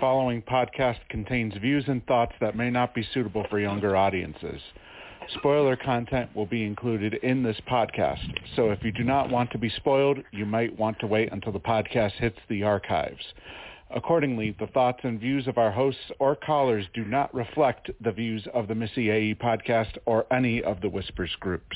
following podcast contains views and thoughts that may not be suitable for younger audiences. Spoiler content will be included in this podcast, so if you do not want to be spoiled, you might want to wait until the podcast hits the archives. Accordingly, the thoughts and views of our hosts or callers do not reflect the views of the Missy AE podcast or any of the Whispers groups.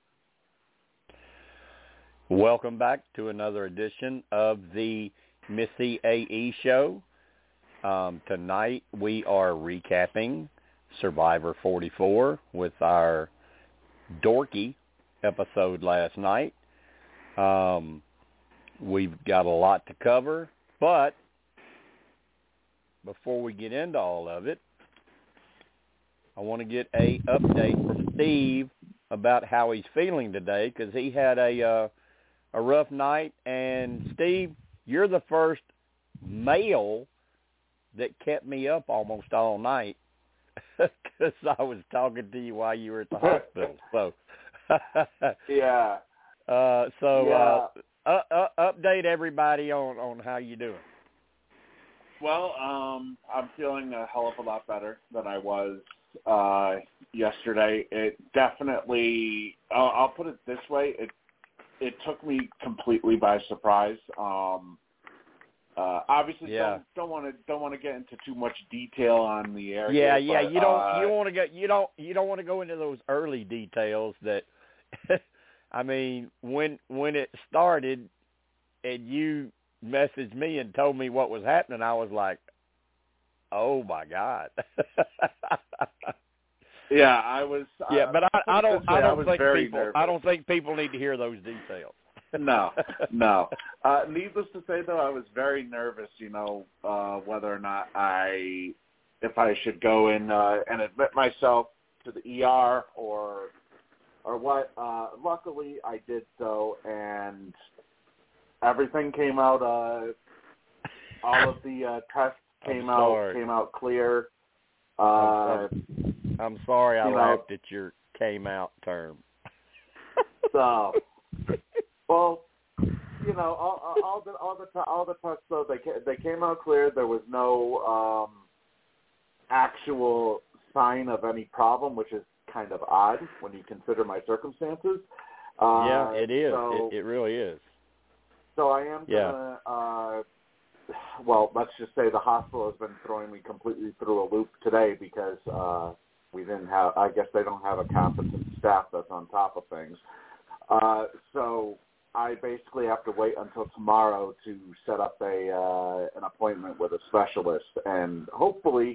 Welcome back to another edition of the Missy AE show. Tonight we are recapping Survivor 44 with our dorky episode last night. We've got a lot to cover, but before we get into all of it, I want to get a update from Steve about how he's feeling today, because he had a rough night. And Steve, you're the first male that kept me up almost all night because I was talking to you while you were at the hospital. So, yeah. Update everybody on how you doing. Well, I'm feeling a hell of a lot better than I was yesterday. It definitely, I'll put it this way, it took me completely by surprise. Obviously, don't want to get into too much detail on the area. Yeah, but, you don't want to go into those early details. That I mean, when it started, and you messaged me and told me what was happening, I was like, oh my God. Yeah, I was. But I don't think people need to hear those details. No. Needless to say, though, I was very nervous, whether or not if I should go in and admit myself to the ER or what. Luckily, I did so, and everything came out. All of the tests came out clear. I'm sorry I laughed at your came out term. So, well, all the tests though they came out clear. There was no actual sign of any problem, which is kind of odd when you consider my circumstances. Yeah, it is. So, it really is. So I am gonna. Well, let's just say the hospital has been throwing me completely through a loop today because we didn't have. I guess they don't have a competent staff that's on top of things. So I basically have to wait until tomorrow to set up an appointment with a specialist, and hopefully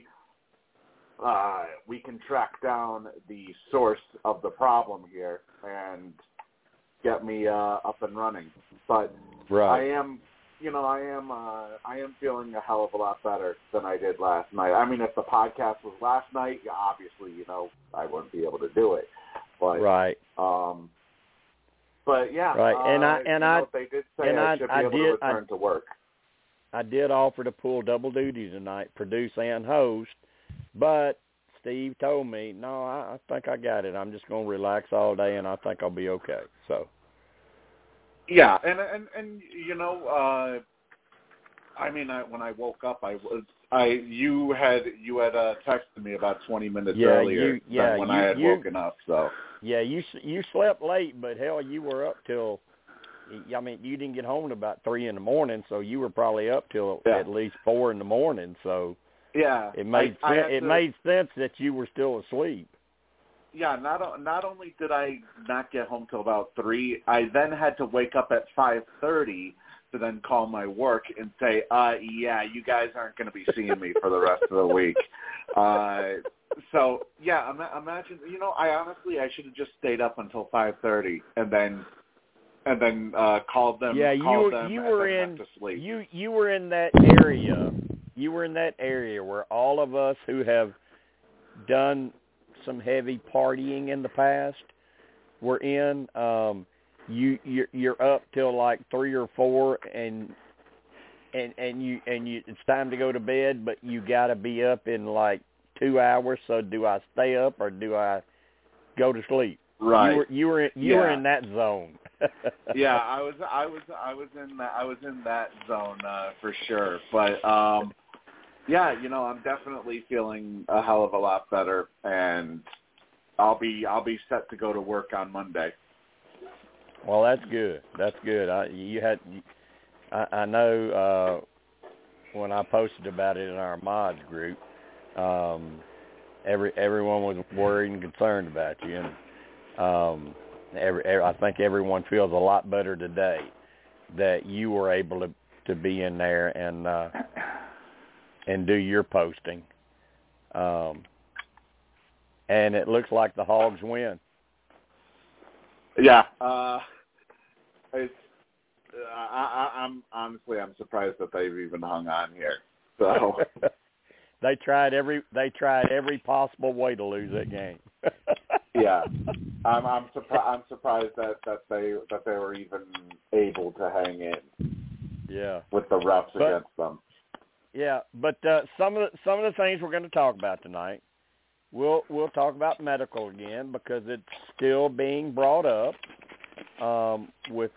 we can track down the source of the problem here and get me up and running. But right. I am feeling a hell of a lot better than I did last night. I mean, if the podcast was last night, obviously, I wouldn't be able to do it. But right. But yeah, right. They did say I should be able to return to work. I did offer to pull double duty tonight, produce and host, but Steve told me, no, I think I got it. I'm just going to relax all day, and I think I'll be okay. So. Yeah, and I mean, when I woke up, you had texted me about 20 minutes earlier than when I had woken up. So yeah, you slept late, but hell, you were up till. I mean, you didn't get home at about 3 a.m, so you were probably up till at least 4 a.m. So yeah, it made made sense that you were still asleep. Yeah, not only did I not get home till about 3, I then had to wake up at 5:30 to then call my work and say, you guys aren't going to be seeing me for the rest of the week. So yeah, imagine, I should have just stayed up until 5:30 and then called them. Yeah, you were in that area. You were in that area where all of us who have done some heavy partying in the past were in. You're up till like 3 or 4, and you it's time to go to bed, but you got to be up in like 2 hours. So do I stay up or do I go to sleep? Right. You were in that zone. Yeah, I was in that zone for sure. But Yeah, I'm definitely feeling a hell of a lot better, and I'll be set to go to work on Monday. Well, that's good. That's good. I know when I posted about it in our mods group, everyone was worried and concerned about you, and I think everyone feels a lot better today that you were able to be in there and do your posting. And it looks like the Hogs win. Yeah. I'm honestly, I'm surprised that they've even hung on here. So they tried every possible way to lose that game. Yeah. I'm surprised that they were even able to hang in. Yeah. With the refs against them. Yeah, but some of the things we're going to talk about tonight, we'll talk about medical again because it's still being brought up with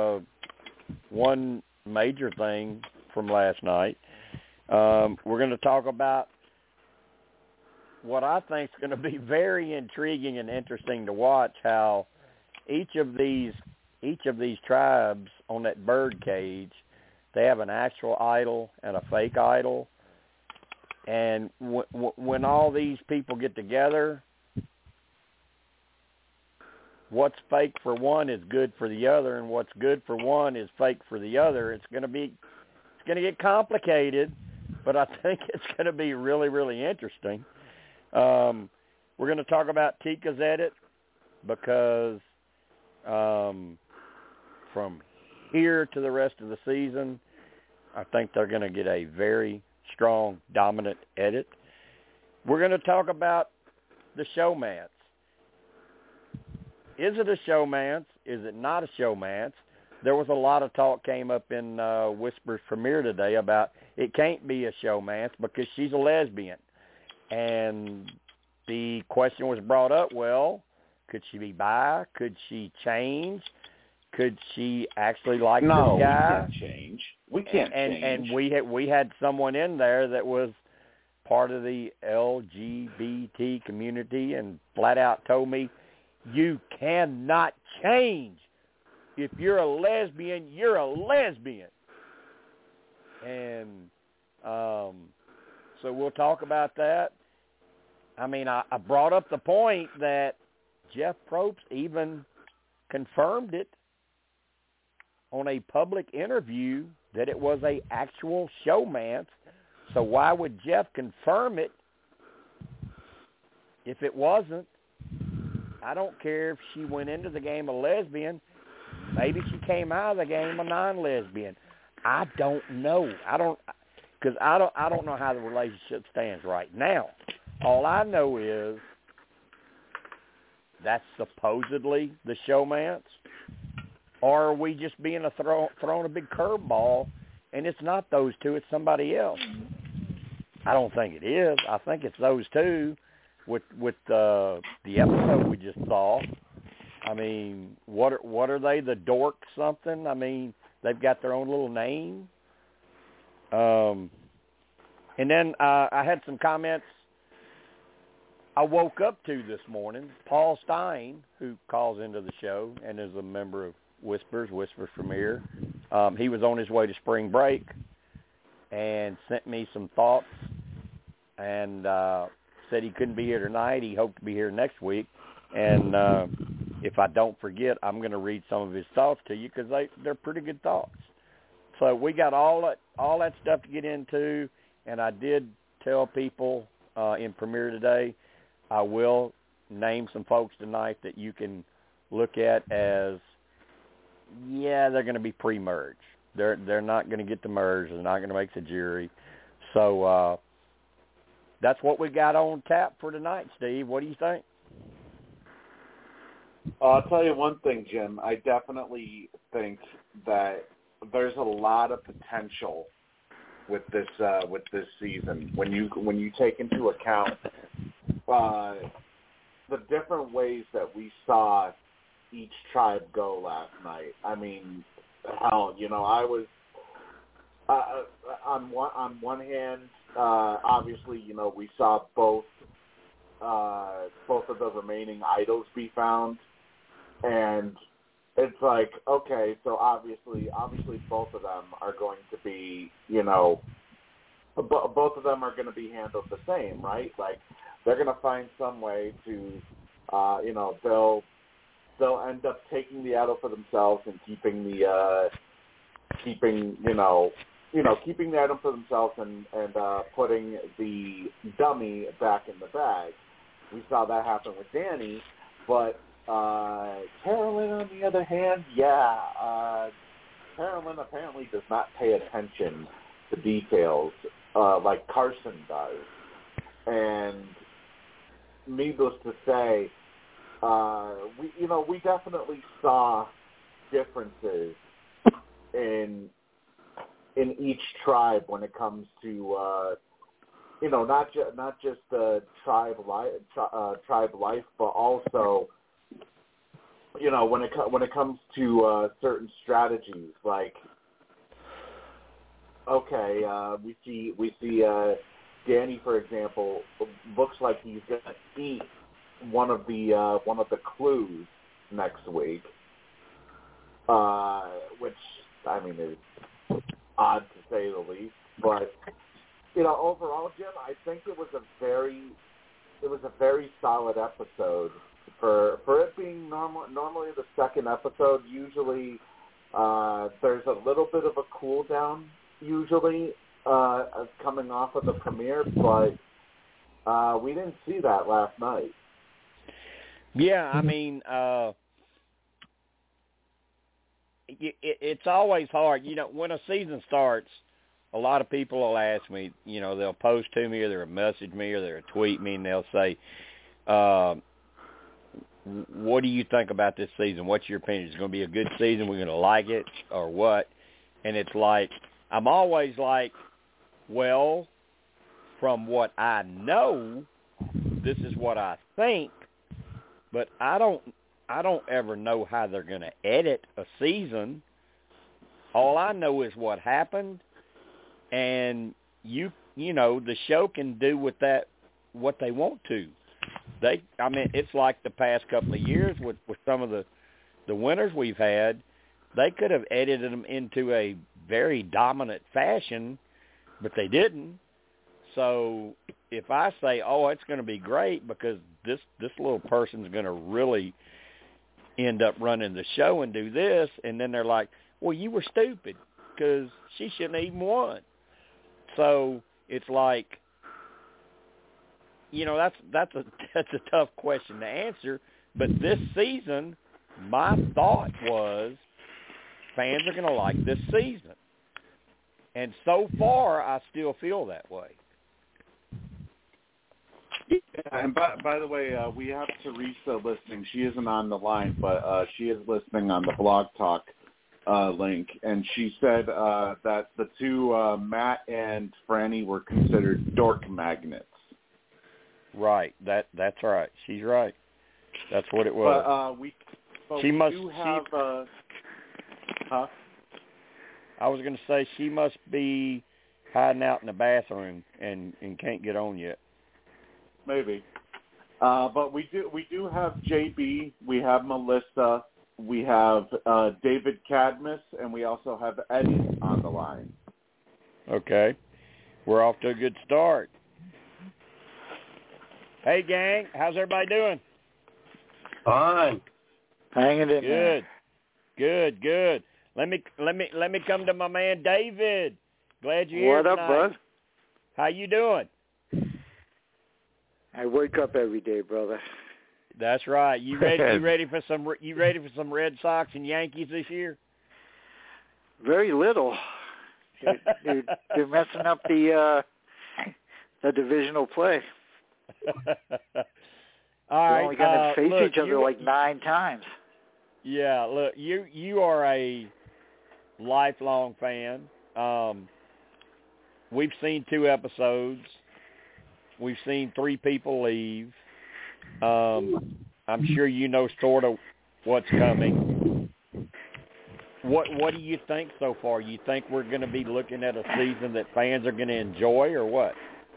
one major thing from last night. We're going to talk about what I think is going to be very intriguing and interesting to watch, how each of these tribes on that bird cage, they have an actual idol and a fake idol. And when all these people get together, what's fake for one is good for the other, and what's good for one is fake for the other. It's going to get complicated, but I think it's going to be really, really interesting. We're going to talk about Tika's edit because from here to the rest of the season, I think they're going to get a very strong, dominant edit. We're going to talk about the showmance. Is it a showmance? Is it not a showmance? There was a lot of talk came up in Whispers premiere today about it can't be a showmance because she's a lesbian. And the question was brought up, well, could she be bi? Could she change? Could she actually like this guy? No, we can't change. We can't change. And we had someone in there that was part of the LGBT community and flat out told me, you cannot change. If you're a lesbian, you're a lesbian. And so we'll talk about that. I mean, I brought up the point that Jeff Probst even confirmed it on a public interview that it was a actual showmance. So why would Jeff confirm it if it wasn't? I don't care if she went into the game a lesbian. Maybe she came out of the game a non-lesbian. I don't know. I don't know how the relationship stands right now. All I know is that's supposedly the showmance. Or are we just being thrown a big curveball, and it's not those two, it's somebody else? I don't think it is. I think it's those two with the episode we just saw. I mean, what are they, the dork something? I mean, they've got their own little name. And then I had some comments I woke up to this morning. Paul Stein, who calls into the show and is a member of Whispers Premiere, he was on his way to spring break and sent me some thoughts and said he couldn't be here tonight. He hoped to be here next week. And if I don't forget, I'm going to read some of his thoughts to you because they're pretty good thoughts. So we got all that stuff to get into, and I did tell people in Premiere today, I will name some folks tonight that you can look at as, yeah, they're going to be pre-merge. They're not going to get the merge. They're not going to make the jury. So that's what we got on tap for tonight, Steve. What do you think? I'll tell you one thing, Jim. I definitely think that there's a lot of potential with this season when you take into account the different ways that we saw each tribe go last night. I mean, hell, I on one hand, obviously, we saw both of the remaining idols be found, and it's like, okay, so obviously both of them are going to be, both of them are going to be handled the same, right? Like, they're going to find some way to, they'll end up taking the idol for themselves and keeping the item for themselves and putting the dummy back in the bag. We saw that happen with Danny, but Carolyn, on the other hand, Carolyn apparently does not pay attention to details like Carson does. And needless to say, we definitely saw differences in each tribe when it comes to not just the tribe life, but also when it comes to certain strategies. Like, okay, we see Danny, for example, looks like he's gonna eat one of the clues next week, which I mean is odd to say the least, but overall, Jim, I think it was a very solid episode for it being normally the second episode. Usually, there's a little bit of a cool down usually coming off of the premiere, but we didn't see that last night. Yeah, I mean, it's always hard. When a season starts, a lot of people will ask me, they'll post to me or they'll message me or they'll tweet me and they'll say, what do you think about this season? What's your opinion? Is it going to be a good season? We're going to like it or what? And it's like, I'm always like, well, from what I know, this is what I think, but I don't ever know how they're going to edit a season. All I know is what happened, and the show can do with that what they want to. It's like the past couple of years with some of the winners we've had. They could have edited them into a very dominant fashion, but they didn't. So if I say, oh, it's going to be great because this little person's going to really end up running the show and do this, and then they're like, well, you were stupid because she shouldn't have even won. So it's like, that's a tough question to answer. But this season, my thought was fans are going to like this season. And so far, I still feel that way. Yeah, and by the way, we have Teresa listening. She isn't on the line, but she is listening on the Blog Talk link. And she said that the two, Matt and Franny, were considered dork magnets. Right. That's right. She's right. That's what it was. But she we must do have... I was going to say she must be hiding out in the bathroom and can't get on yet. Maybe. But we do have JB, we have Melissa, we have David Cadmus, and we also have Eddie on the line. Okay. We're off to a good start. Hey, gang. How's everybody doing? Fine. Hanging in there. Good. Let me come to my man David. Glad you're here tonight. What up, bud? How you doing? I wake up every day, brother. That's right. You ready for some Red Sox and Yankees this year? Very little. They're messing up the divisional play. All right. We're only going to face each other like 9 times. Yeah, look, you are a lifelong fan. We've seen 2 episodes. We've seen 3 people leave. I'm sure you know sort of what's coming. What do you think so far? You think we're going to be looking at a season that fans are going to enjoy, or what?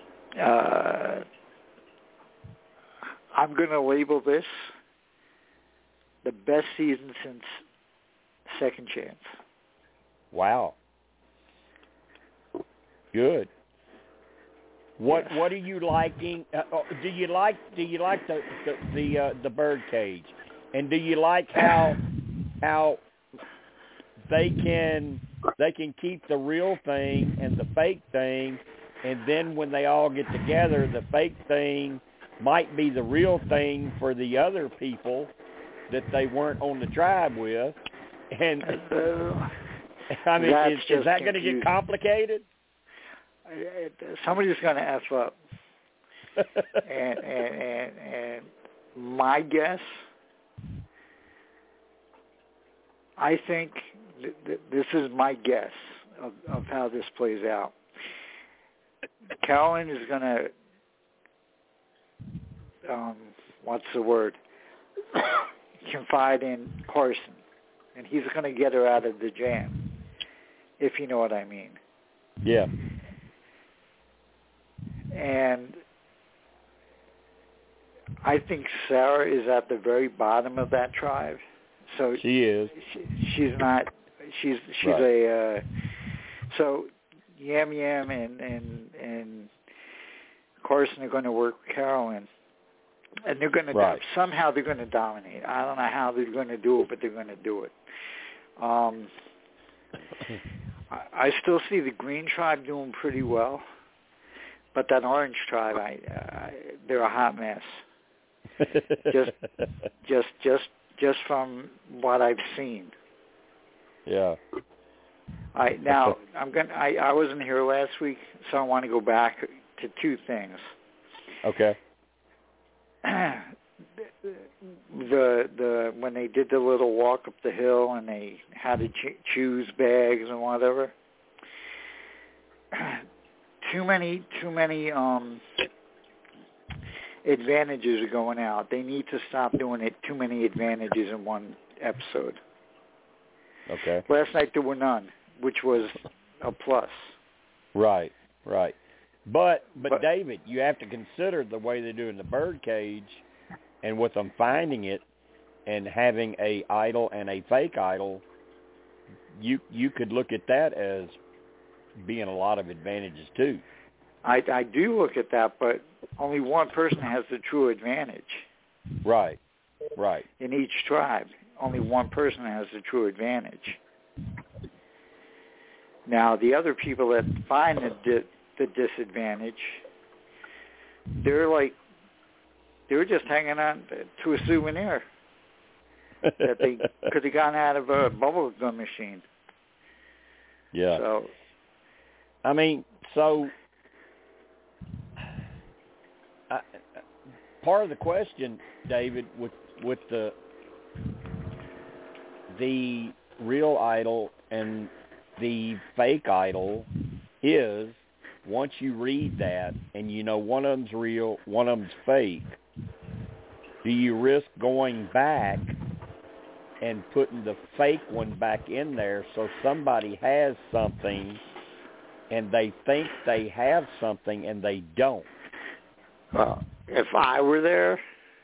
I'm going to label this the best season since Second Chance. Wow. Good. What are you liking? Do you like the birdcage, and do you like how they can keep the real thing and the fake thing, and then when they all get together, the fake thing might be the real thing for the other people that they weren't on the tribe with, and I mean, is that going to get complicated? Somebody's going to F up. and my guess, I think this is my guess of how this plays out. Carolyn is going to, what's the word, confide in Carson, and he's going to get her out of the jam, if you know what I mean. Yeah. And I think Sarah is at the very bottom of that tribe. So she is. She's not. She's right. So Yam Yam and Carson are going to work with Carolyn, and they're going to somehow they're going to dominate. I don't know how they're going to do it, but they're going to do it. I still see the Green tribe doing pretty well. But that Orange tribe, they're a hot mess. just from what I've seen. Yeah. Now I wasn't here last week, so I want to go back to two things. Okay. The when they did the little walk up the hill and they had to choose bags and whatever. Too many advantages are going out. They need to stop doing it. Too many advantages in one episode. Okay. Last night there were none, which was a plus. Right. But David, you have to consider the way they're doing the birdcage, and with them finding it and having a idol and a fake idol, you could look at that as being a lot of advantages too. I do look at that, but only one person has the true advantage. Right. In each tribe, only one person has the true advantage. Now, the other people that find the disadvantage, they're just hanging on to a souvenir that they could have gotten out of a bubble gum machine. Yeah. So, I mean, part of the question, David, with the real idol and the fake idol is, once you read that and you know one of them's real, one of them's fake, do you risk going back and putting the fake one back in there so somebody has something and they think they have something and they don't? Well, if I were there,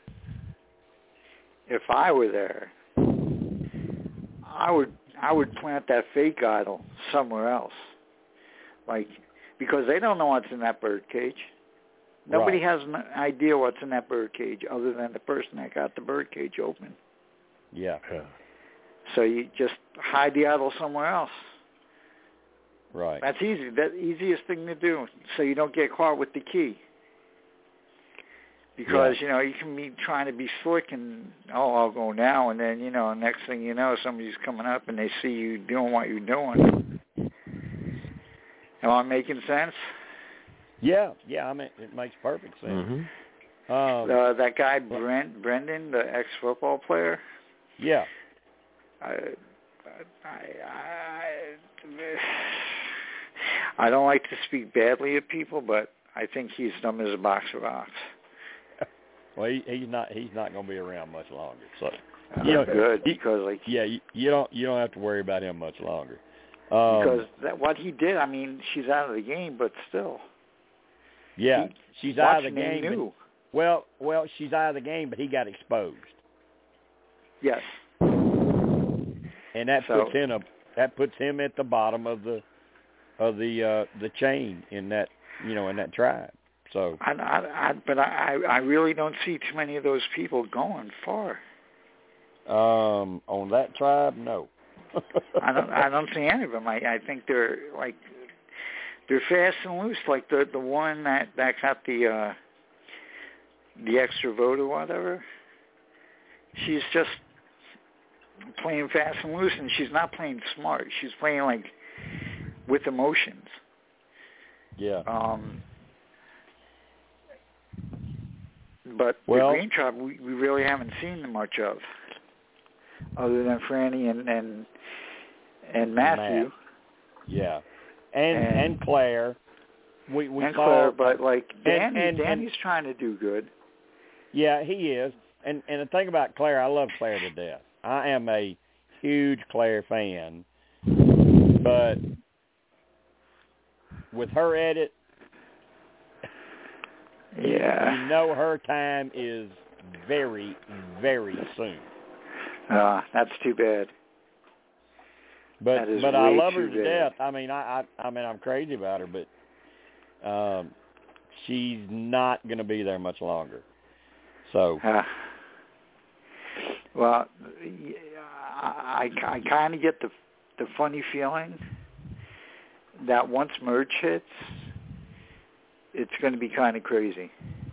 I would plant that fake idol somewhere else, because they don't know what's in that bird cage. Nobody has an idea what's in that bird cage other than the person that got the bird cage open. Yeah. So you just hide the idol somewhere else. Right. That's easy. That's the easiest thing to do, so you don't get caught with the key. Because, you can be trying to be slick and, I'll go now, and then, next thing you know, somebody's coming up and they see you doing what you're doing. Am I making sense? Yeah, I mean, it makes perfect sense. Mm-hmm. That guy, Brendan, the ex-football player? Yeah. I don't like to speak badly of people, but I think he's dumb as a box of rocks. Well, he's not going to be around much longer. So good because you don't have to worry about him much longer. Because what he did, I mean, she's out of the game, but still. Yeah, she's out of the game. Knew. Well, she's out of the game, but he got exposed. Yes. And that puts him at the bottom of the chain in that tribe. So. But I really don't see too many of those people going far. On that tribe, no. I don't see any of them. I think they're fast and loose, like the one that got the extra vote or whatever. She's just playing fast and loose, and she's not playing smart. She's playing like with emotions. Yeah. But the Green Tribe, we really haven't seen much of, other than Franny and Matthew. Matt. Yeah. And Claire. We and saw, Claire, but like Danny's trying to do good. Yeah, he is. And the thing about Claire, I love Claire to death. I am a huge Claire fan. But with her edit, yeah, you know her time is very, very soon. That's too bad. But I love her to death. I mean, I'm crazy about her, but she's not going to be there much longer. So. Well, I kind of get the funny feeling that once merge hits, it's going to be kind of crazy.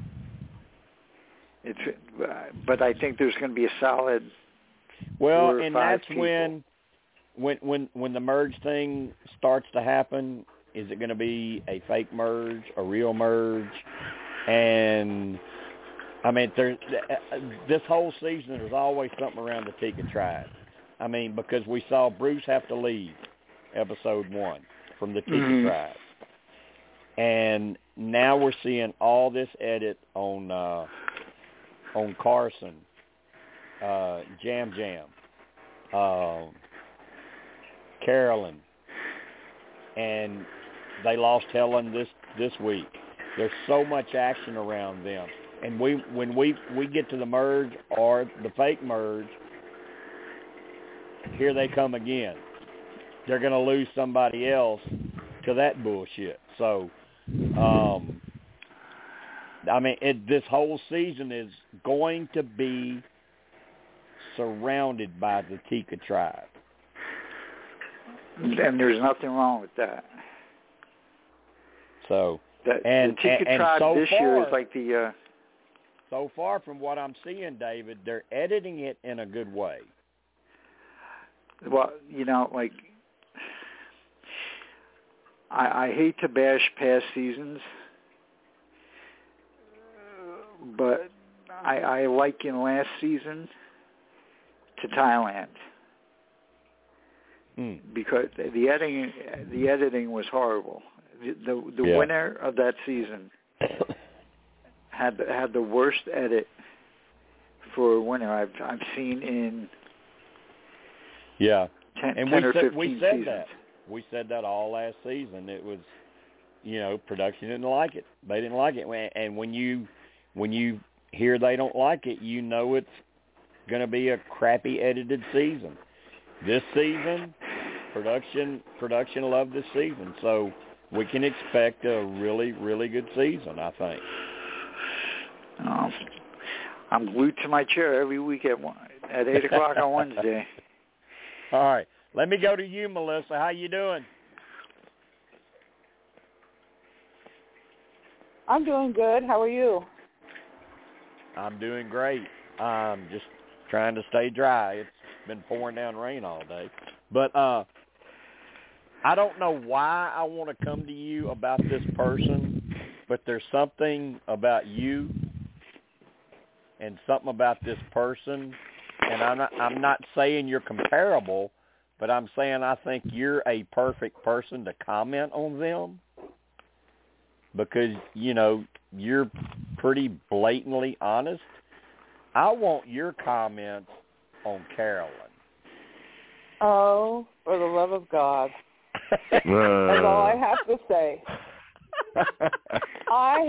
But I think there's going to be a solid. Well, 4 or and 5 that's people. when the merge thing starts to happen. Is it going to be a fake merge, a real merge? And I mean, this whole season there's always something around the Tika tribe. I mean, because we saw Bruce have to leave episode 1 from the Tika tribe, and now we're seeing all this edit on Carson, Jam, Carolyn, and they lost Helen this week. There's so much action around them, and when we get to the merge or the fake merge, here they come again. They're going to lose somebody else to that bullshit. So, I mean, this whole season is going to be surrounded by the Tika tribe. And there's nothing wrong with that. So, the Tika tribe so this year is like the... So far from what I'm seeing, David, they're editing it in a good way. Well, like, I hate to bash past seasons, but I liken last season to Thailand because the editing was horrible. The winner of that season had the worst edit for a winner I've seen in 10 or 15 said seasons. That. We said that all last season. It was, production didn't like it. They didn't like it, and when you hear they don't like it, you know it's going to be a crappy edited season. This season, production loved this season, so we can expect a really, really good season, I think. I'm glued to my chair every week at 8 o'clock on Wednesday. All right. Let me go to you, Melissa. How you doing? I'm doing good. How are you? I'm doing great. Just trying to stay dry. It's been pouring down rain all day. But I don't know why I want to come to you about this person, but there's something about you and something about this person, and I'm not saying you're comparable, but I'm saying I think you're a perfect person to comment on them because, you're pretty blatantly honest. I want your comments on Carolyn. Oh, for the love of God. That's all I have to say. I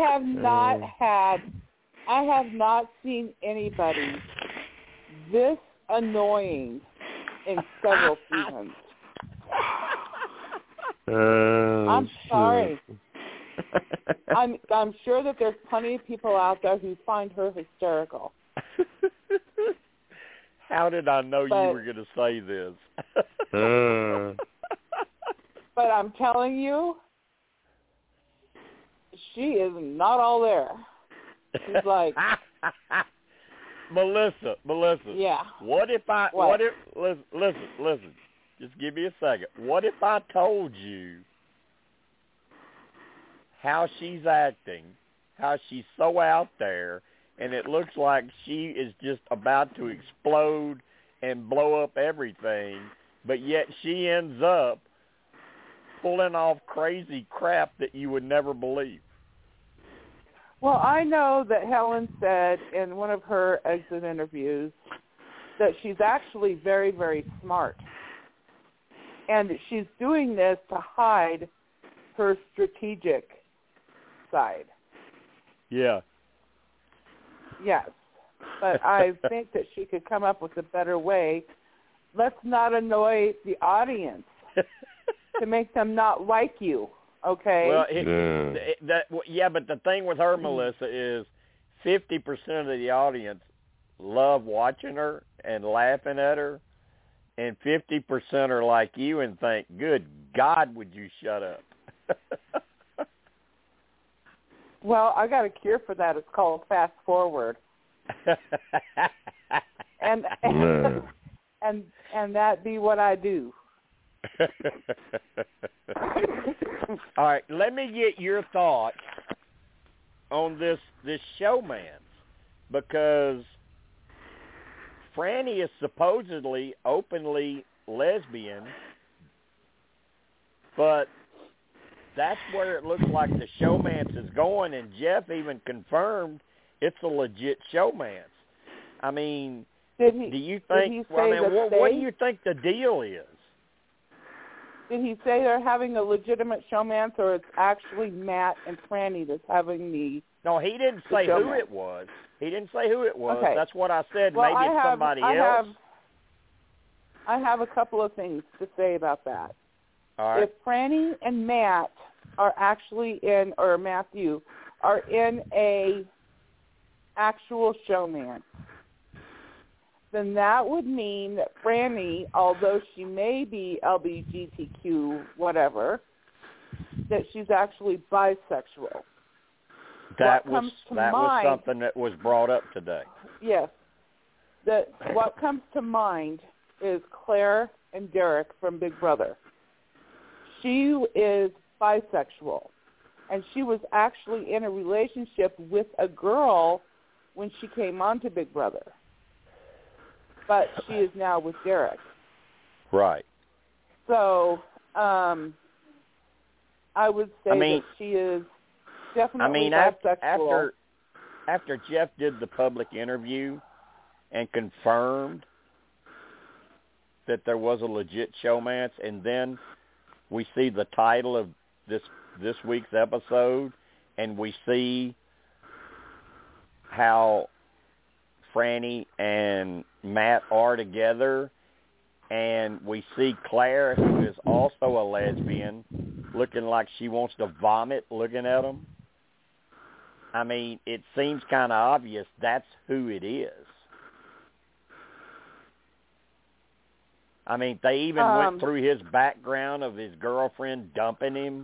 have not seen anybody this annoying in several seasons. I'm sorry. I'm sure that there's plenty of people out there who find her hysterical. How did I know you were going to say this? But I'm telling you, she is not all there. She's like, Melissa. Yeah. What if listen, just give me a second. What if I told you how she's acting, how she's so out there, and it looks like she is just about to explode and blow up everything, but yet she ends up pulling off crazy crap that you would never believe? Well, I know that Helen said in one of her exit interviews that she's actually very, very smart. And she's doing this to hide her strategic side. Yeah. Yes. But I think that she could come up with a better way. Let's not annoy the audience to make them not like you, okay? Well, but the thing with her, Melissa, is 50% of the audience love watching her and laughing at her, and 50% are like you and think, good God, would you shut up? Well, I got a cure for that. It's called fast forward. and that be what I do. All right, let me get your thoughts on this showman, because Franny is supposedly openly lesbian, but that's where it looks like the showmance is going, and Jeff even confirmed it's a legit showmance. I mean, do you think? What do you think the deal is? Did he say they're having a legitimate showmance, or it's actually Matt and Franny that's having the? No, he didn't say who it was. He didn't say who it was. Okay. That's what I said. Well, maybe it's somebody else. I have a couple of things to say about that. All right. If Franny and Matt are actually or Matthew are in a actual showman, then that would mean that Franny, although she may be LGBTQ whatever, that she's actually bisexual. That was something that was brought up today. Yes. What comes to mind is Claire and Derek from Big Brother. She is bisexual, and she was actually in a relationship with a girl when she came on to Big Brother. But she is now with Derek. Right. So I would say that she is definitely bisexual. After Jeff did the public interview and confirmed that there was a legit showmance, and then we see the title of this week's episode, and we see how Franny and Matt are together, and we see Claire, who is also a lesbian, looking like she wants to vomit looking at them. I mean, it seems kind of obvious that's who it is. I mean, they even went through his background of his girlfriend dumping him.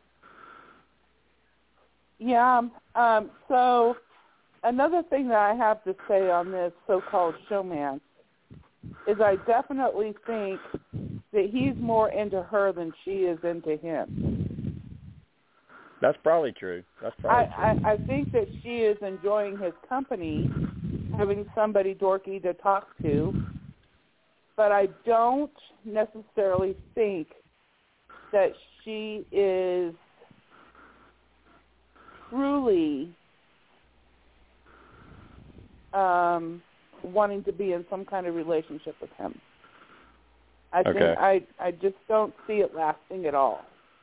Yeah. So another thing that I have to say on this so-called showman is I definitely think that he's more into her than she is into him. That's probably true. I think that she is enjoying his company, having somebody dorky to talk to, but I don't necessarily think that she is truly wanting to be in some kind of relationship with him. I think I just don't see it lasting at all.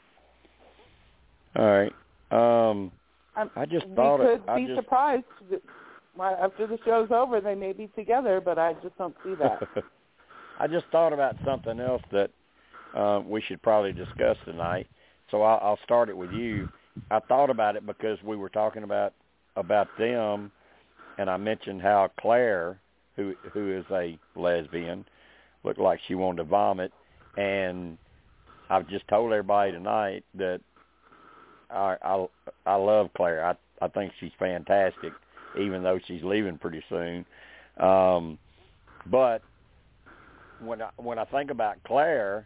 All right. I just thought we could be surprised after the show's over. They may be together, but I just don't see that. I just thought about something else that we should probably discuss tonight. So I'll start it with you. I thought about it because we were talking about them, and I mentioned how Claire, who is a lesbian, looked like she wanted to vomit, and I've just told everybody tonight that I love Claire. I think she's fantastic, even though she's leaving pretty soon. But when I think about Claire,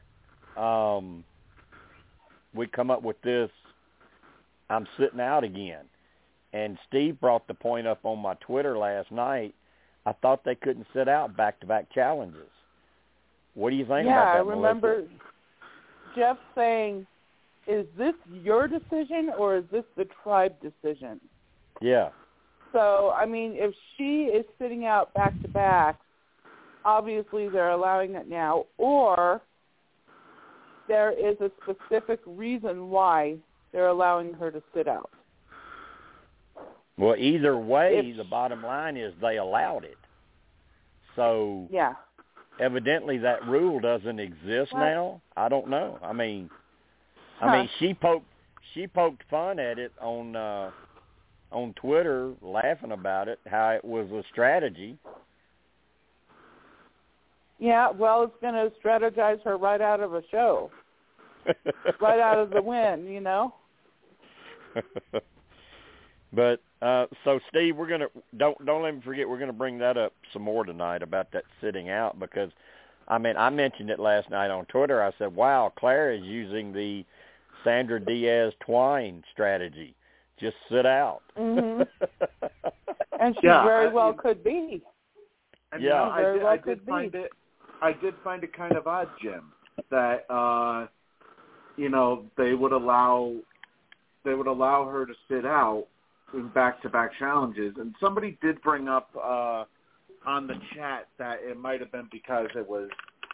we come up with this, I'm sitting out again. And Steve brought the point up on my Twitter last night. I thought they couldn't sit out back-to-back challenges. What do you think about that, Yeah, I remember Melissa? Jeff saying, is this your decision or is this the tribe decision? Yeah. So, I mean, if she is sitting out back-to-back, obviously they're allowing it now, or there is a specific reason why they're allowing her to sit out. Well, either way, the bottom line is they allowed it. So yeah, evidently that rule doesn't exist now. I don't know. I mean, she poked fun at it on Twitter, laughing about it, how it was a strategy. Yeah, well, it's going to strategize her right out of a show, right out of the win, you know. But so Steve, we're gonna don't let me forget, we're gonna bring that up some more tonight about that sitting out, because I mean I mentioned it last night on Twitter. I said, wow, Claire is using the Sandra Diaz Twine strategy. Just sit out. Mm-hmm. And she very well could be. And I did find it kind of odd, Jim, that they would allow her to sit out in back-to-back challenges. And somebody did bring up on the chat that it might have been because it was,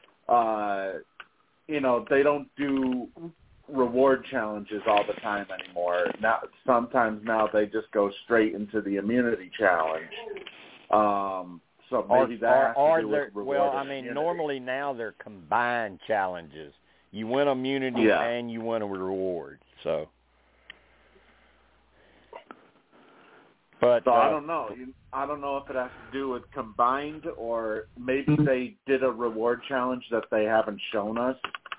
they don't do reward challenges all the time anymore. Sometimes they just go straight into the immunity challenge. So maybe that has to do with reward. Well, I mean, normally now they're combined challenges. You win immunity and you win a reward. So. But I don't know. I don't know if it has to do with combined, or maybe they did a reward challenge that they haven't shown us.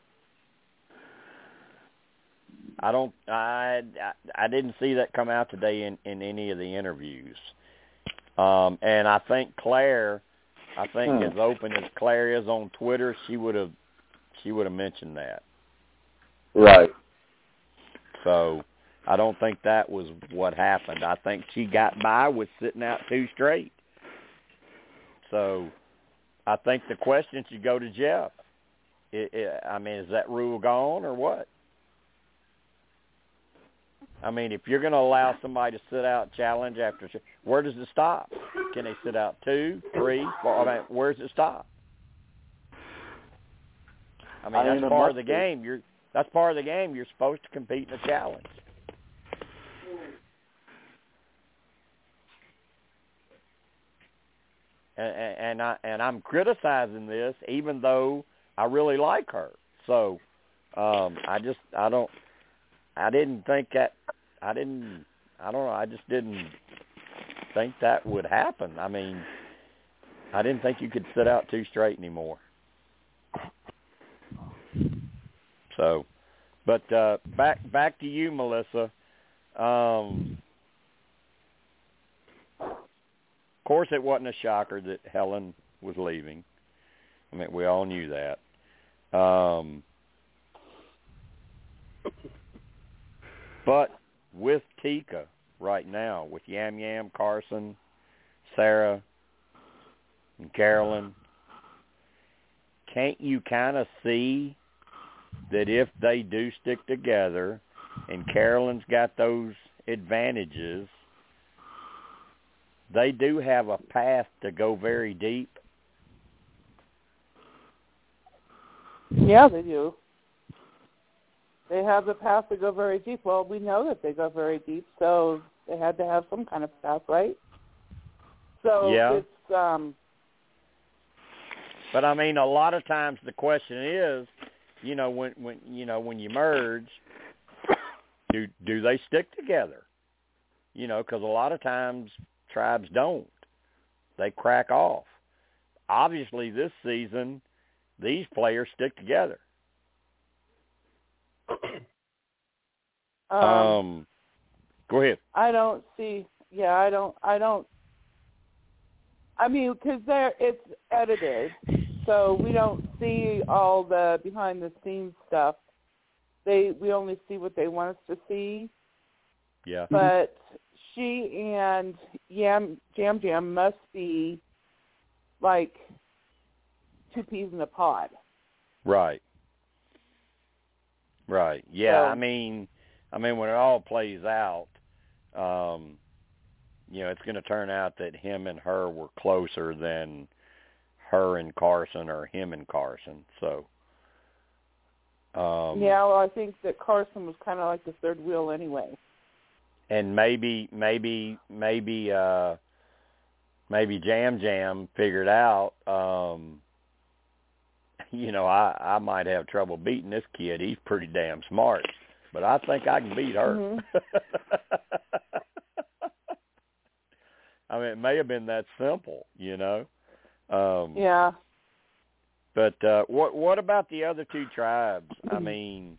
I didn't see that come out today in any of the interviews. And I think Claire, as open as Claire is on Twitter, she would have mentioned that. Right. So I don't think that was what happened. I think she got by with sitting out 2 straight. So I think the question should go to Jeff. I mean, is that rule gone or what? I mean, if you're going to allow somebody to sit out challenge after, where does it stop? Can they sit out 2, 3, 4? I mean, where does it stop? I mean, that's part of the game. That's part of the game. You're supposed to compete in a challenge. And I'm criticizing this, even though I really like her. So I just didn't think that would happen. I mean, I didn't think you could sit out 2 straight anymore. So, but back to you, Melissa. Of course, it wasn't a shocker that Helen was leaving. I mean, we all knew that. But with Tika right now, with Yam Yam, Carson, Sarah, and Carolyn, can't you kind of see that if they do stick together and Carolyn's got those advantages, they do have a path to go very deep. Yeah, they do. They have the path to go very deep. Well, we know that they go very deep, so they had to have some kind of path, right? So yeah. It's But I mean, a lot of times the question is, when you merge, do they stick together? Because a lot of times tribes don't. They crack off. Obviously, this season, these players stick together. Go ahead. I don't see. Yeah, I don't. I mean, because it's edited, so we don't see all the behind-the-scenes stuff. We only see what they want us to see. Yeah. But she and Jam Jam must be like two peas in a pod. Right. Right. Yeah. So, I mean, when it all plays out, it's going to turn out that him and her were closer than her and Carson or him and Carson. So. Yeah. Well, I think that Carson was kind of like the third wheel anyway. And maybe Jam Jam figured out, I might have trouble beating this kid. He's pretty damn smart, but I think I can beat her. Mm-hmm. I mean, it may have been that simple, Yeah. But what about the other two tribes? I mean,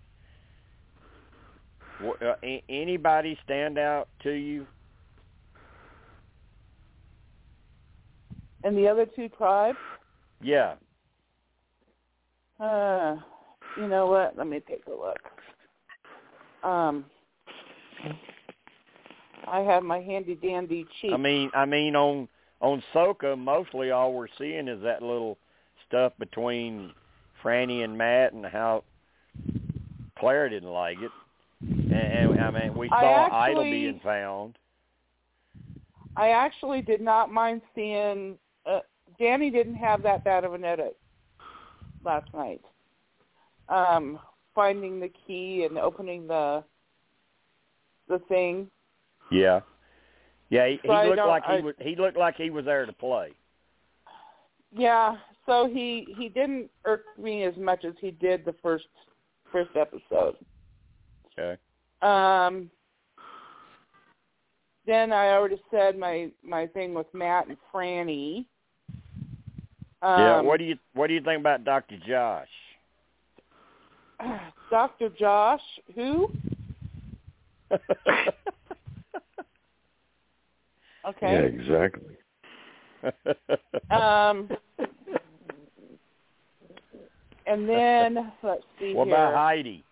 anybody stand out to you? And the other two tribes? Yeah. You know what? Let me take a look. I have my handy dandy cheat. I mean, on Soka, mostly all we're seeing is that little stuff between Franny and Matt and how Claire didn't like it. And I mean, we saw Idol being found. I actually did not mind seeing. Danny didn't have that bad of an edit last night. Finding the key and opening the thing. Yeah. Yeah, he looked like he was there to play. Yeah, so he didn't irk me as much as he did the first episode. Okay. Then I already said my thing with Matt and Franny. Yeah, what do you think about Dr. Josh? Dr. Josh, who? Okay. Yeah, exactly. And then let's see. What about Heidi?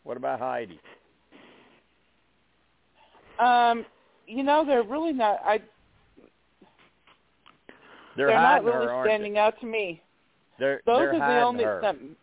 They're really not. They're not really her, standing out to me. Those are the only. her.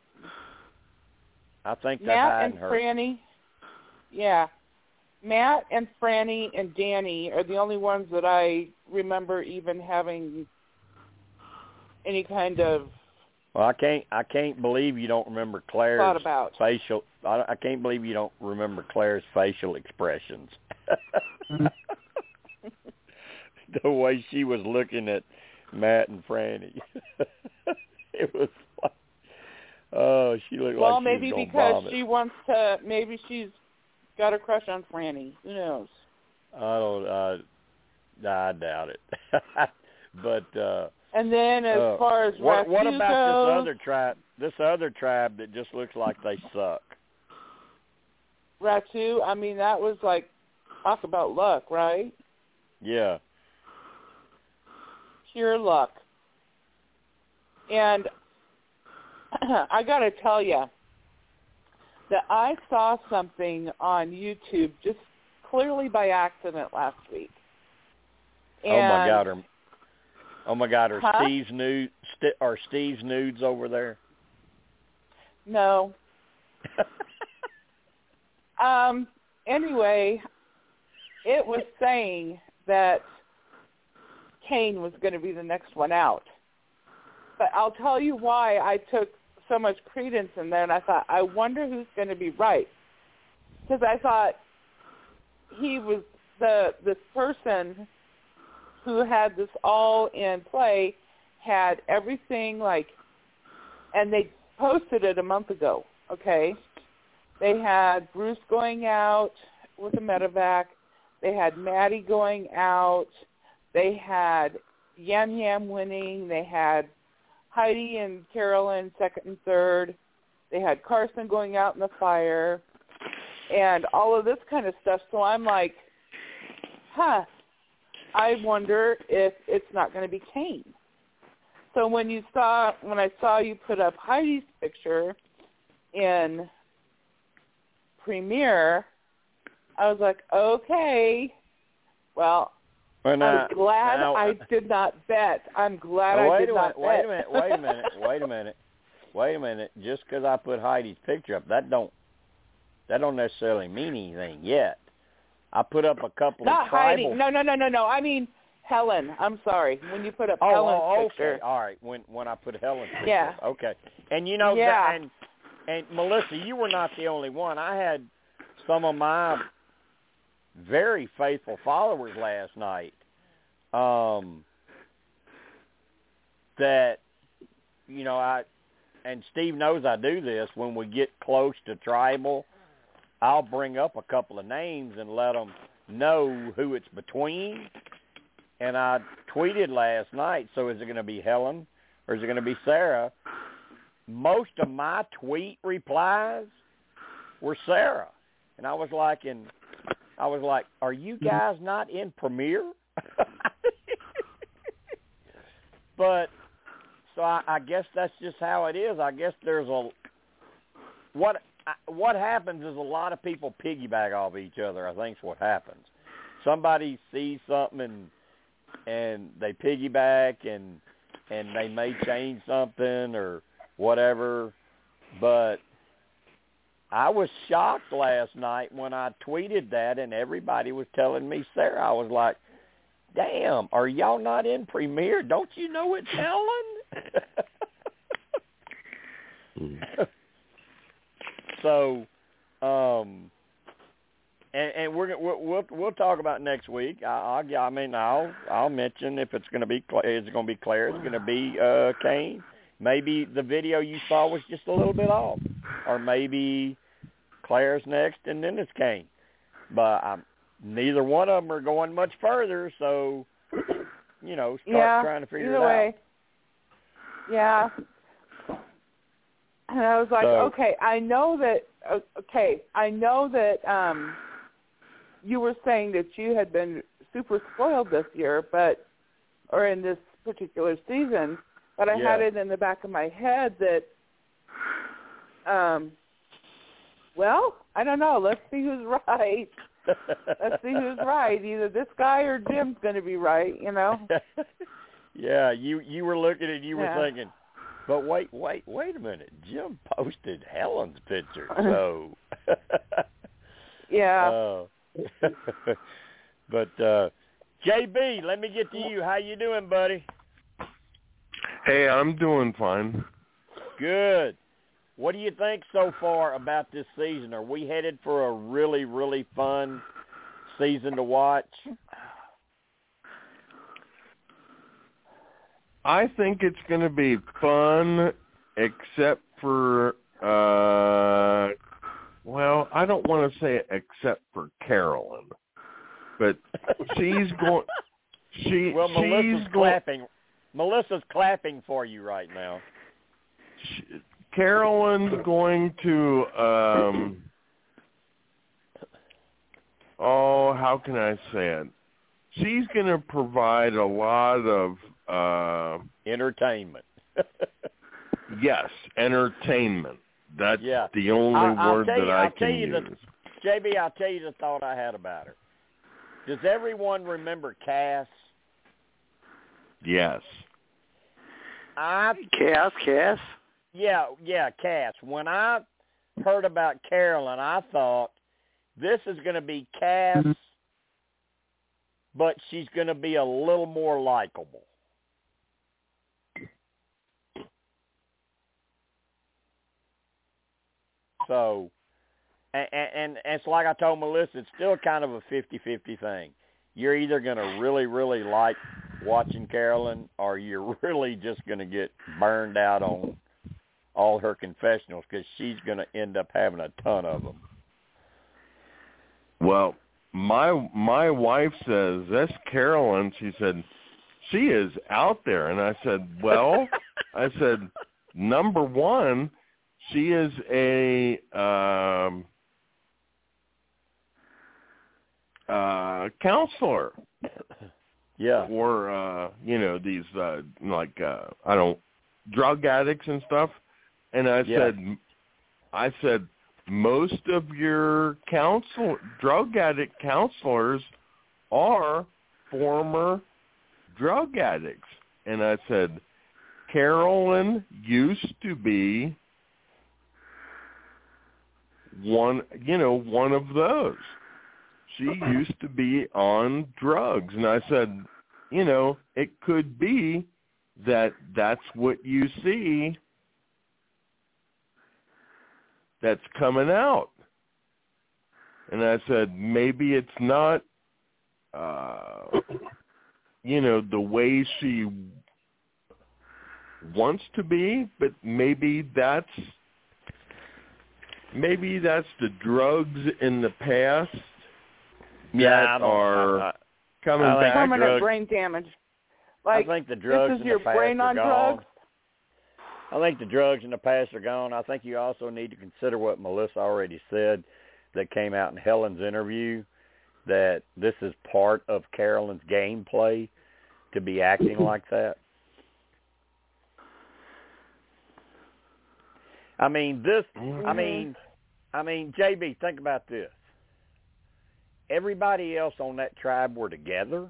I think they're Matt hiding and her. Franny. Yeah, Matt and Franny and Danny are the only ones that I remember even having any kind of. Well, I can't believe you don't remember Claire's thought about. facial. I can't believe you don't remember Claire's facial expressions. The way she was looking at Matt and Franny. It was like, oh, she looked like she was maybe gonna because vomit. she wants to. Maybe she's got a crush on Franny. Who knows? I doubt it. But and then as far as what Ratu about goes, this other tribe that just looks like they suck? Ratu, I mean, that was like talk about luck, right? Yeah. Pure luck. And I got to tell you that I saw something on YouTube just clearly by accident last week. And Oh my God! Are Huh? Steve's nudes over there? No. Anyway, it was saying that Kane was going to be the next one out. But I'll tell you why I took so much credence in there, and I thought, I wonder who's going to be right. Because I thought he was this person who had this all in play, had everything and they posted it a month ago, okay? They had Bruce going out with a medevac. They had Maddie going out. They had Yam Yam winning. They had Heidi and Carolyn second and third. They had Carson going out in the fire and all of this kind of stuff. So I'm like, I wonder if it's not going to be Kane. So when I saw you put up Heidi's picture in Premiere, I was like, okay, well, I'm glad I did not bet. I'm glad I did not bet. Wait a minute. Just because I put Heidi's picture up, that don't necessarily mean anything yet. I put up a couple not of tribal... Heidi. No. I mean Helen. I'm sorry. When you put up Helen's picture. Okay. All right. When I put Helen's picture yeah. up. Okay. And you know, and Melissa, you were not the only one. I had some of my very faithful followers last night that, you know, and Steve knows I do this, when we get close to tribal, I'll bring up a couple of names and let them know who it's between. And I tweeted last night, so is it going to be Helen or is it going to be Sarah? Most of my tweet replies were Sarah. And I was like, are you guys not in Premiere? But, so I guess that's just how it is. I guess there's what happens is a lot of people piggyback off each other, I think is what happens. Somebody sees something and they piggyback and they may change something or whatever. But I was shocked last night when I tweeted that and everybody was telling me Sarah. I was like, damn, are y'all not in Premiere? Don't you know it's Helen? So, and we'll talk about next week. I'll mention if it's going to be Claire, it's going to be Kane. Maybe the video you saw was just a little bit off, or maybe Claire's next and then it's Kane. But neither one of them are going much further, so start trying to figure it out. Yeah. And I was like, okay, I know that you were saying that you had been super spoiled this year, or in this particular season, but I had it in the back of my head that, I don't know. Let's see who's right. Either this guy or Jim's going to be right, Yeah, you were looking and you were thinking, but wait a minute. Jim posted Helen's picture, so. Yeah. But JB, let me get to you. How you doing, buddy? Hey, I'm doing fine. Good. What do you think so far about this season? Are we headed for a really, really fun season to watch? I think it's going to be fun, except for, I don't want to say except for Carolyn, but she's going. Melissa's clapping. Melissa's clapping for you right now. Carolyn's going to. How can I say it? She's going to provide a lot of entertainment. Yes, entertainment. That's the only word that I can use. JB, I'll tell you the thought I had about her. Does everyone remember Cass? Yes. Cass? Yeah, Cass. When I heard about Carolyn, I thought, this is going to be Cass but she's going to be a little more likable. So, and it's like I told Melissa, it's still kind of a 50-50 thing. You're either going to really, really like watching Carolyn, or you're really just going to get burned out on all her confessionals, because she's going to end up having a ton of them. Well, my wife says, that's Carolyn. She said, she is out there. And I said, well, I said, number one, she is a counselor. Yeah. For, these, drug addicts and stuff. And I said, most of your drug addict counselors are former drug addicts. And I said, Carolyn used to be one of those. She used to be on drugs. And I said, it could be that that's what you see that's coming out. And I said, maybe it's not, the way she wants to be, but maybe that's the drugs in the past that are coming back. Permanent brain damage. Like, I think the drugs this is in your the past brain are on gone. drugs. I think the drugs in the past are gone. I think you also need to consider what Melissa already said that came out in Helen's interview, that this is part of Carolyn's gameplay to be acting like that. I mean, JB, think about this. Everybody else on that tribe were together.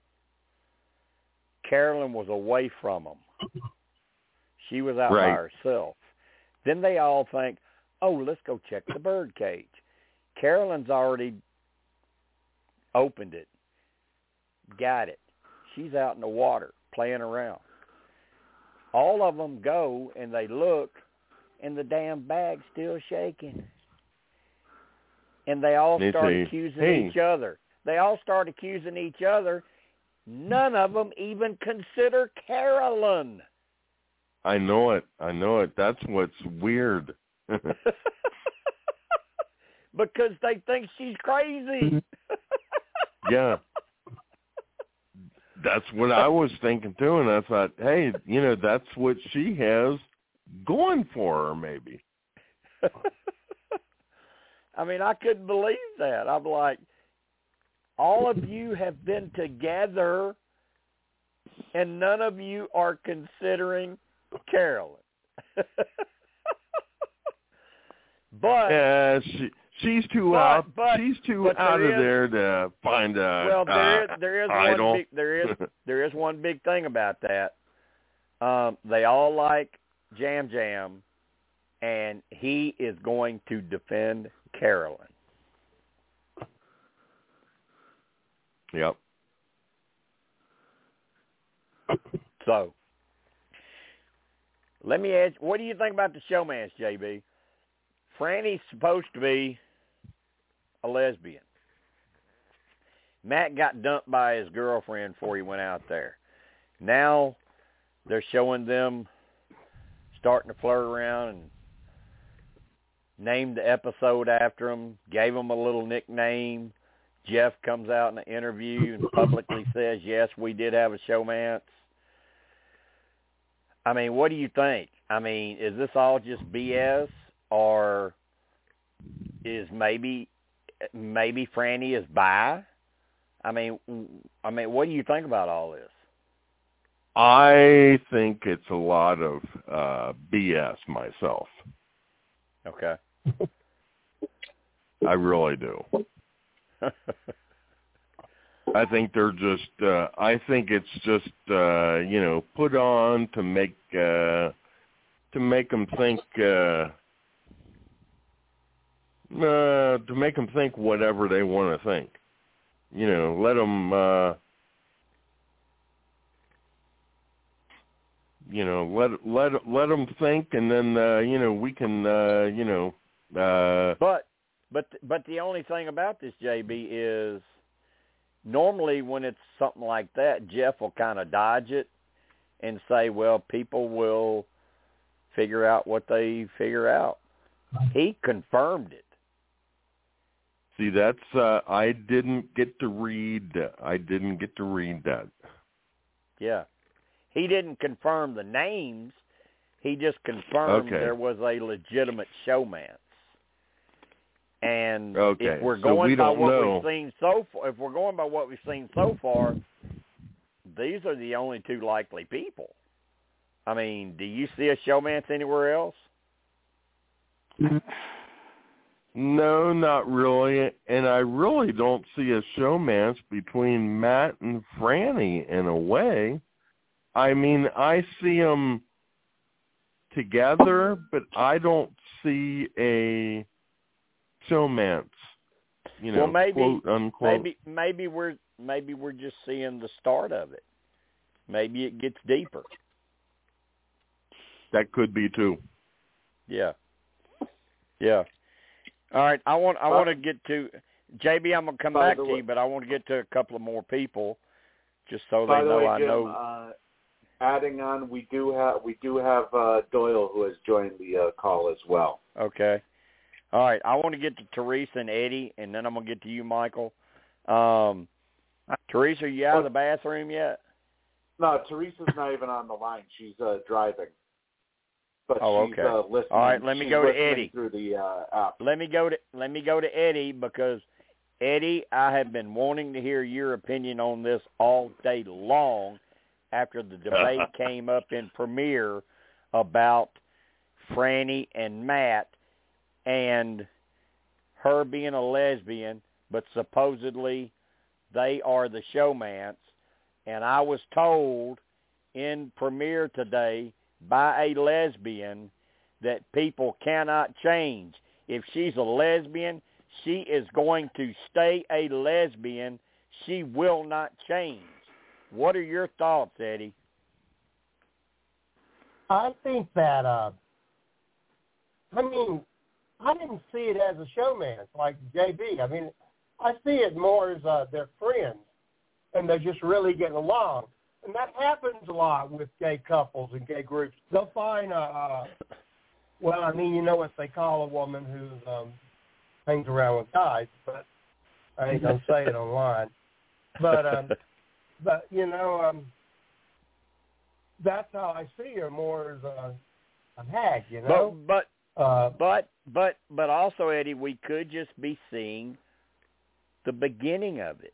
Carolyn was away from them. She was out by herself. Then they all think, oh, let's go check the bird cage. Carolyn's already opened it, got it. She's out in the water playing around. All of them go and they look, and the damn bag's still shaking. And they all start accusing each other. They all start accusing each other. None of them even consider Carolyn. I know it. That's what's weird. Because they think she's crazy. Yeah. That's what I was thinking too, and I thought, hey, that's what she has going for her, maybe. I mean, I couldn't believe that. I'm like, all of you have been together, and none of you are considering Carolyn. But she's too out. She's too out of there to find a. Well, there is idol. there is one big thing about that. They all like Jam Jam, and he is going to defend Carolyn. Yep. So, let me ask, what do you think about the showmance, JB? Franny's supposed to be a lesbian. Matt got dumped by his girlfriend before he went out there. Now they're showing them starting to flirt around and named the episode after him, gave him a little nickname. Jeff comes out in an interview and publicly says, yes, we did have a showmance. I mean, what do you think? I mean, is this all just BS, or is maybe Franny is bi? I mean, what do you think about all this? I think it's a lot of BS myself. Okay. I really do. I think they're just. I think it's just put on to make them think. To make them think whatever they want to think. let them, let them think, and then, we can, But the only thing about this, JB, is normally when it's something like that, Jeff will kind of dodge it and say, well, people will figure out what they figure out. He confirmed it. See, that's I didn't get to read that. Yeah. He didn't confirm the names. He just confirmed there was a legitimate showmance. And if we're going by what we've seen so far, these are the only two likely people. I mean, do you see a showmance anywhere else? No, not really. And I really don't see a showmance between Matt and Franny in a way. I mean, I see them together, but I don't see a showmance. Well, maybe, quote unquote. Maybe we're just seeing the start of it. Maybe it gets deeper. That could be too. Yeah. Yeah. All right, I want to get to JB. I'm gonna come back to you, but I want to get to a couple of more people, just so they know I know. Adding on, we do have Doyle who has joined the call as well. Okay. All right, I want to get to Teresa and Eddie, and then I'm gonna get to you, Michael. Teresa, are you out of the bathroom yet? No, Teresa's not even on the line. She's driving. But she's listening. All right, let me go to Eddie through the app. Let me go to Eddie, because Eddie, I have been wanting to hear your opinion on this all day long after the debate came up in Premiere about Franny and Matt and her being a lesbian, but supposedly they are the showmance. And I was told in Premiere today by a lesbian that people cannot change. If she's a lesbian, she is going to stay a lesbian. She will not change. What are your thoughts, Eddie? I think that, I didn't see it as a showmance like JB. I mean, I see it more as they're friends, and they're just really getting along. And that happens a lot with gay couples and gay groups. They'll find what they call a woman who hangs around with guys, but I ain't going to say it online. But that's how I see her, more as a hag, But also, Eddie, we could just be seeing the beginning of it.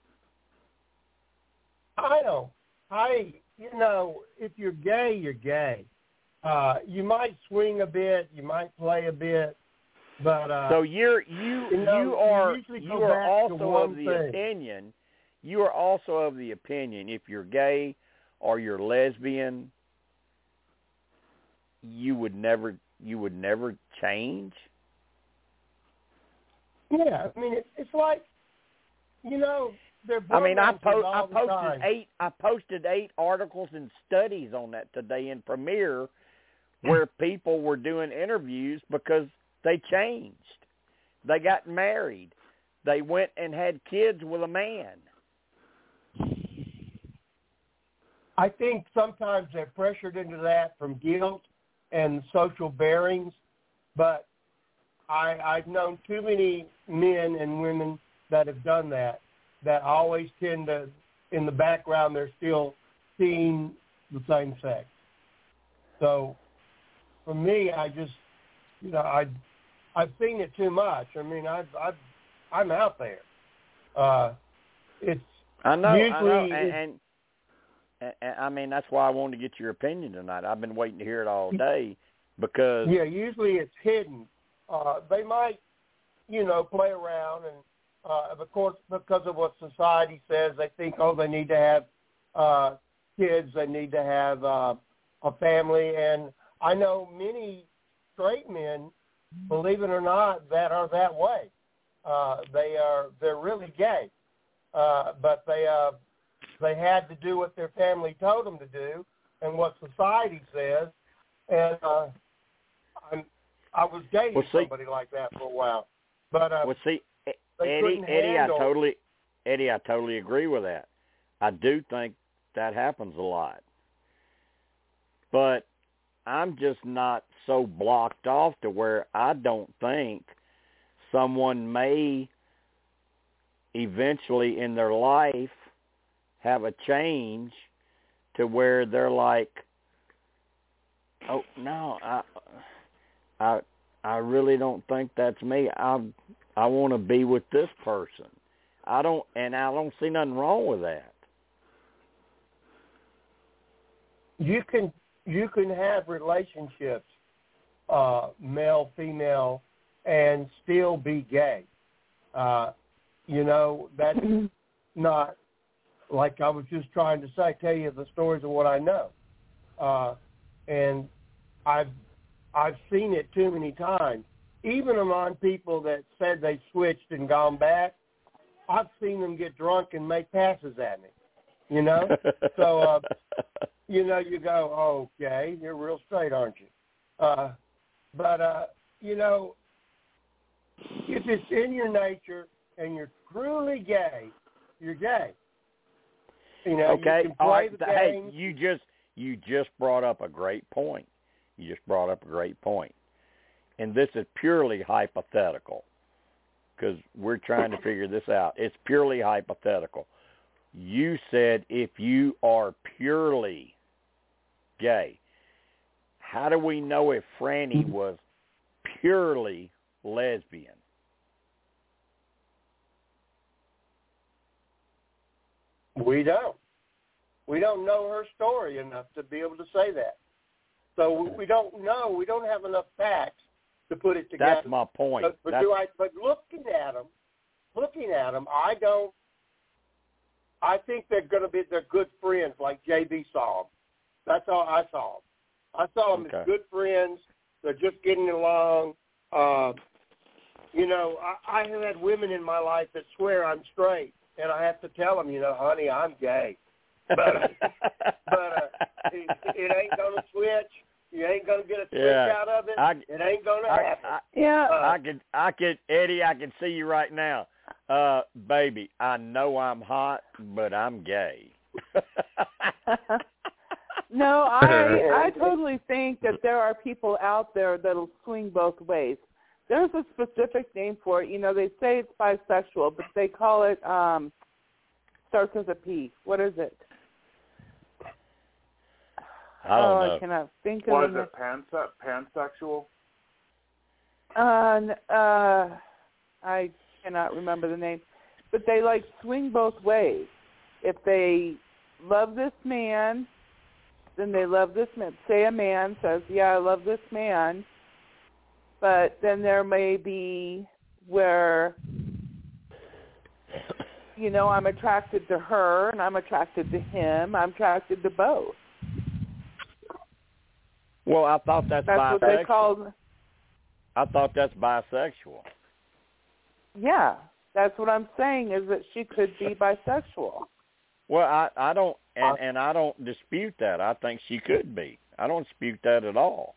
If you're gay, you're gay. You might swing a bit, you might play a bit, but so you are also of the opinion. You are also of the opinion, if you're gay or you're lesbian, you would never change. Yeah, I mean it's like, I posted 8 articles and studies on that today in Premiere, where people were doing interviews because they changed. They got married. They went and had kids with a man. I think sometimes they're pressured into that from guilt and social bearings, but I've known too many men and women that have done that always tend to, in the background, they're still seeing the same sex. So for me, I just, I've seen it too much. I mean, I'm out there. I know, and I mean, that's why I wanted to get your opinion tonight. I've been waiting to hear it all day because... Yeah, usually it's hidden. They might, play around, and of course, because of what society says, they think, they need to have kids, they need to have a family. And I know many straight men, believe it or not, that are that way. They're really gay. but they had to do what their family told them to do and what society says. And I was dating somebody like that for a while. But Eddie, I totally agree with that. I do think that happens a lot. But I'm just not so blocked off to where I don't think someone may eventually in their life have a change to where they're like, oh no, I really don't think that's me. I want to be with this person. I don't see nothing wrong with that. You can have relationships, male, female, and still be gay. That's not, like I was just trying to say, tell you the stories of what I know. And I've seen it too many times. Even among people that said they switched and gone back, I've seen them get drunk and make passes at me, So, you go, okay, you're real straight, aren't you? If it's in your nature and you're truly gay, you're gay. Okay. You can play the game. Hey, you just brought up a great point. And this is purely hypothetical because we're trying to figure this out. It's purely hypothetical. You said if you are purely gay, how do we know if Franny was purely lesbian? We don't. We don't know her story enough to be able to say that. So we don't know. We don't have enough facts to put it together. That's my point. But looking at them, I think they're good friends like JB saw them. That's all I saw them. I saw them as good friends. They're just getting along. I have had women in my life that swear I'm straight, and I have to tell them, honey, I'm gay. But it ain't going to switch. You ain't going to get a switch out of it. It ain't going to happen. Eddie, I can see you right now. Baby, I know I'm hot, but I'm gay. No, I totally think that there are people out there that'll swing both ways. There's a specific name for it. They say it's bisexual, but they call it, starts with a P. What is it? I don't know. I cannot think of it. What is it, pansexual? I cannot remember the name. But they swing both ways. If they love this man, then they love this man. Say a man says, yeah, I love this man. But then there may be where, I'm attracted to her and I'm attracted to him. I'm attracted to both. Well, I thought that's bisexual. What they call. I thought that's bisexual. Yeah, that's what I'm saying is that she could be bisexual. Well, I don't, and I don't dispute that. I think she could be. I don't dispute that at all.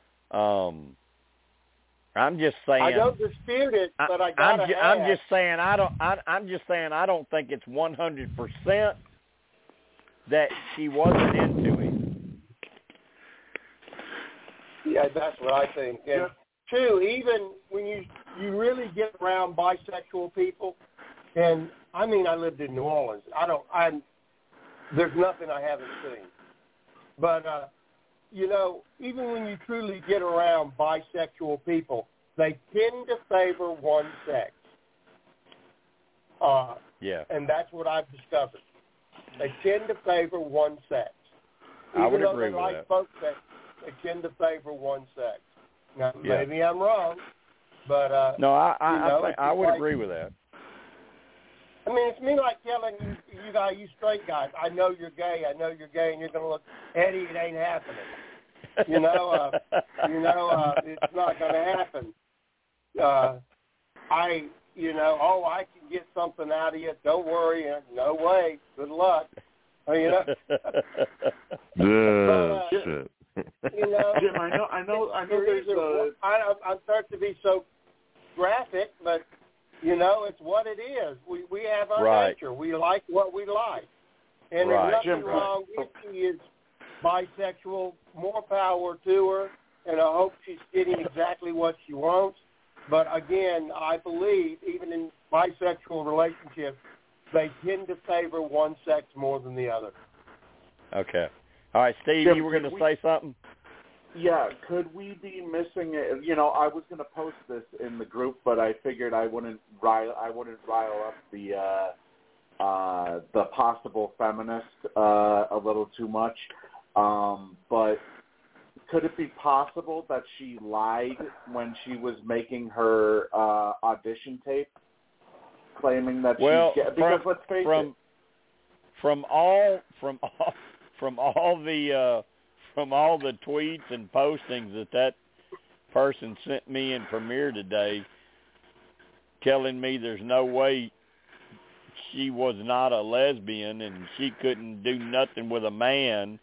I'm just saying. I don't dispute it, but I gotta ask. I'm just saying I don't think it's 100% that she wasn't into him. Yeah, that's what I think. And two, even when you really get around bisexual people, and I lived in New Orleans. There's nothing I haven't seen. But even when you truly get around bisexual people, they tend to favor one sex. And that's what I've discovered. They tend to favor one sex. I would agree with that. Both sexes, they tend to favor one sex. Now, maybe I'm wrong, but no, I would agree with that. It's me like telling you straight guys, I know you're gay, and you're going to look, Eddie, it ain't happening. It's not going to happen. I can get something out of you. Don't worry. No way. Good luck. You know. Shit. You know, Jim, I know. There's I'm starting to be so graphic, but you know, it's what it is. We have our nature. We like what we like, and there's nothing wrong if she is bisexual. More power to her, and I hope she's getting exactly what she wants. But again, I believe even in bisexual relationships, they tend to favor one sex more than the other. Okay. All right, Steve, Jim, you were going to say something? Yeah, could we be missing it? You know, I was going to post this in the group, but I figured I wouldn't rile up the possible feminist a little too much. But could it be possible that she lied when she was making her audition tape, claiming that because let's face it, from all the tweets and postings that person sent me in Premiere today, telling me there's no way she was not a lesbian and she couldn't do nothing with a man,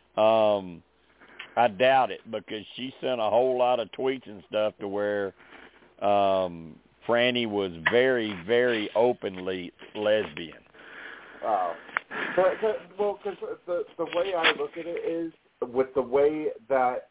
I doubt it, because she sent a whole lot of tweets and stuff to where Franny was very, very openly lesbian. Oh. Well, because the way I look at it is with the way that,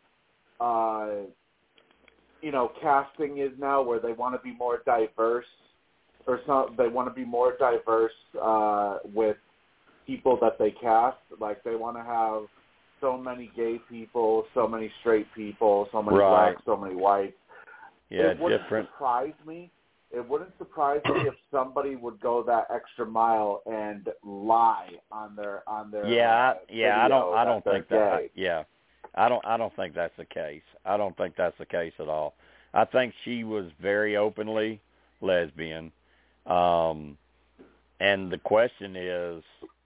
casting is now, where they want to be more diverse, they want to be more diverse with people that they cast. Like, they want to have so many gay people, so many straight people, so many blacks, so many whites. Yeah, it wouldn't different. surprise me. It wouldn't surprise me if somebody would go that extra mile and lie on their I don't think that. Gay. Yeah, I don't think that's the case. I don't think that's the case at all. I think she was very openly lesbian. And the question is,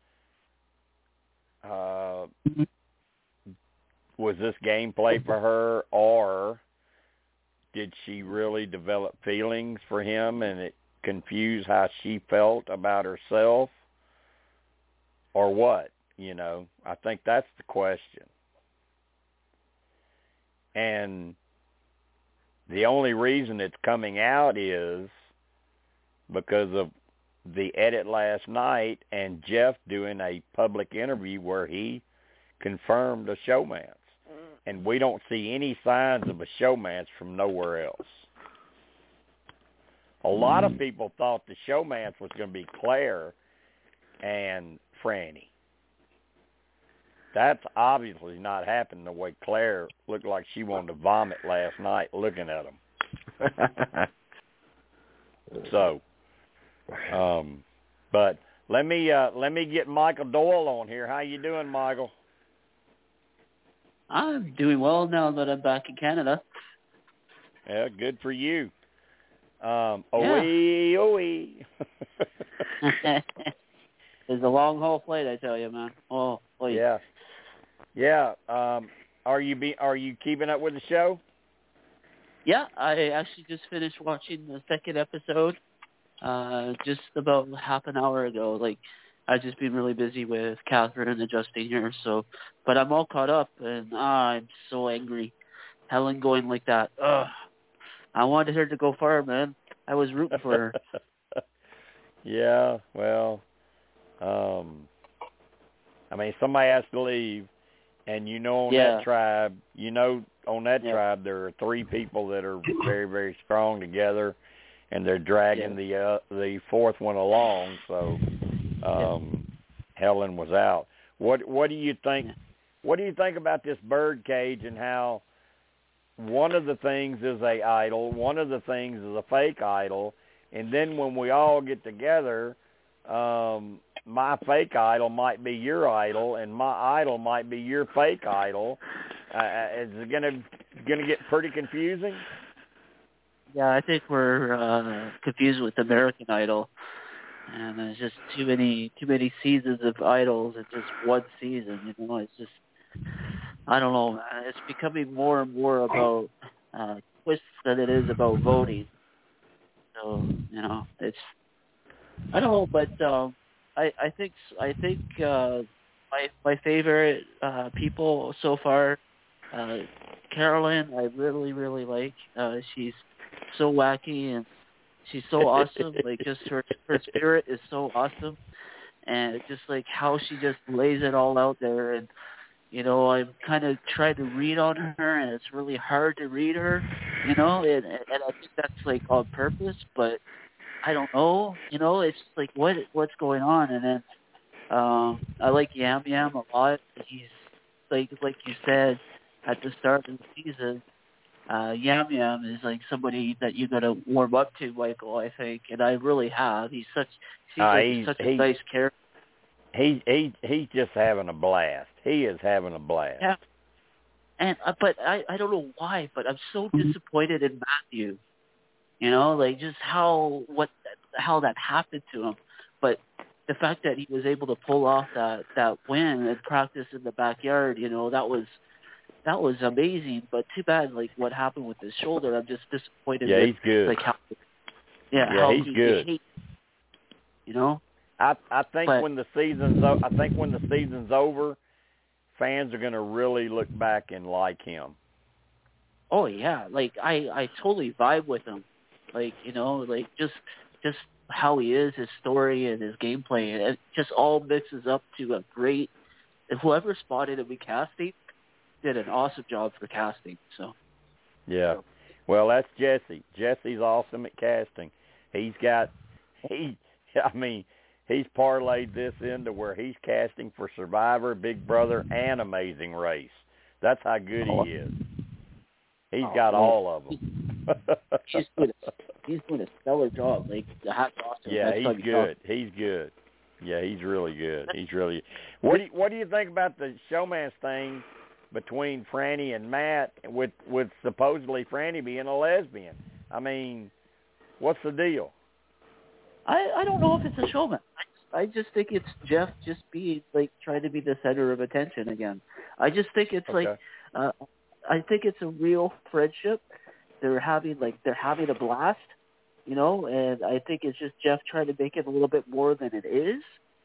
was this gameplay for her, or did she really develop feelings for him and it confused how she felt about herself, or what? I think that's the question. And the only reason it's coming out is because of the edit last night and Jeff doing a public interview where he confirmed a showmance. And we don't see any signs of a showmance from nowhere else. A lot of people thought the showmance was going to be Claire and Franny. That's obviously not happening the way Claire looked like she wanted to vomit last night looking at him. So, but let me get Michael Doyle on here. How you doing, Michael? I'm doing well now that I'm back in Canada. Yeah, good for you. Owie. It's a long haul flight, I tell you, man. Oh, please. Yeah. Are you keeping up with the show? Yeah, I actually just finished watching the second episode just about half an hour ago. Like, I've just been really busy with Catherine and adjusting here, but I'm all caught up, and I'm so angry. Helen going like that. Ugh. I wanted her to go far, man. I was rooting for her. Yeah, well, somebody has to leave, and on that tribe, tribe, there are three people that are very, very strong together, and they're dragging the fourth one along. So Helen was out. What do you think? What do you think about this birdcage and how one of the things is a idol, one of the things is a fake idol, and then when we all get together, my fake idol might be your idol, and my idol might be your fake idol. Is it gonna get pretty confusing? Yeah, I think we're confused with American Idol, and there's just too many seasons of idols in just one season. It's just, I don't know. It's becoming more and more about twists than it is about voting. So it's I don't know, but I think my favorite people so far, Carolyn, I really like. She's so wacky and she's so awesome. Like, just her spirit is so awesome, and it's just like how she just lays it all out there. And you know, I'm kind of trying to read on her, and it's really hard to read her. You know, and I think that's like on purpose, but I don't know. You know, it's like what's going on. And then I like Yam Yam a lot. He's like you said at the start of the season. Yam Yam is like somebody that you got to warm up to, Michael, I think, and I really have. He's such a nice character. He's just having a blast. He is having a blast. Yeah. And but I don't know why, but I'm so disappointed in Matthew. You know, like just how that happened to him. But the fact that he was able to pull off that win and practice in the backyard, you know, that was amazing. But too bad, like what happened with his shoulder. I'm just disappointed. Yeah, he's good. Like how he's good. You know, I think when the season's over, fans are going to really look back and like him. Oh yeah, like I totally vibe with him. Like, you know, like just how he is, his story and his gameplay, and it just all mixes up to a great. And whoever spotted him in casting did an awesome job for casting. So. Yeah, well, that's Jesse. Jesse's awesome at casting. He's parlayed this into where he's casting for Survivor, Big Brother, and Amazing Race. That's how good he is. He's got all of them. He's doing a stellar job. Like, the hats off to him. Yeah, he's good. He's good. Yeah, he's really good. He's really. What do you think about the showman's thing between Franny and Matt, with supposedly Franny being a lesbian? I mean, what's the deal? I don't know if it's a showman. I just think it's Jeff just being like trying to be the center of attention again. I just think it's like I think it's a real friendship. They're having a blast, you know, and I think it's just Jeff trying to make it a little bit more than it is.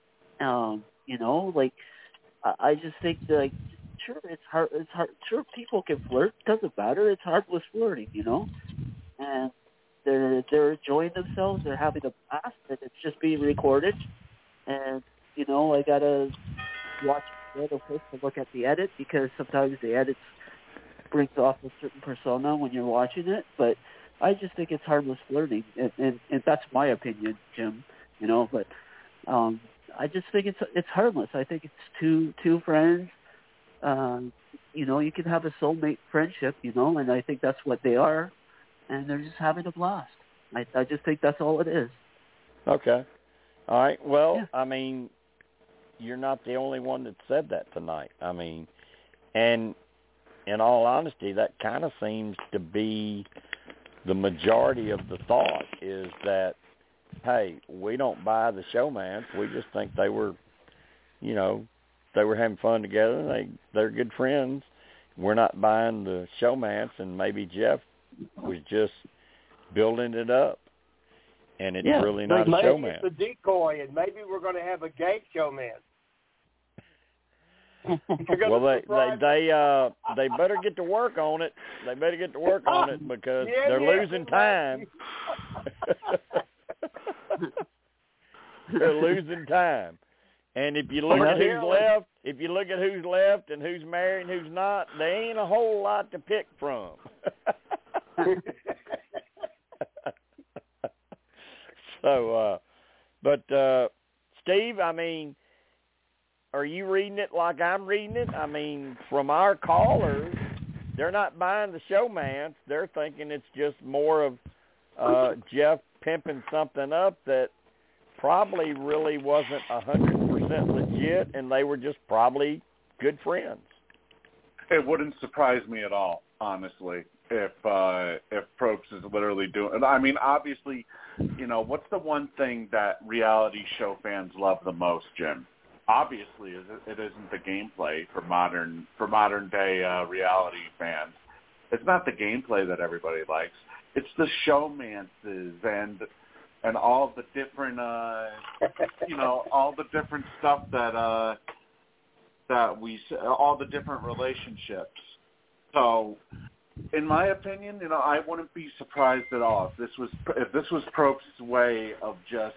You know, like I just think that, like, sure, it's hard. Sure, people can flirt. Doesn't matter. It's harmless flirting, you know, and they're enjoying themselves. They're having a blast, and it's just being recorded. And you know, I gotta watch the other first to look at the edit, because sometimes the edits brings off a certain persona when you're watching it. But I just think it's harmless flirting, and that's my opinion, Jim. You know, but I just think it's harmless. I think it's two friends. You know, you can have a soulmate friendship, you know, and I think that's what they are, and they're just having a blast. I just think that's all it is. Okay. All right. Well, yeah. I mean, you're not the only one that said that tonight. I mean, and in all honesty, that kind of seems to be the majority of the thought, is that, hey, we don't buy the showmance. We just think they were, you know, they were having fun together. They're good friends. We're not buying the showmance, and maybe Jeff was just building it up, and it's really not a showmance. Maybe it's a decoy, and maybe we're going to have a gay showman. Well, they better get to work on it. They better get to work on it, because they're losing time. They're losing time. And if you look at who's left, and who's married and who's not, there ain't a whole lot to pick from. So, but Steve, I mean, are you reading it like I'm reading it? I mean, from our callers, they're not buying the showmance. They're thinking it's just more of Jeff pimping something up that probably really wasn't 100% legit, and they were just probably good friends. It wouldn't surprise me at all, honestly, if Probst is literally doing. I mean, obviously, you know, what's the one thing that reality show fans love the most, Jim? Obviously, it isn't the gameplay for modern day reality fans. It's not the gameplay that everybody likes. It's the showmances and all the different, all the different stuff that we, all the different relationships. So, in my opinion, I wouldn't be surprised at all if this was Probst's way of just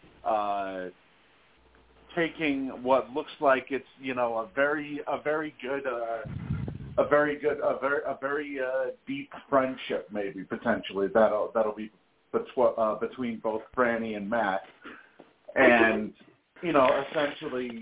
taking what looks like it's a very deep friendship, maybe potentially that'll be between both Franny and Matt, and essentially.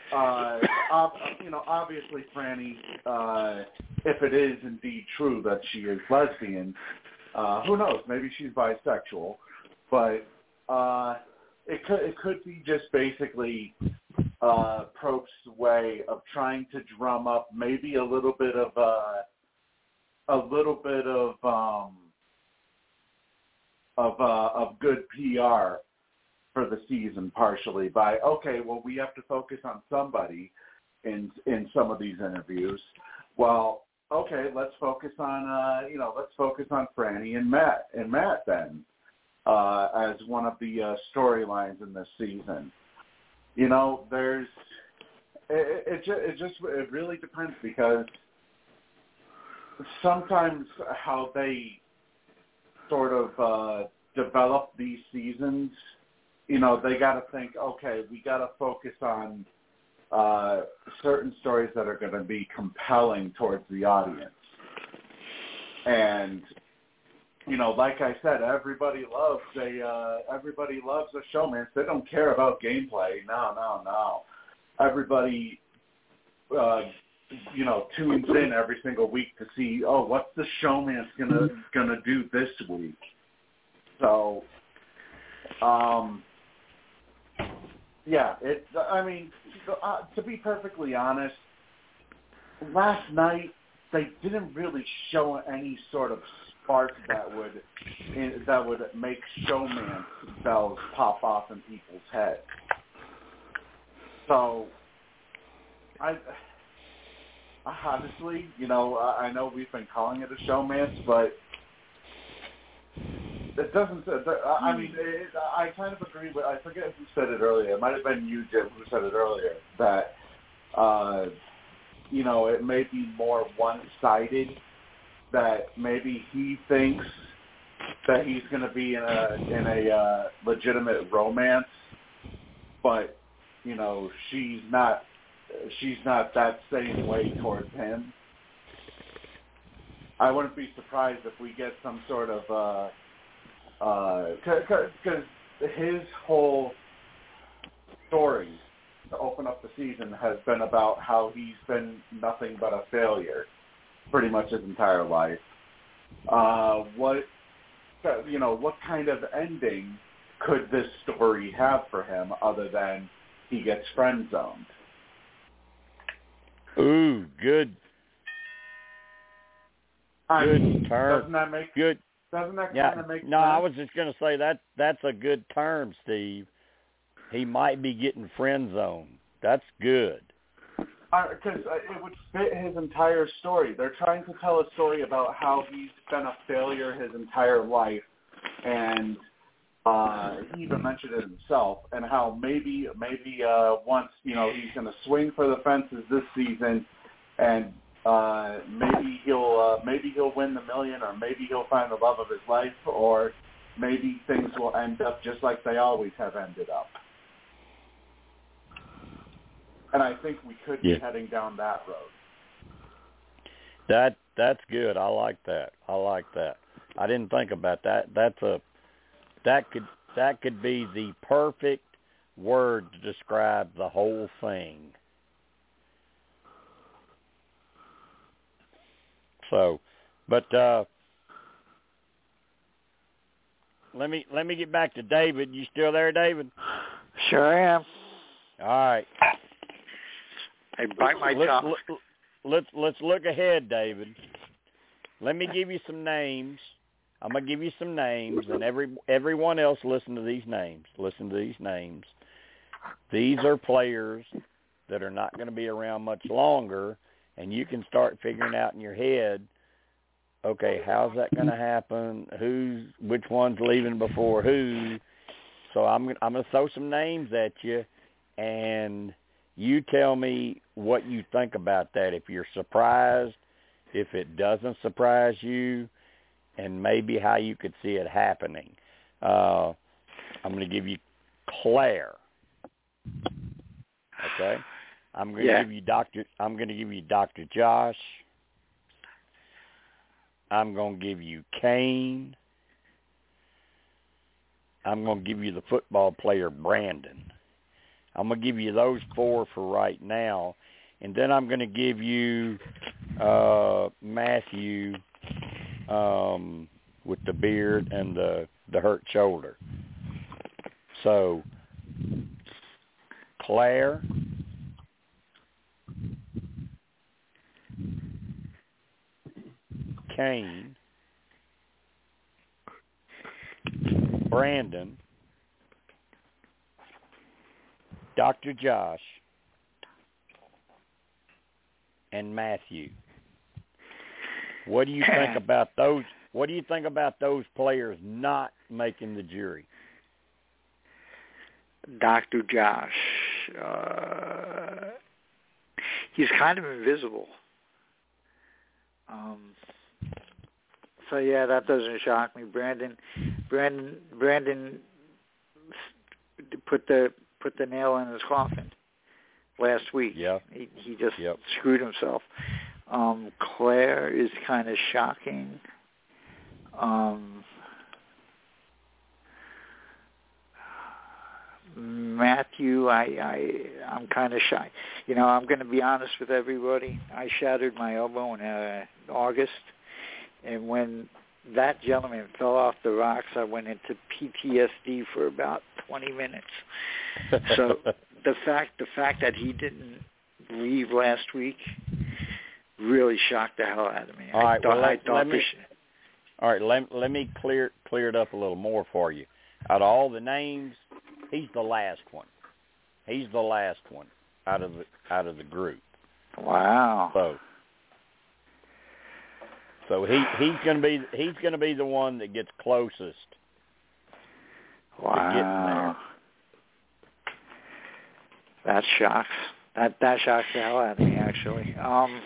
Obviously, Franny, if it is indeed true that she is lesbian, who knows? Maybe she's bisexual, but it could be just basically Probst's way of trying to drum up maybe a little bit of good PR for the season, partially by, okay, well, we have to focus on somebody in some of these interviews. Well, okay, let's focus on Franny and Matt then as one of the storylines in this season. There's it really depends, because sometimes how they sort of develop these seasons, they got to think, okay, we got to focus on certain stories that are going to be compelling towards the audience. And, like I said, everybody loves a showman. They don't care about gameplay. No. Everybody, tunes in every single week to see, what's the showman's gonna do this week. So, to be perfectly honest, last night they didn't really show any sort of spark that would make showman bells pop off in people's heads. So, I honestly, I know we've been calling it a showman, but it doesn't. I kind of agree with. I forget who said it earlier. It might have been you, Jim, who said it earlier. That it may be more one-sided. That maybe he thinks that he's going to be in a legitimate romance, but she's not that same way towards him. I wouldn't be surprised if we get some sort of because his whole story to open up the season has been about how he's been nothing but a failure pretty much his entire life. What kind of ending could this story have for him other than he gets friend zoned? Ooh, good. Good term. Doesn't that make good? Doesn't that kind of make sense? No, I was just going to say that's a good term, Steve. He might be getting friend zoned. That's good. Because it would fit his entire story. They're trying to tell a story about how he's been a failure his entire life, and he even mentioned it himself, and how maybe once he's going to swing for the fences this season, and maybe he'll win the $1 million, or maybe he'll find the love of his life, or maybe things will end up just like they always have ended up. And I think we could be heading down that road. That's good. I like that. I didn't think about that. That could be the perfect word to describe the whole thing. So, but let me get back to David. You still there, David? Sure am. All right. I bite my tongue. Let's look ahead, David. Let me give you some names. I'm going to give you some names, and everyone else listen to these names. These are players that are not going to be around much longer, and you can start figuring out in your head, okay, how's that going to happen? Which one's leaving before who? So I'm going to throw some names at you, and you tell me what you think about that. If you're surprised, if it doesn't surprise you, and maybe how you could see it happening. I'm going to give you Claire. Okay, I'm going to give you Dr. Josh. I'm going to give you Kane. I'm going to give you the football player Brandon. I'm going to give you those 4 for right now, and then I'm going to give you Matthew with the beard and the hurt shoulder. So Claire, Kane, Brandon, Dr. Josh, and Matthew. What do you think about those? What do you think about those players not making the jury? Dr. Josh, he's kind of invisible. So yeah, that doesn't shock me. Brandon put the nail in his coffin last week. Yeah. He just screwed himself. Claire is kind of shocking. Matthew, I'm kind of shy. You know, I'm going to be honest with everybody. I shattered my elbow in August, and when that gentleman fell off the rocks, I went into PTSD for about 20 minutes. So the fact that he didn't leave last week really shocked the hell out of me. All right, let me clear it up a little more for you. Out of all the names, he's the last one. He's the last one out of the group. Wow. So he's going to be the one that gets closest. Wow. To getting there. That shocks. That shocks the hell out of me, actually.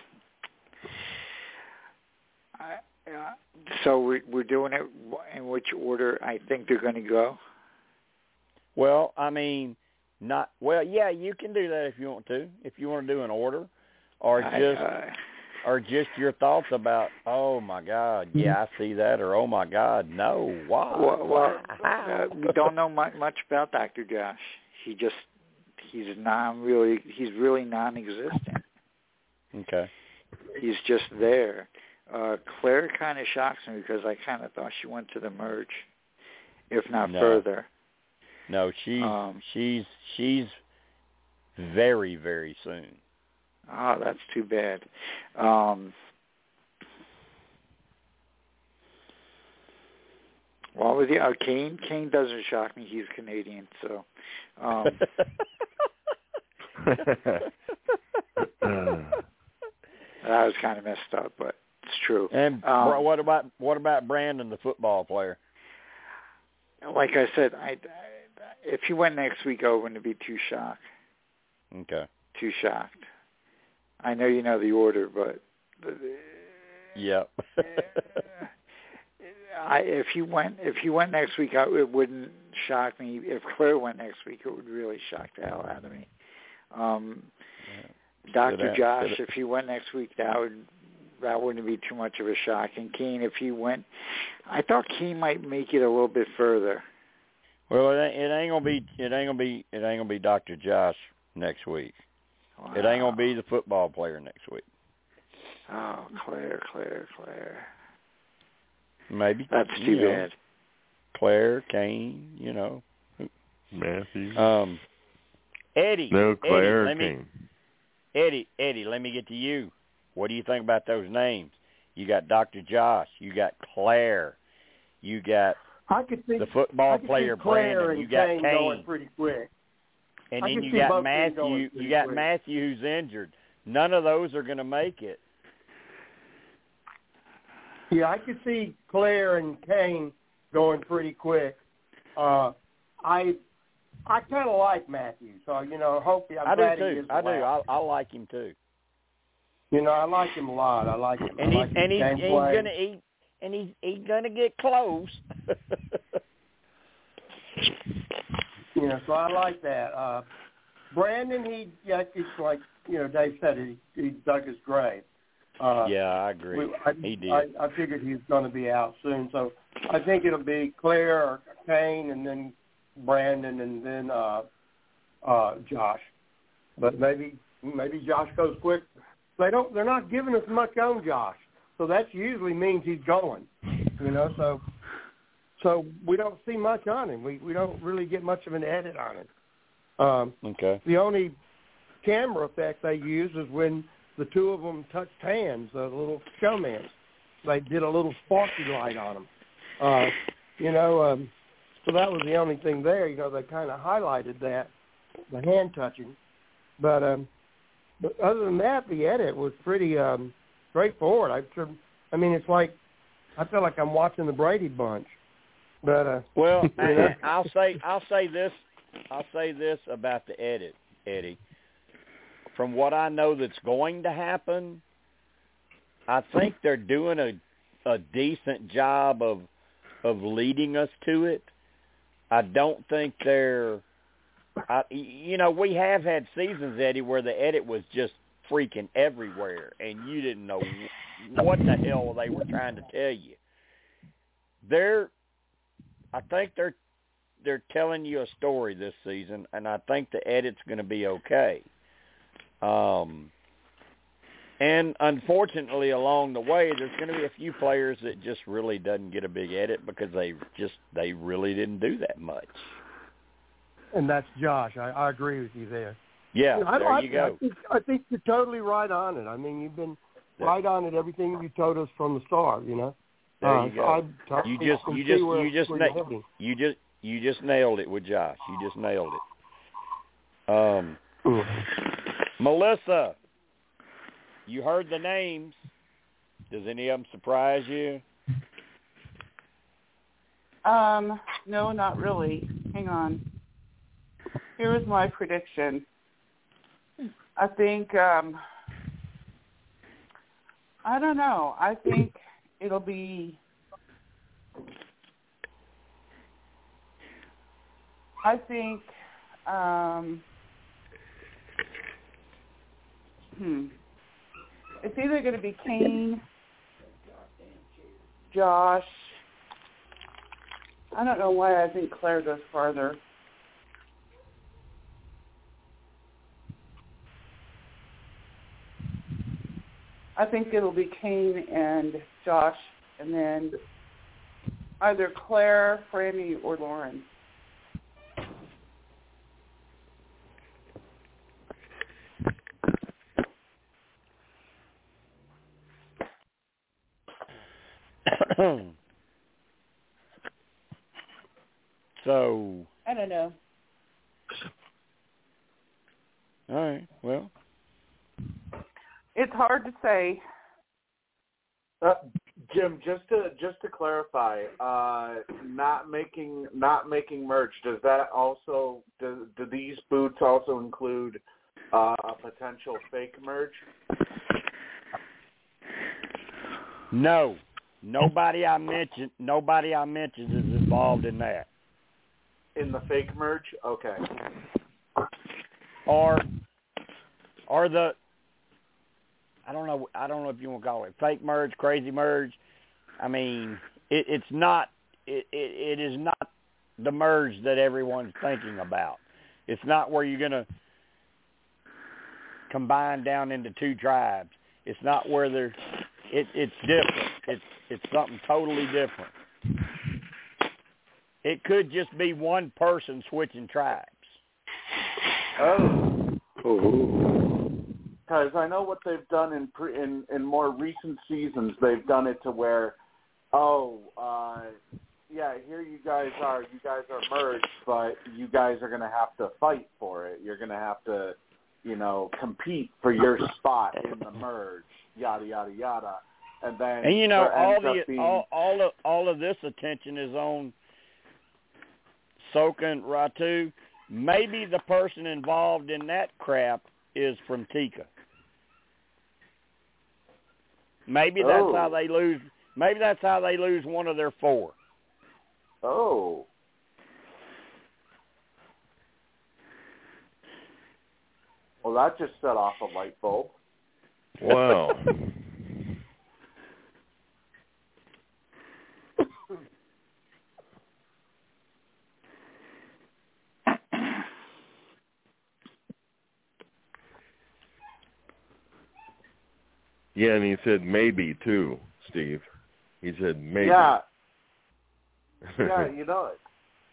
So we're doing it in which order I think they're going to go? Well, I mean, yeah, you can do that if you want to. If you want to do an order, or just your thoughts about, oh my God, yeah, I see that, or oh my God, no, why? Well, we don't know much about Dr. Josh. He's really non-existent. Okay. He's just there. Claire kind of shocks me because I kind of thought she went to the merge, if not further. No, she's very, very soon. Oh, that's too bad. Well, with Kane doesn't shock me. He's Canadian, so. That was kind of messed up, but it's true. And what about Brandon, the football player? Like I said, if he went next week, I wouldn't be too shocked. Okay. Too shocked. I know you know the order, but. Yep. If he went next week, it wouldn't shock me. If Claire went next week, it would really shock the hell out of me. Dr. Josh, if he went next week, that wouldn't be too much of a shock. And Kane, if he went, I thought Kane might make it a little bit further. Well, it ain't gonna be Dr. Josh next week. Wow. It ain't gonna be the football player next week. Oh, Claire. Maybe that's too bad. Claire, Kane, Matthew. Eddie. No, Claire, Eddie, Kane. Eddie, let me get to you. What do you think about those names? You got Dr. Josh. You got Claire. You got the football player Brandon. You got Kane going pretty quick. And then you got Matthew. You got Matthew who's injured. None of those are going to make it. Yeah, I could see Claire and Kane going pretty quick. I kind of like Matthew, so hopefully I'm glad he is. I do. I like him too. I like him a lot. I like him. And he's gonna eat, and he's gonna get close. So I like that. Brandon, it's like Dave said, he dug his grave. Yeah, I agree. He did. I figured he was going to be out soon, so I think it'll be Claire or Kane, and then Brandon, and then Josh. But maybe Josh goes quick. They're not giving us much on Josh, so that usually means he's going. So we don't see much on him. We don't really get much of an edit on him. Okay. The only camera effect they use is when the two of them touched hands, the little showmans. They did a little sparky light on them. So that was the only thing there. They kind of highlighted that, the hand touching. But other than that, the edit was pretty straightforward. It's like I feel like I'm watching the Brady Bunch. But I'll say this about the edit, Eddie. From what I know that's going to happen, I think they're doing a decent job of leading us to it. I don't think they're we have had seasons, Eddie, where the edit was just freaking everywhere and you didn't know what the hell they were trying to tell you. I think they're telling you a story this season, and I think the edit's going to be okay. And unfortunately, along the way, there's going to be a few players that just really doesn't get a big edit because they really didn't do that much. And that's Josh. I agree with you there. Yeah, there you go. I think you're totally right on it. You've been right on it. Everything you told us from the start. There you go. You just nailed it with Josh. You just nailed it. Melissa, you heard the names. Does any of them surprise you? No, not really. Hang on. Here is my prediction. I think, I don't know. I think it'll be, it's either going to be Kane, Josh. I don't know why I think Claire goes farther. I think it'll be Kane and Josh, and then either Claire, Franny, or Lauren. So I don't know. All right. Well, it's hard to say. Jim, just to clarify, not making merch. Does that also do these boots also include a potential fake merch? No. Nobody I mentioned is involved in that. In the fake merch? Okay. Or the I don't know if you want to call it fake merge, crazy merge. It's not it is not the merge that everyone's thinking about. It's not where you're gonna combine down into two tribes. It's not where it's different. It's something totally different. It could just be one person switching tribes. Oh. Because I know what they've done in more recent seasons. They've done it to where, here you guys are merged, but you guys are going to have to fight for it. You're going to have to, compete for your spot in the merge. Yada yada yada. And then all of this attention is on Ahsoka Ratu, maybe the person involved in that crap is from Tika. Maybe that's how they lose. Maybe that's how they lose one of their 4. Oh. Well, that just set off a light bulb. Wow. Yeah, and he said maybe too, Steve. He said maybe. Yeah. Yeah, you know it.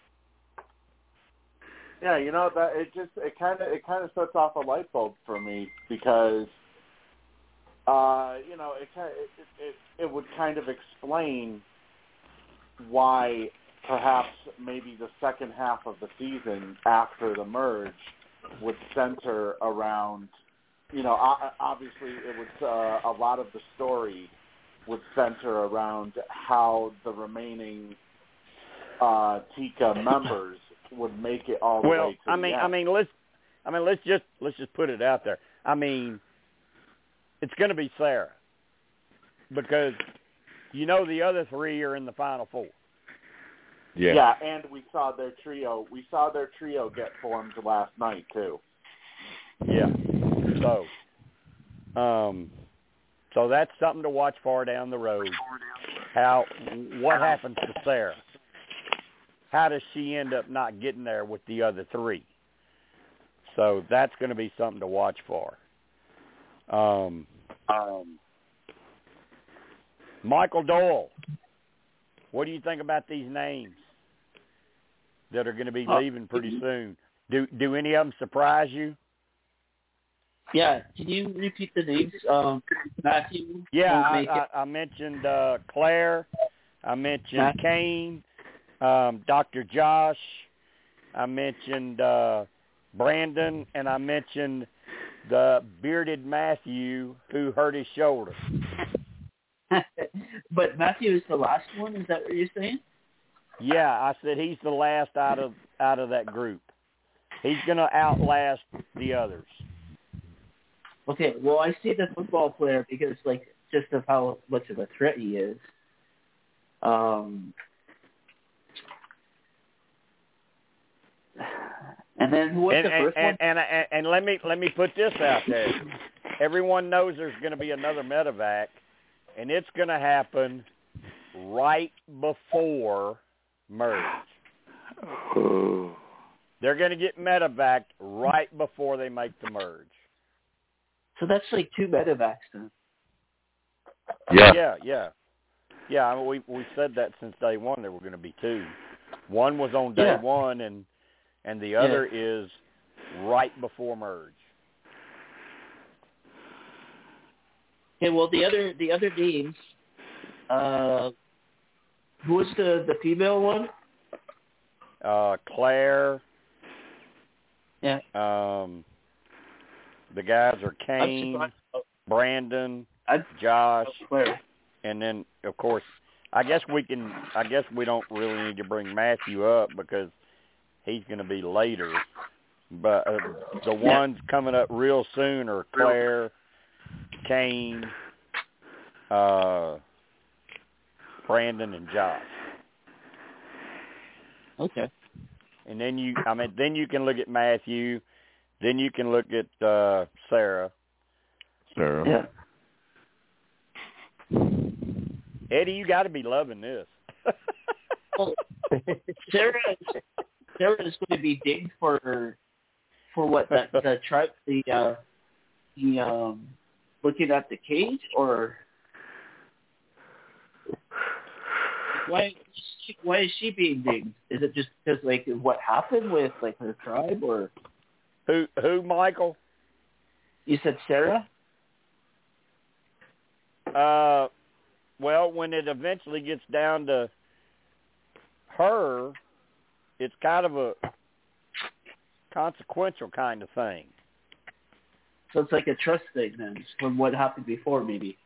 Yeah, you know that it kind of sets off a light bulb for me because you know, it would kind of explain why perhaps maybe the second half of the season after the merge would center around, you know, obviously it would a lot of the story would center around how the remaining Tika members would make it all the way to the end. let's just put it out there. I mean, it's going to be Sarah because you know the other 3 are in the Final 4. Yeah. Yeah, and we saw their trio. We saw their trio get formed last night too. Yeah. So that's something to watch for down the road. What happens to Sarah? How does she end up not getting there with the other 3? So that's going to be something to watch for. Michael Doyle, what do you think about these names that are going to be leaving pretty soon? Do any of them surprise you? Yeah, can you repeat the names? Matthew? Yeah, I mentioned Claire. I mentioned Kane, Dr. Josh. I mentioned Brandon, and I mentioned the bearded Matthew who hurt his shoulder. But Matthew is the last one? Is that what you're saying? Yeah, I said he's the last out of that group. He's going to outlast the others. Okay, well, I see the football player because, like, just of how much of a threat he is. And then who was the first one? And let me put this out there. Everyone knows there's going to be another medevac, and it's going to happen right before merge. They're going to get medevac right before they make the merge. So that's like 2 medevacs then. Yeah. I mean, we said that since day one there were going to be 2. One was on day 1, and the other is right before merge. Okay, well the other names, who was the female one? Claire. Yeah. The guys are Kane, Brandon, Josh, and then of course, I guess we don't really need to bring Matthew up because he's going to be later. But the ones coming up real soon are Claire, Kane, Brandon, and Josh. Okay. And then you can look at Matthew. Then you can look at Sarah. Yeah. Eddie, you got to be loving this. Well, Sarah is going to be dinged for what the tribe the looking at the cage, or why is she being dinged? Is it just because like what happened with like her tribe, or who Michael? You said Sarah? Well, when it eventually gets down to her, it's kind of a consequential kind of thing. So it's like a trust thing then, from what happened before, maybe.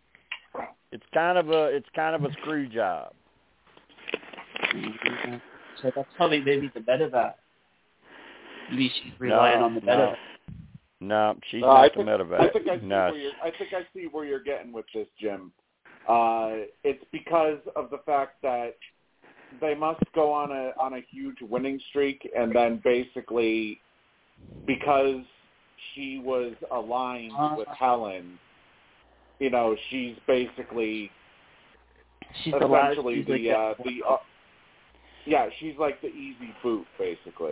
It's kind of a screw job. So that's probably maybe the medevac. Maybe she's relying on the medevac. No, she's not the medevac. I think I see where you're getting with this, Jim. It's because of the fact that they must go on a huge winning streak, and then basically because she was aligned with Helen, you know, she's basically essentially she's like the easy boot, basically.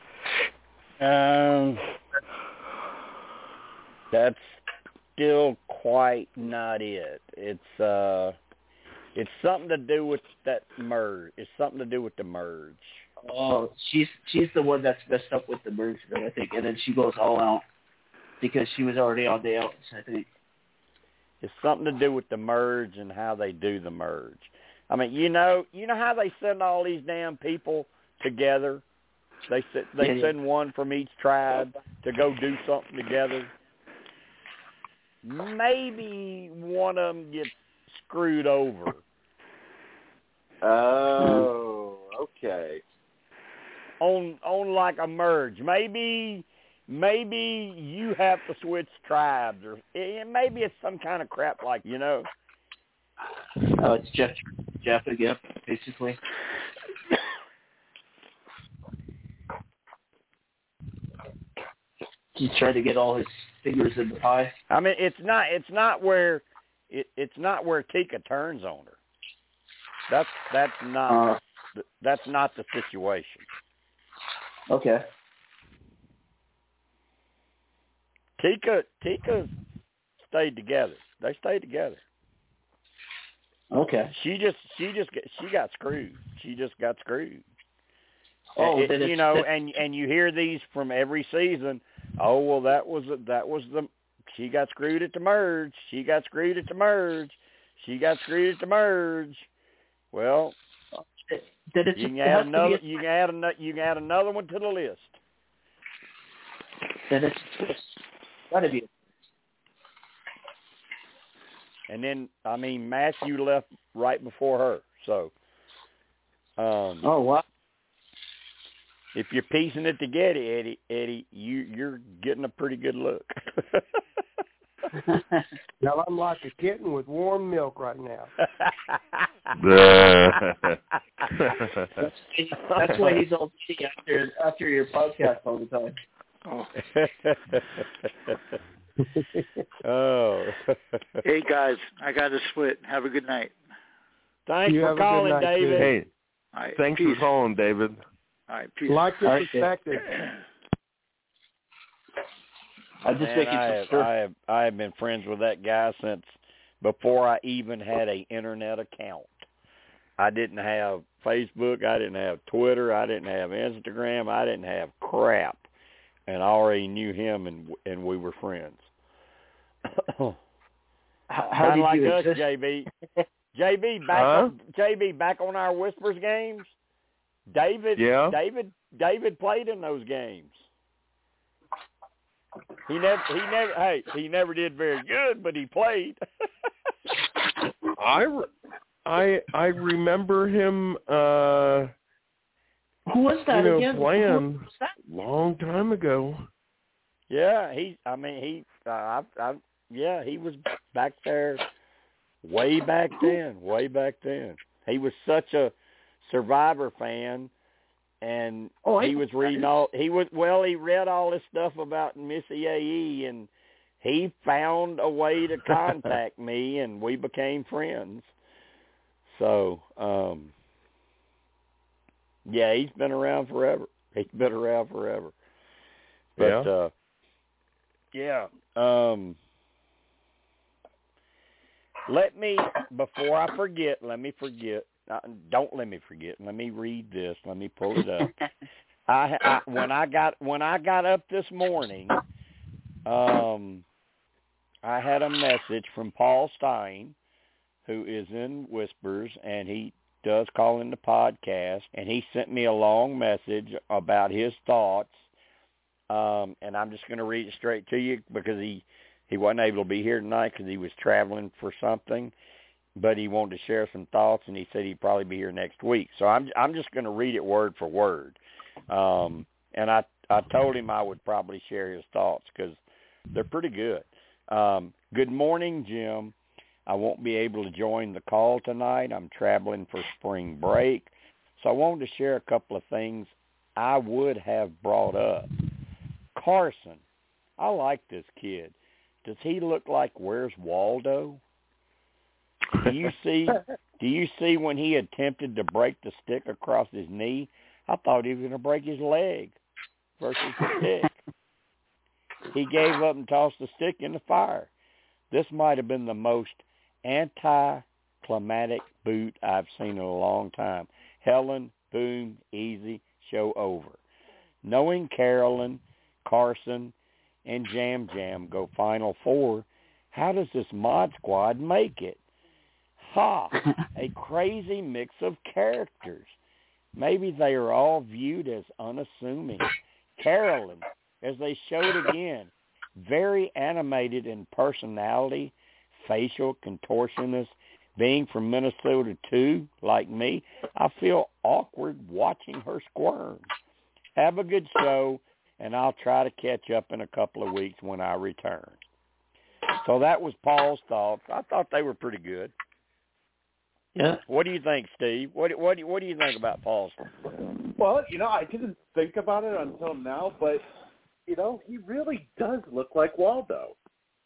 That's still quite not it. It's something to do with that merge. It's something to do with the merge. Oh, she's the one that's messed up with the merge, though, I think, and then she goes all out because she was already on the outs, I think. It's something to do with the merge and how they do the merge. I mean, you know how they send all these damn people together? They send one from each tribe to go do something together. Maybe one of them gets screwed over. Oh, okay. On like a merge. Maybe you have to switch tribes, or maybe it's some kind of crap like, you know. Oh, it's Jeff again, basically. He's trying to get all his fingers in the pie. I mean, it's not where Tika turns on her. That's not the situation. Okay. Tika stayed together. They stayed together. Okay. She got screwed. She just got screwed. Oh, you know, and you hear these from every season. Oh, well, that was the. She got screwed at the merge. She got screwed at the merge. She got screwed at the merge. Well, you can add another. You can add another one to the list. Then it's gotta be. And then, I mean, Matthew left right before her. So. Oh wow. If you're piecing it together, Eddie, you're getting a pretty good look. Now I'm like a kitten with warm milk right now. That's why he's all sick after your podcast all the time. Oh. Hey guys, I got to split. Have a good night. Thanks for calling, David. Hey, right, thanks peace. for calling, David. All right, peace. Like your perspective. I'm just making some sure. I have been friends with that guy since before I even had an internet account. I didn't have Facebook. I didn't have Twitter. I didn't have Instagram. I didn't have crap. And I already knew him, and we were friends. How did like you us, exist? JB, back on our Whispers games. David played in those games. He never did very good, but he played. I remember him who was that again? Playing long time ago. Yeah, he was back there way back then. He was such a Survivor fan, and he was reading he read all this stuff about Missy A.E., and he found a way to contact me, and we became friends. So, he's been around forever. But, let me forget. Don't let me forget. Let me read this. Let me pull it up. When I got up this morning, I had a message from Paul Stein, who is in Whispers, and he does call in the podcast, and he sent me a long message about his thoughts, and I'm just going to read it straight to you because he wasn't able to be here tonight because he was traveling for something. but he wanted to share some thoughts, and he said he'd probably be here next week. So I'm just going to read it word for word. And I told him I would probably share his thoughts because they're pretty good. Good morning, Jim. I won't be able to join the call tonight. I'm traveling for spring break. So I wanted to share a couple of things I would have brought up. Carson, I like this kid. Does he look like Where's Waldo? Do you see when he attempted to break the stick across his knee? I thought he was going to break his leg versus the stick. He gave up and tossed the stick in the fire. This might have been the most anticlimactic boot I've seen in a long time. Helen, boom, easy, show over. Knowing Carolyn, Carson, and Jam Jam go Final Four, how does this Mod Squad make it? Ha! A crazy mix of characters. Maybe they are all viewed as unassuming. Carolyn, as they showed again, very animated in personality, facial contortionist, being from Minnesota too, like me, I feel awkward watching her squirm. Have a good show, and I'll try to catch up in a couple of weeks when I return. So that was Paul's thoughts. I thought they were pretty good. Yeah. What do you think, Steve? What do you think about Paul's thoughts? Well, I didn't think about it until now, but, he really does look like Waldo.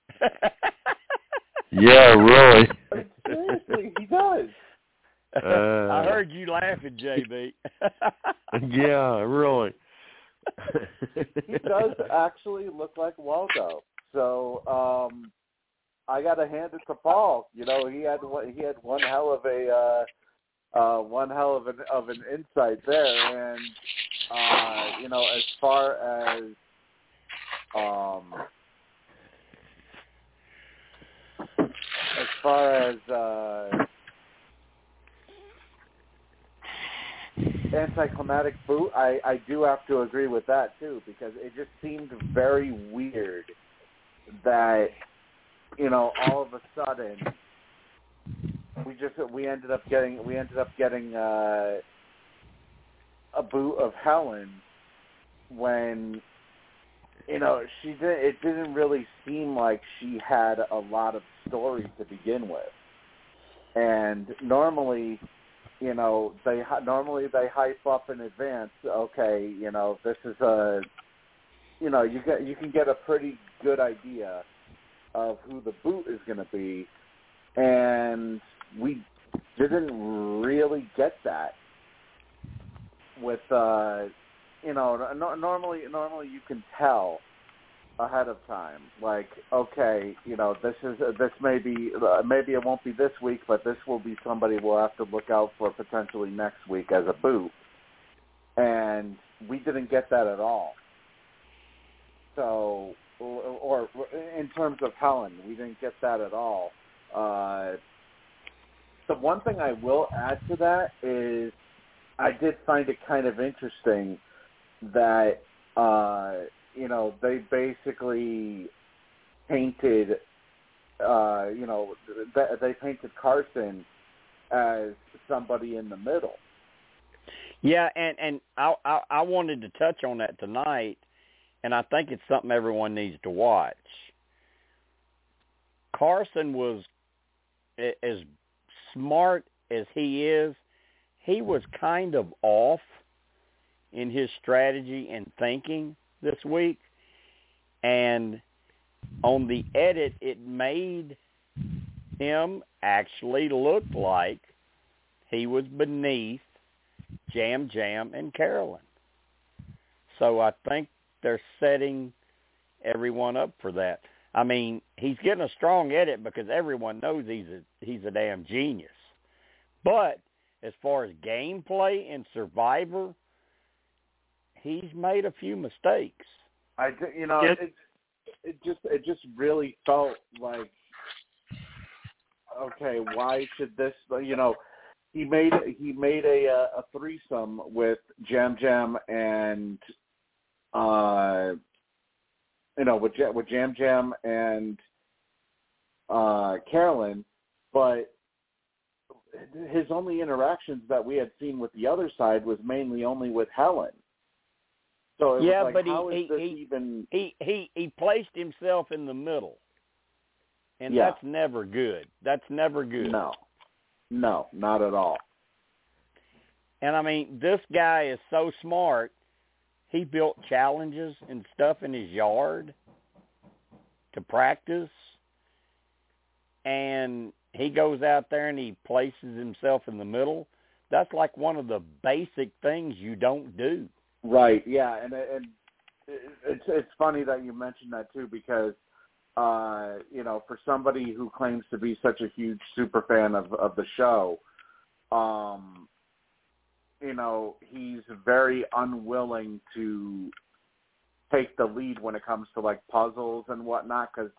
Yeah, really. Seriously, he does. I heard you laughing, JB. Yeah, really. He does actually look like Waldo. So I got to hand it to Paul. He had one hell of an insight there, and as far as anticlimactic boot, I do have to agree with that too, because it just seemed very weird that all of a sudden we ended up getting a boot of Helen when it didn't really seem like she had a lot of story to begin with. And normally they hype up in advance. Okay, this is you can get a pretty good idea of who the boot is going to be, and we didn't really get that with normally you can tell ahead of time, like, okay, this maybe it won't be this week, but this will be somebody we'll have to look out for potentially next week as a boot, and we didn't get that at all. So, or in terms of Helen, we didn't get that at all. The one thing I will add to that is I did find it kind of interesting that they basically painted they painted Carson as somebody in the middle. Yeah, and I wanted to touch on that tonight, and I think it's something everyone needs to watch. Carson was, as smart as he was kind of off in his strategy and thinking this week. And on the edit, it made him actually look like he was beneath Jam Jam and Carolyn. So I think they're setting everyone up for that. I mean, he's getting a strong edit because everyone knows he's a damn genius. But as far as gameplay and Survivor, he's made a few mistakes. It just really felt like, okay, why should this? He made a threesome with Jam Jam and with Jam Jam and Carolyn, but his only interactions that we had seen with the other side was mainly only with Helen. So it was like, but he placed himself in the middle, and that's never good. That's never good. No, not at all. And I mean, this guy is so smart. He built challenges and stuff in his yard to practice, and he goes out there and he places himself in the middle. That's like one of the basic things you don't do. Right, yeah, and it's funny that you mentioned that too, because for somebody who claims to be such a huge super fan of the show, he's very unwilling to take the lead when it comes to like puzzles and whatnot, because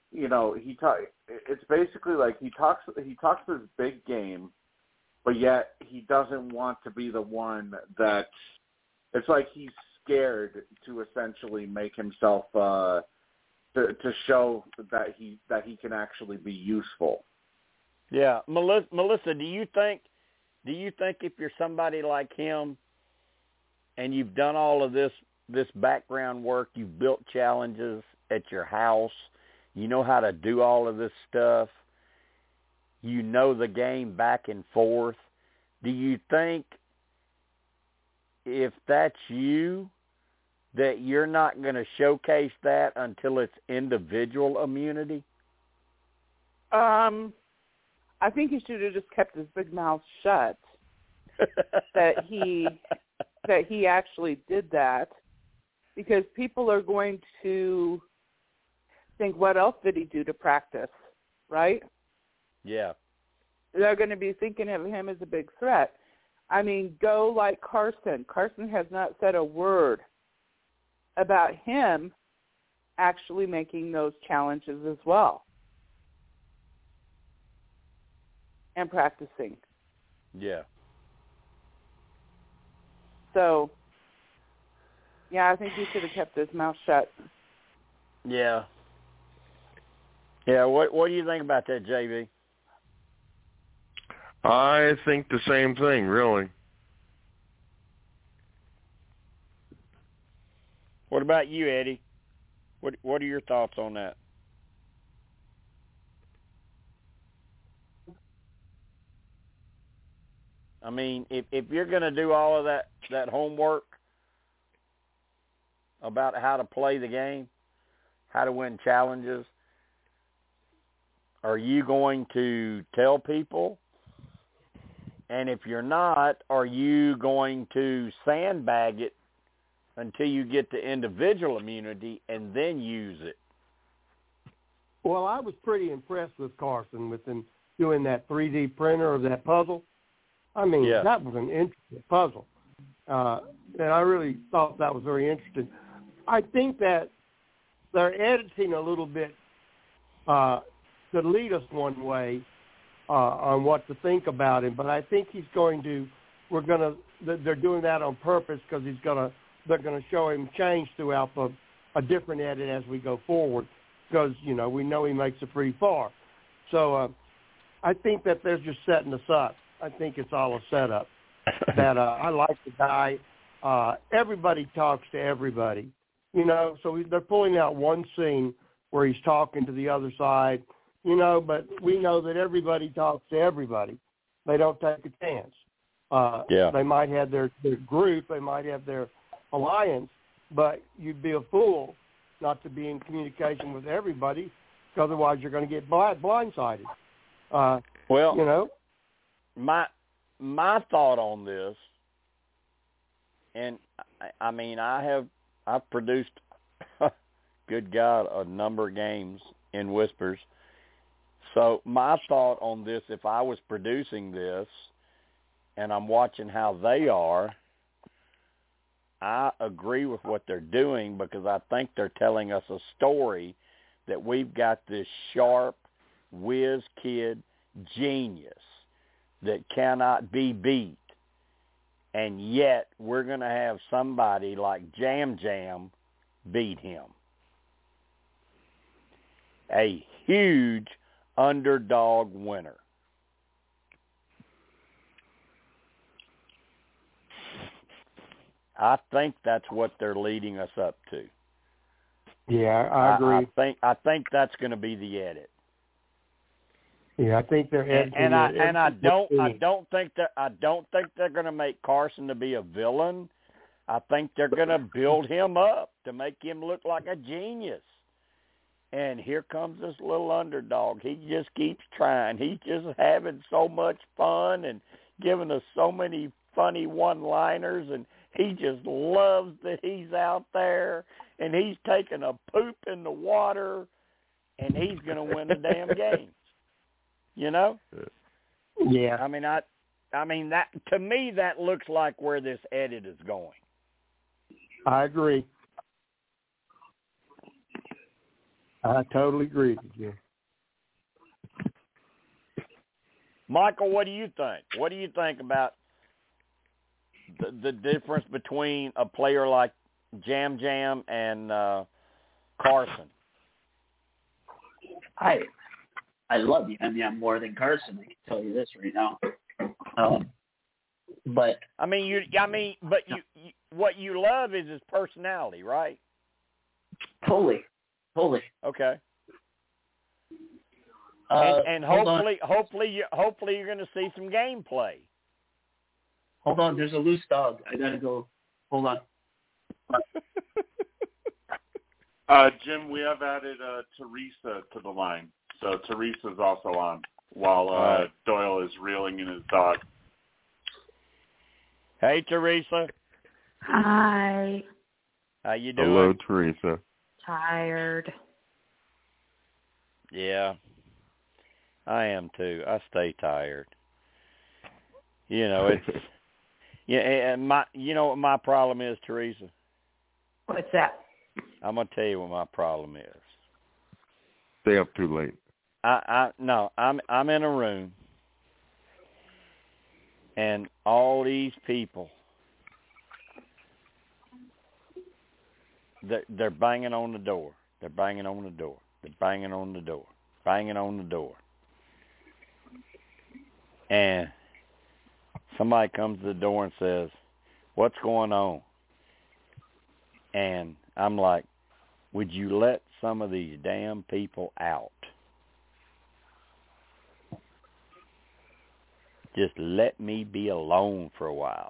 it's basically like he talks this big game, but yet he doesn't want to be the one that. It's like he's scared to essentially make himself to show that he can actually be useful. Yeah, Melissa, do you think if you're somebody like him and you've done all of this background work, you've built challenges at your house, you know how to do all of this stuff, you know the game back and forth, do you think if that's you, that you're not going to showcase that until it's individual immunity? I think he should have just kept his big mouth shut. that he actually did that, because people are going to think, what else did he do to practice, right? Yeah. They're going to be thinking of him as a big threat. I mean, go like Carson. Carson has not said a word about him actually making those challenges as well and practicing. Yeah. So, yeah, I think he should have kept his mouth shut. Yeah. Yeah, what do you think about that, JV? I think the same thing, really. What about you, Eddie? What are your thoughts on that? I mean, if you're going to do all of that homework about how to play the game, how to win challenges, are you going to tell people? And if you're not, are you going to sandbag it until you get to individual immunity and then use it? Well, I was pretty impressed with Carson with him doing that 3D printer of that puzzle. I mean, That was an interesting puzzle. And I really thought that was very interesting. I think that they're editing a little bit to lead us one way on what to think about him, but I think they're doing that on purpose, because they're going to show him change throughout a different edit as we go forward, because, we know he makes it pretty far. So I think that they're just setting us up. I think it's all a setup. That I like the guy. Everybody talks to everybody, so they're pulling out one scene where he's talking to the other side, but we know that everybody talks to everybody. They don't take a chance. They might have their group, they might have their alliance, but you'd be a fool not to be in communication with everybody, because otherwise you're going to get blindsided. My thought on this, and I mean, I've produced, good God, a number of games in Whispers. So my thought on this, if I was producing this and I'm watching how they are, I agree with what they're doing, because I think they're telling us a story that we've got this sharp, whiz kid genius that cannot be beat, and yet we're going to have somebody like Jam Jam beat him. A huge underdog winner. I think that's what they're leading us up to. Yeah, I agree. I think that's going to be the edit. Yeah, I think they're editing. I don't think they're going to make Carson to be a villain. I think they're going to build him up to make him look like a genius. And here comes this little underdog. He just keeps trying. He's just having so much fun and giving us so many funny one-liners, and he just loves that he's out there, and he's taking a poop in the water, and he's going to win the damn game. You know? Yeah. I mean that to me that looks like where this edit is going. I agree. I totally agree with you. Michael, what do you think? What do you think about the difference between a player like Jam Jam and Carson? I love Yam Yam more than Carson. I can tell you this right now. But what you love is his personality, right? Totally. Okay. And hopefully you're going to see some gameplay. Hold on, there's a loose dog. I gotta go. Hold on. Jim, we have added Teresa to the line, so Teresa's also on while Doyle is reeling in his dog. Hey, Teresa. Hi. How you doing? Hello, Teresa. Tired. Yeah, I am too. I stay tired. You know, it's and you know what my problem is, Teresa? What's that? I'm gonna tell you what my problem is. Stay up too late. I'm in a room, and all these people, they're banging on the door. They're banging on the door. They're banging on the door. Banging on the door. And somebody comes to the door and says, "What's going on?" And I'm like, "Would you let some of these damn people out? Just let me be alone for a while."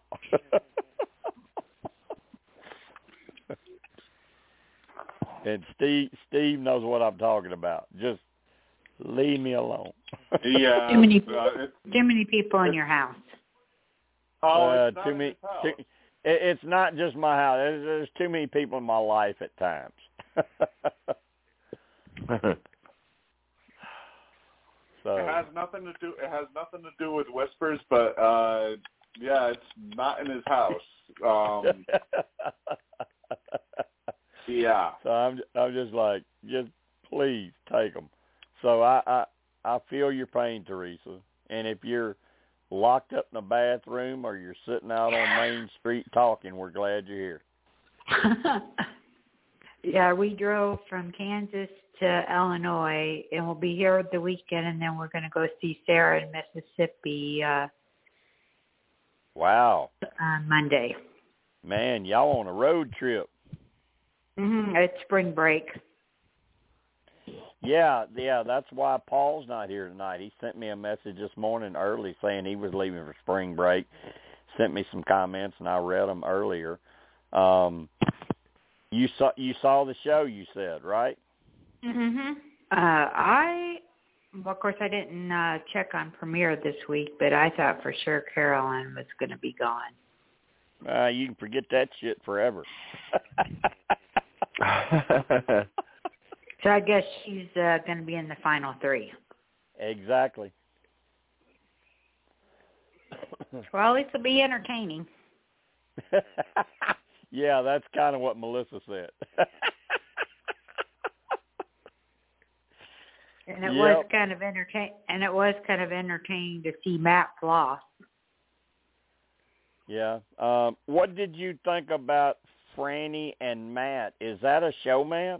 And Steve knows what I'm talking about. Just leave me alone. Yeah. Too many people in your house. Oh, too many. It's not just my house. There's too many people in my life at times. So it has nothing to do with whispers, but yeah, it's not in his house. Yeah. So I'm just like, just please take them. So I feel your pain, Teresa. And if you're locked up in a bathroom or you're sitting out on Main Street talking, we're glad you're here. Yeah, we drove from Kansas to Illinois, and we'll be here the weekend, and then we're going to go see Sarah in Mississippi. Wow. On Monday. Man, y'all on a road trip. It's spring break. Yeah, that's why Paul's not here tonight. He sent me a message this morning early saying he was leaving for spring break. Sent me some comments, and I read them earlier. You saw the show, you said, right? Of course, I didn't check on Premiere this week, but I thought for sure Carolyn was going to be gone. You can forget that shit forever. So I guess she's going to be in the final three. Exactly. Well, it will be entertaining. Yeah, that's kind of what Melissa said. And it was kind of entertaining to see Matt floss. Yeah. What did you think about Franny and Matt? Is that a showmance?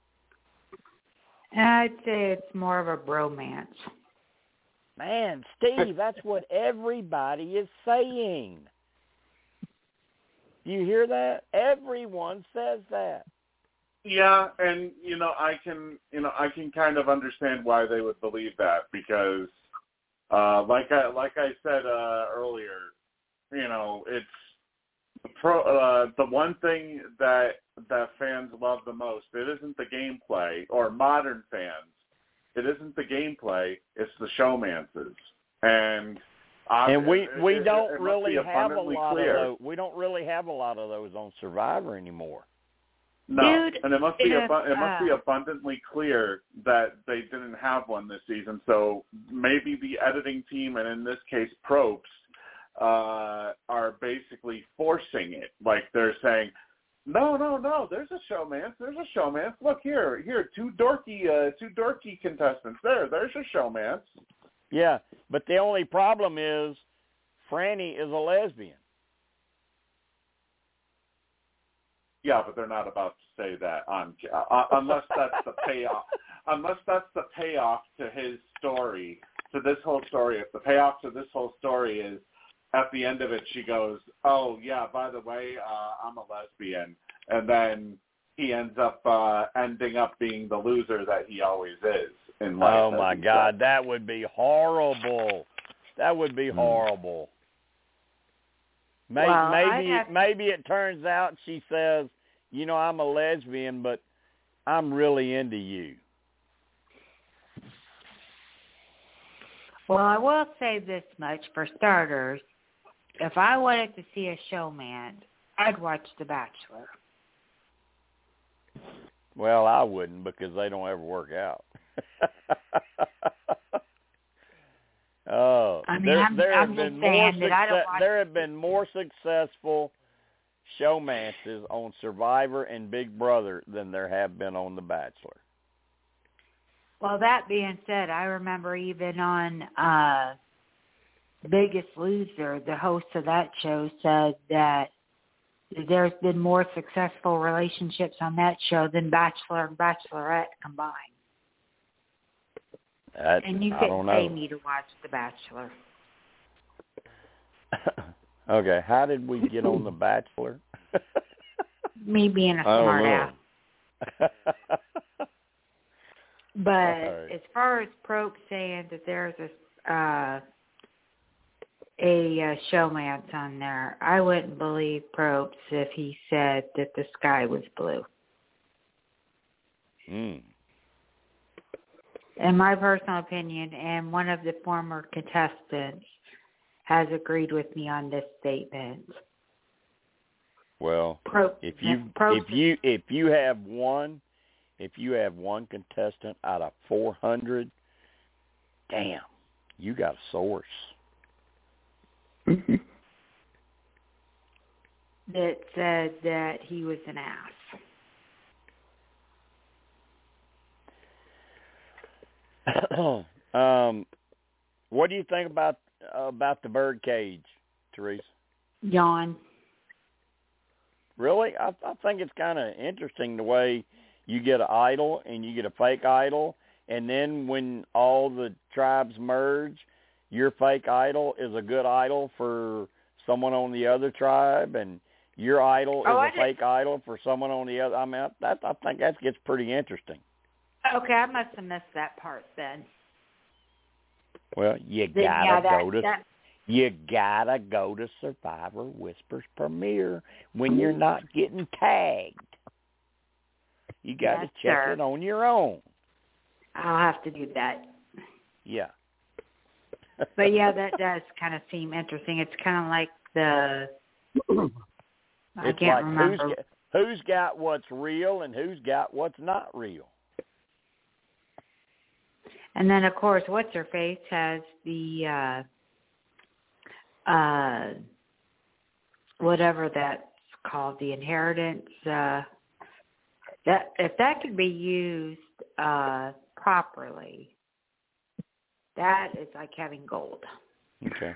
I'd say it's more of a bromance. Man, Steve, that's what everybody is saying. you hear that? Everyone says that. Yeah, and I can kind of understand why they would believe that, because like I said earlier, it's the one thing that fans love the most. It isn't the gameplay, or modern fans. It isn't the gameplay. It's the showmances, and we don't really have a lot of those. We don't really have a lot of those on Survivor anymore. No, dude, and it must be abundantly clear that they didn't have one this season. So maybe the editing team, and in this case, Probst, are basically forcing it. Like they're saying, no, there's a showmance. Look here, two dorky contestants. There's a showmance. Yeah, but the only problem is Franny is a lesbian. Yeah, but they're not about to say that unless that's the payoff. Unless that's the payoff to his story, to this whole story. If the payoff to this whole story is at the end of it, she goes, "Oh yeah, by the way, I'm a lesbian," and then he ends up ending up being the loser that he always is in life. Oh my God, that would be horrible. That would be horrible. Maybe it turns out she says, I'm a lesbian, but I'm really into you. Well, I will say this much for starters. If I wanted to see a showman, I'd watch The Bachelor. Well, I wouldn't, because they don't ever work out. Oh, there have been more successful showmances on Survivor and Big Brother than there have been on The Bachelor. Well, that being said, I remember even on Biggest Loser, the host of that show said that there's been more successful relationships on that show than Bachelor and Bachelorette combined. And you couldn't pay me to watch The Bachelor. Okay, how did we get on The Bachelor? Me being a smart ass. But as far as Probst saying that there's a showmance on there, I wouldn't believe Probst if he said that the sky was blue. In my personal opinion, and one of the former contestants has agreed with me on this statement. Well, if you have one contestant out of 400, damn, you got a source. That said that he was an ass. What do you think about the bird cage, Teresa? Yawn. Really? I think it's kind of interesting the way you get an idol and you get a fake idol, and then when all the tribes merge, your fake idol is a good idol for someone on the other tribe, and your idol is a fake idol for someone on the other. I mean, I think that gets pretty interesting. Okay, I must have missed that part then. Well, you gotta go to Survivor Whispers premiere when you're not getting tagged. You got to check it on your own. I'll have to do that. Yeah. But yeah, that does kind of seem interesting. It's kind of like I can't remember. Who's got what's real and who's got what's not real. And then, of course, What's-Her-Face has the, whatever that's called, the inheritance. That if that could be used properly, that is like having gold. Okay.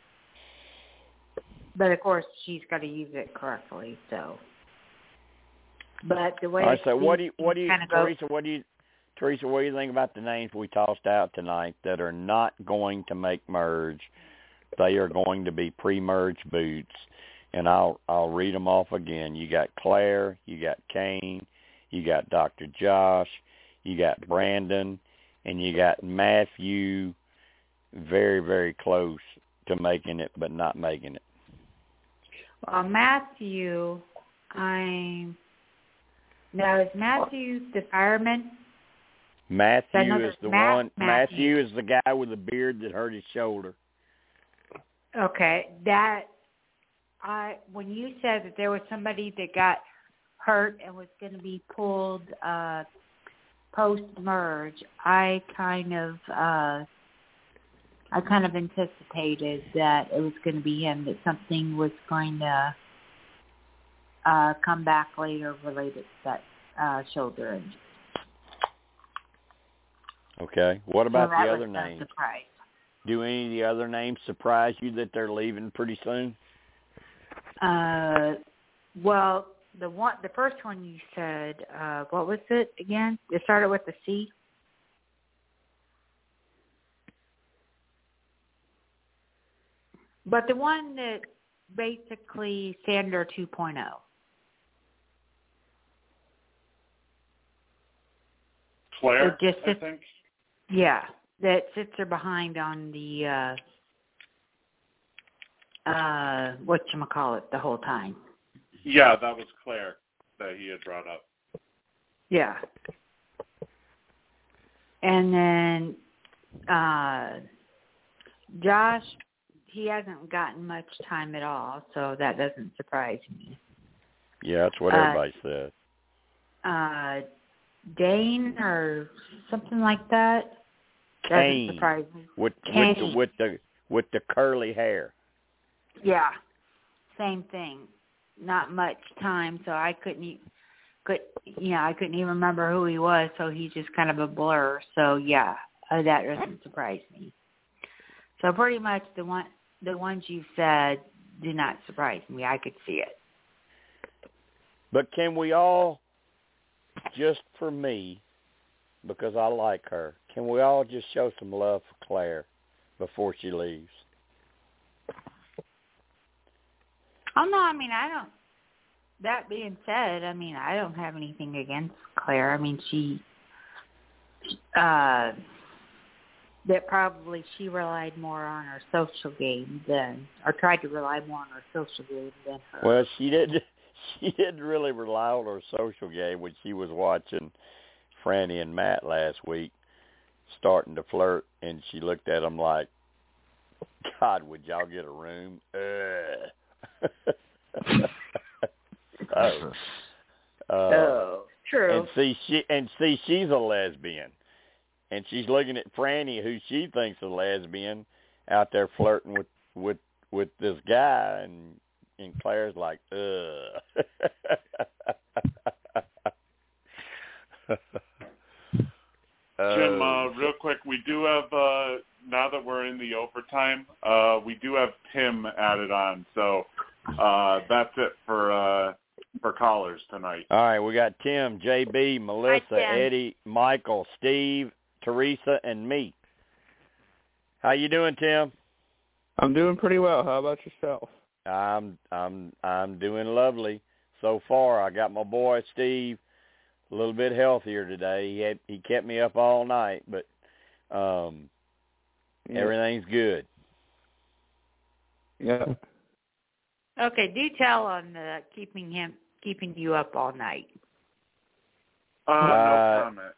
But, of course, she's got to use it correctly, so. But the way all right, so what do you Teresa, what do you think about the names we tossed out tonight that are not going to make merge? They are going to be pre-merge boots. and I'll read them off again. You got Claire, you got Kane, you got Dr. Josh, you got Brandon, and you got Matthew, very, very close to making it, but not making it. Well, Matthew, is Matthew the fireman? Matthew is the one. Matthew is the guy with the beard that hurt his shoulder. Okay, when you said that there was somebody that got hurt and was going to be pulled post-merge, I kind of anticipated that it was going to be him, that something was going to come back later related to that shoulder injury. Okay. What about the other names? Surprise. Do any of the other names surprise you that they're leaving pretty soon? Well, the first one you said, what was it again? It started with a C. But the one that basically Sander 2.0. Claire, I think. Yeah, that sits her behind on the whatchamacallit the whole time. Yeah, that was Claire that he had brought up. Yeah. And then Josh, he hasn't gotten much time at all, so that doesn't surprise me. Yeah, that's what everybody said. Dane or something like that. Kane. Doesn't surprise me. With the curly hair. Yeah, same thing. Not much time, so I couldn't even remember who he was. So he's just kind of a blur. So yeah, that doesn't surprise me. So pretty much the ones you said did not surprise me. I could see it. But can we all, just for me, because I like her, can we all just show some love for Claire before she leaves? Oh, no, I mean, I don't. That being said, I mean, I don't have anything against Claire. I mean, she relied more on her social game or tried to rely more on her social game than her. Well, she didn't really rely on her social game when she was watching Franny and Matt last week starting to flirt, and she looked at them like, God, would y'all get a room? True. And she's a lesbian, and she's looking at Franny, who she thinks is a lesbian, out there flirting with this guy, and Claire's like, ugh. Jim, real quick, we do have, now that we're in the overtime, we do have Tim added on. So that's it for callers tonight. All right, we got Tim, JB, Melissa, Hi, Tim. Eddie, Michael, Steve, Teresa, and me. How you doing, Tim? I'm doing pretty well. How about yourself? I'm doing lovely so far. I got my boy Steve a little bit healthier today. He kept me up all night, but everything's good. Yeah. Okay, do tell on keeping you up all night. No comment.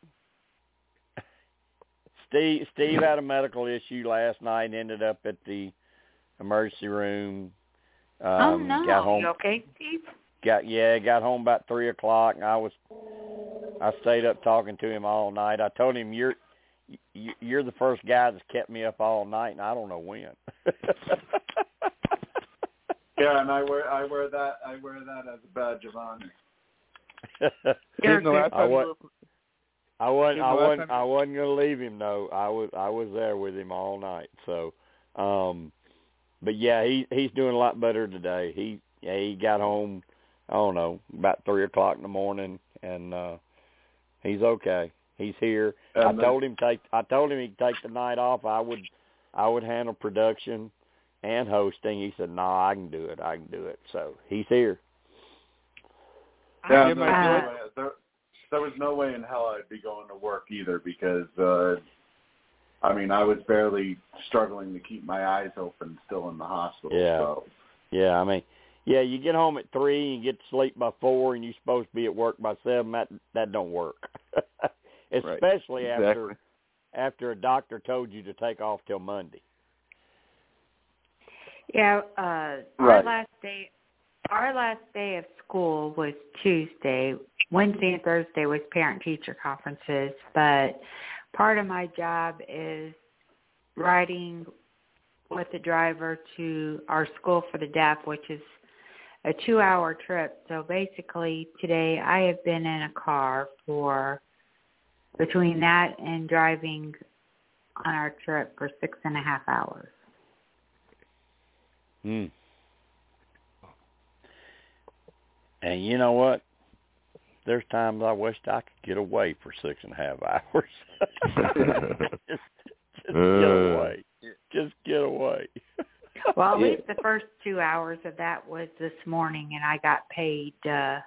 Steve had a medical issue last night and ended up at the emergency room. Oh no! Got home, you okay, Steve? Got home about 3:00, and I stayed up talking to him all night. I told him you're the first guy that's kept me up all night, and I don't know when. Yeah, and I wear that as a badge of honor. I wasn't gonna leave him though. I was there with him all night. So, but yeah, he's doing a lot better today. He got home, I don't know, about 3:00 in the morning, and he's okay. He's here. I told him he could take the night off. I would handle production, and hosting. He said, "No, I can do it." So he's here. Yeah, there was no way in hell I'd be going to work either because, I was barely struggling to keep my eyes open still in the hospital. Yeah. So. Yeah, you get home at 3 and you get to sleep by 4 and you're supposed to be at work by 7. That don't work. Especially right. after a doctor told you to take off till Monday. Yeah, our last day of school was Tuesday. Wednesday and Thursday was parent-teacher conferences, but part of my job is riding with the driver to our school for the deaf, which is a 2-hour trip. So basically today I have been in a car for between that and driving on our trip for 6.5 hours. And you know what? There's times I wished I could get away for 6.5 hours. just get away. Just get away. Well, at least the first 2 hours of that was this morning, and I got paid for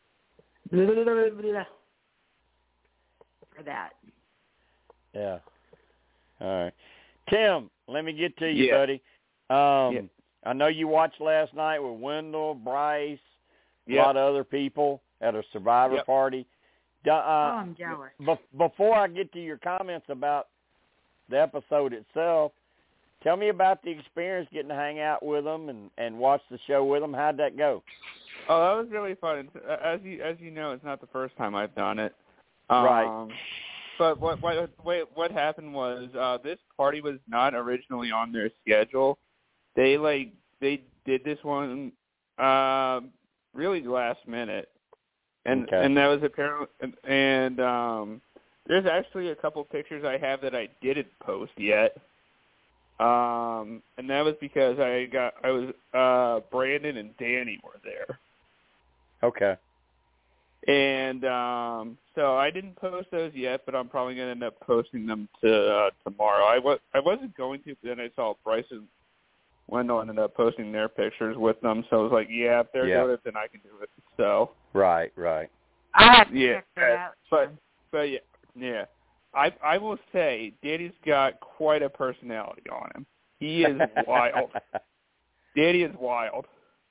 that. Yeah. All right. Tim, let me get to you, buddy. I know you watched last night with Wendell, Bryce, a lot of other people at a survivor party. I'm jealous. Before I get to your comments about the episode itself, tell me about the experience getting to hang out with them and watch the show with them. How'd that go? Oh, that was really fun. As you know, it's not the first time I've done it. Right. But what happened was this party was not originally on their schedule. They did this one really last minute, and that was apparently and there's actually a couple pictures I have that I didn't post yet. And that was because Brandon and Danny were there. Okay. And so I didn't post those yet, but I'm probably going to end up posting them tomorrow. I wasn't going to, but then I saw Bryce and Wendell ended up posting their pictures with them, so I was like, if they're doing it, then I can do it. So Right. I have to check that out. But yeah. I will say, Danny's got quite a personality on him. He is wild. Danny is wild.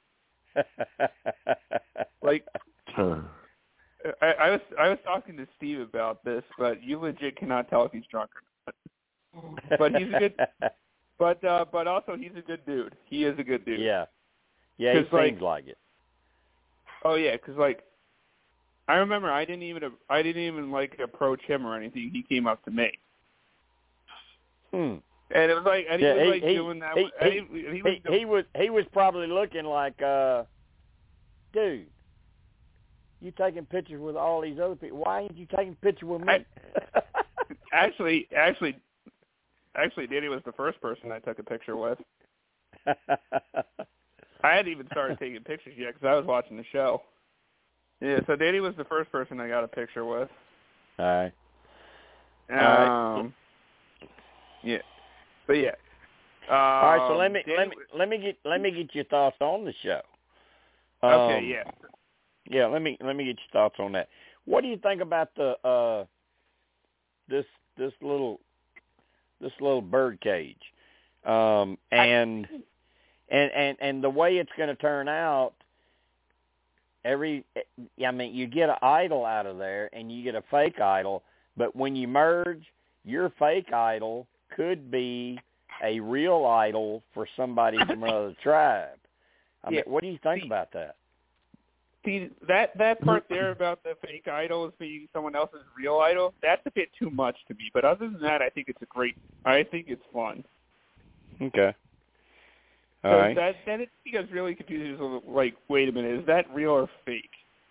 Like, I was talking to Steve about this, but you legit cannot tell if he's drunk or not. But he's a good. But also he's a good dude. He is a good dude. Yeah. Yeah, he seems like it. Oh yeah, because I remember I didn't even approach him or anything. He came up to me. And it was like, and he was doing that. He was probably looking like, dude, you taking pictures with all these other people. Why ain't you taking pictures with me? Actually, Danny was the first person I took a picture with. I hadn't even started taking pictures yet because I was watching the show. Yeah, so Danny was the first person I got a picture with. All right. Yeah, but yeah. All right, so let me get your thoughts on the show. Okay, yeah. Yeah, let me get your thoughts on that. What do you think about the this little bird cage, and the way it's going to turn out? You get an idol out of there, and you get a fake idol. But when you merge, your fake idol could be a real idol for somebody from another tribe. What do you think about that? See, that part there about the fake idols being someone else's real idol, that's a bit too much to me. But other than that, I think it's fun. Okay. All so right. Then it becomes really confusing. Like, wait a minute, is that real or fake?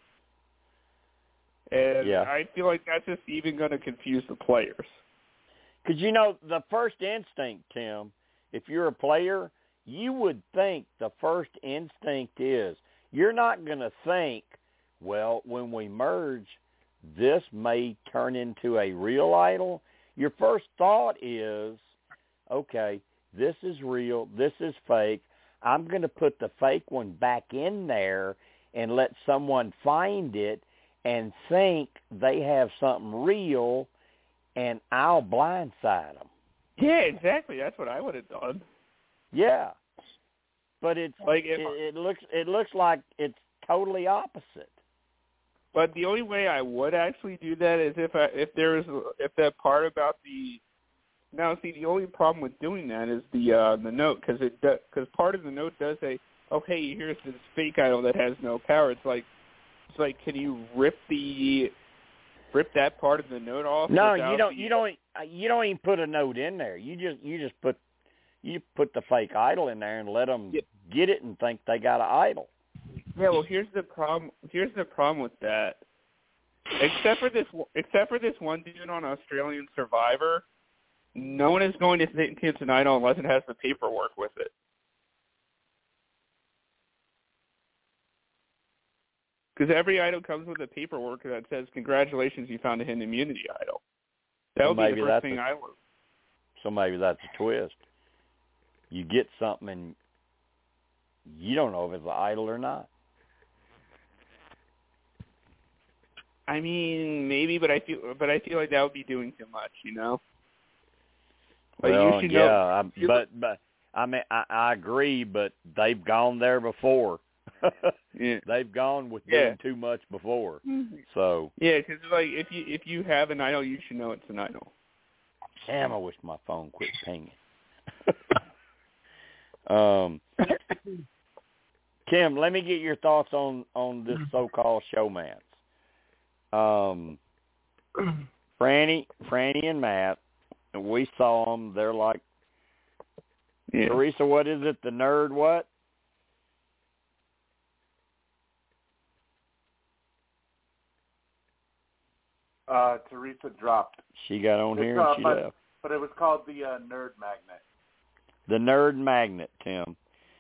And I feel like that's just even going to confuse the players. Because, the first instinct, Tim, if you're a player, you would think the first instinct is, you're not going to think, well, when we merge, this may turn into a real idol. Your first thought is, okay, this is real, this is fake. I'm going to put the fake one back in there and let someone find it and think they have something real, and I'll blindside them. Yeah, exactly. That's what I would have done. Yeah, but it's like it looks like it's totally opposite. But the only way I would actually do that is if that part about the. Now, see, the only problem with doing that is the note, because part of the note does say, "Oh, hey, here's this fake idol that has no power." It's like, can you rip that part of the note off? No, you don't. You don't even put a note in there. You just put the fake idol in there and let them get it and think they got an idol. Yeah, well, here's the problem. Here's the problem with that. Except for this one dude on Australian Survivor, no one is going to think it's an idol unless it has the paperwork with it. Because every idol comes with a paperwork that says, "Congratulations, you found a hidden immunity idol." That would be the first thing I would. So maybe that's a twist. You get something and you don't know if it's an idol or not. I mean, maybe, but I feel like that would be doing too much, you know. Like, well, you should yeah, but I mean, I agree, but they've gone there before. Yeah. They've gone with doing too much before. So yeah, because like if you have an idol, you should know it's an idol. Damn, I wish my phone quit pinging. Kim, let me get your thoughts on this so-called showmance. Franny and Matt, we saw them. They're like, Teresa, what is it? The nerd what? Teresa dropped. She got on here and she left. But it was called the Nerd Magnet. The Nerd Magnet, Tim.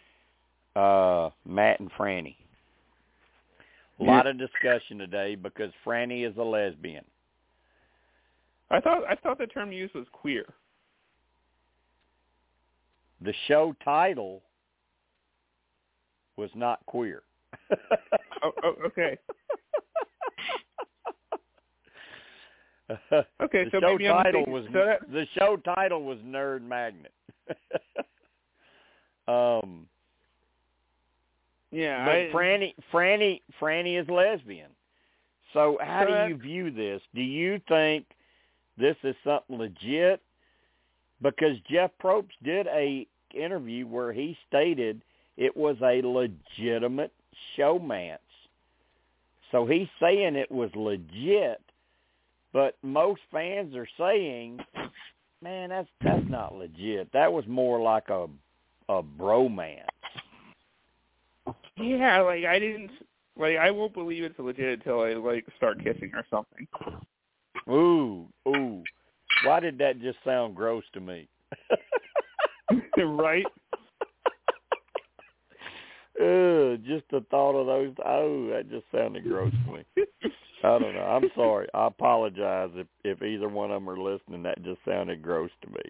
Matt and Franny. A lot of discussion today because Franny is a lesbian. I thought the term used was queer. The show title was not queer. Okay. Okay, the show title was Nerd Magnet. Yeah, but Franny is lesbian. So how do you view this? Do you think this is something legit? Because Jeff Probst did a interview where he stated it was a legitimate showmance. So he's saying it was legit, but most fans are saying, man, that's not legit. That was more like a bromance. Yeah, I won't believe it's legit until I start kissing or something. Ooh. Why did that just sound gross to me? Right? Just the thought of those. Oh, that just sounded gross to me. I don't know. I'm sorry. I apologize if either one of them are listening. That just sounded gross to me.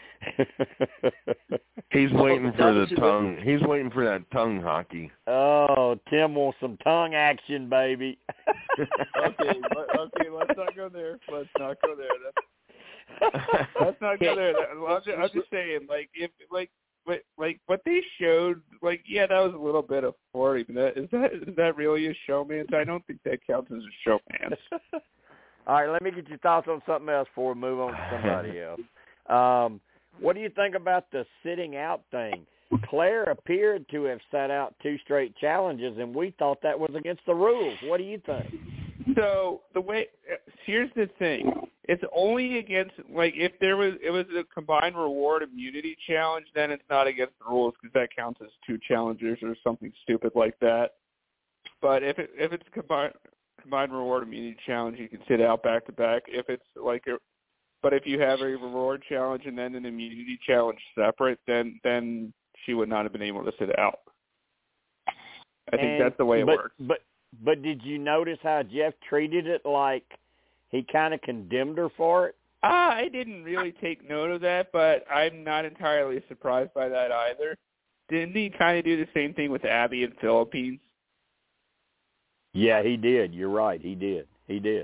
He's waiting for the tongue. He's waiting for that tongue hockey. Oh, Tim wants some tongue action, baby. Okay, let's not go there. Let's not go there. Let's not go there. I'm just saying, what they showed, that was a little bit of flirting. But is that really a showmance? I don't think that counts as a showmance. All right, let me get your thoughts on something else before we move on to somebody else. What do you think about the sitting out thing? Claire appeared to have sat out 2 straight challenges, and we thought that was against the rules. What do you think? So here's the thing. It's only against, if it was a combined reward immunity challenge, then it's not against the rules because that counts as 2 challengers or something stupid like that. But if it's a combined reward immunity challenge, you can sit out back to back. If it's but if you have a reward challenge and then an immunity challenge separate, then she would not have been able to sit out. I think that's the way it works. But did you notice how Jeff treated it like he kind of condemned her for it? I didn't really take note of that, but I'm not entirely surprised by that either. Didn't he kind of do the same thing with Abby in Philippines? Yeah, he did. You're right. He did. Yeah,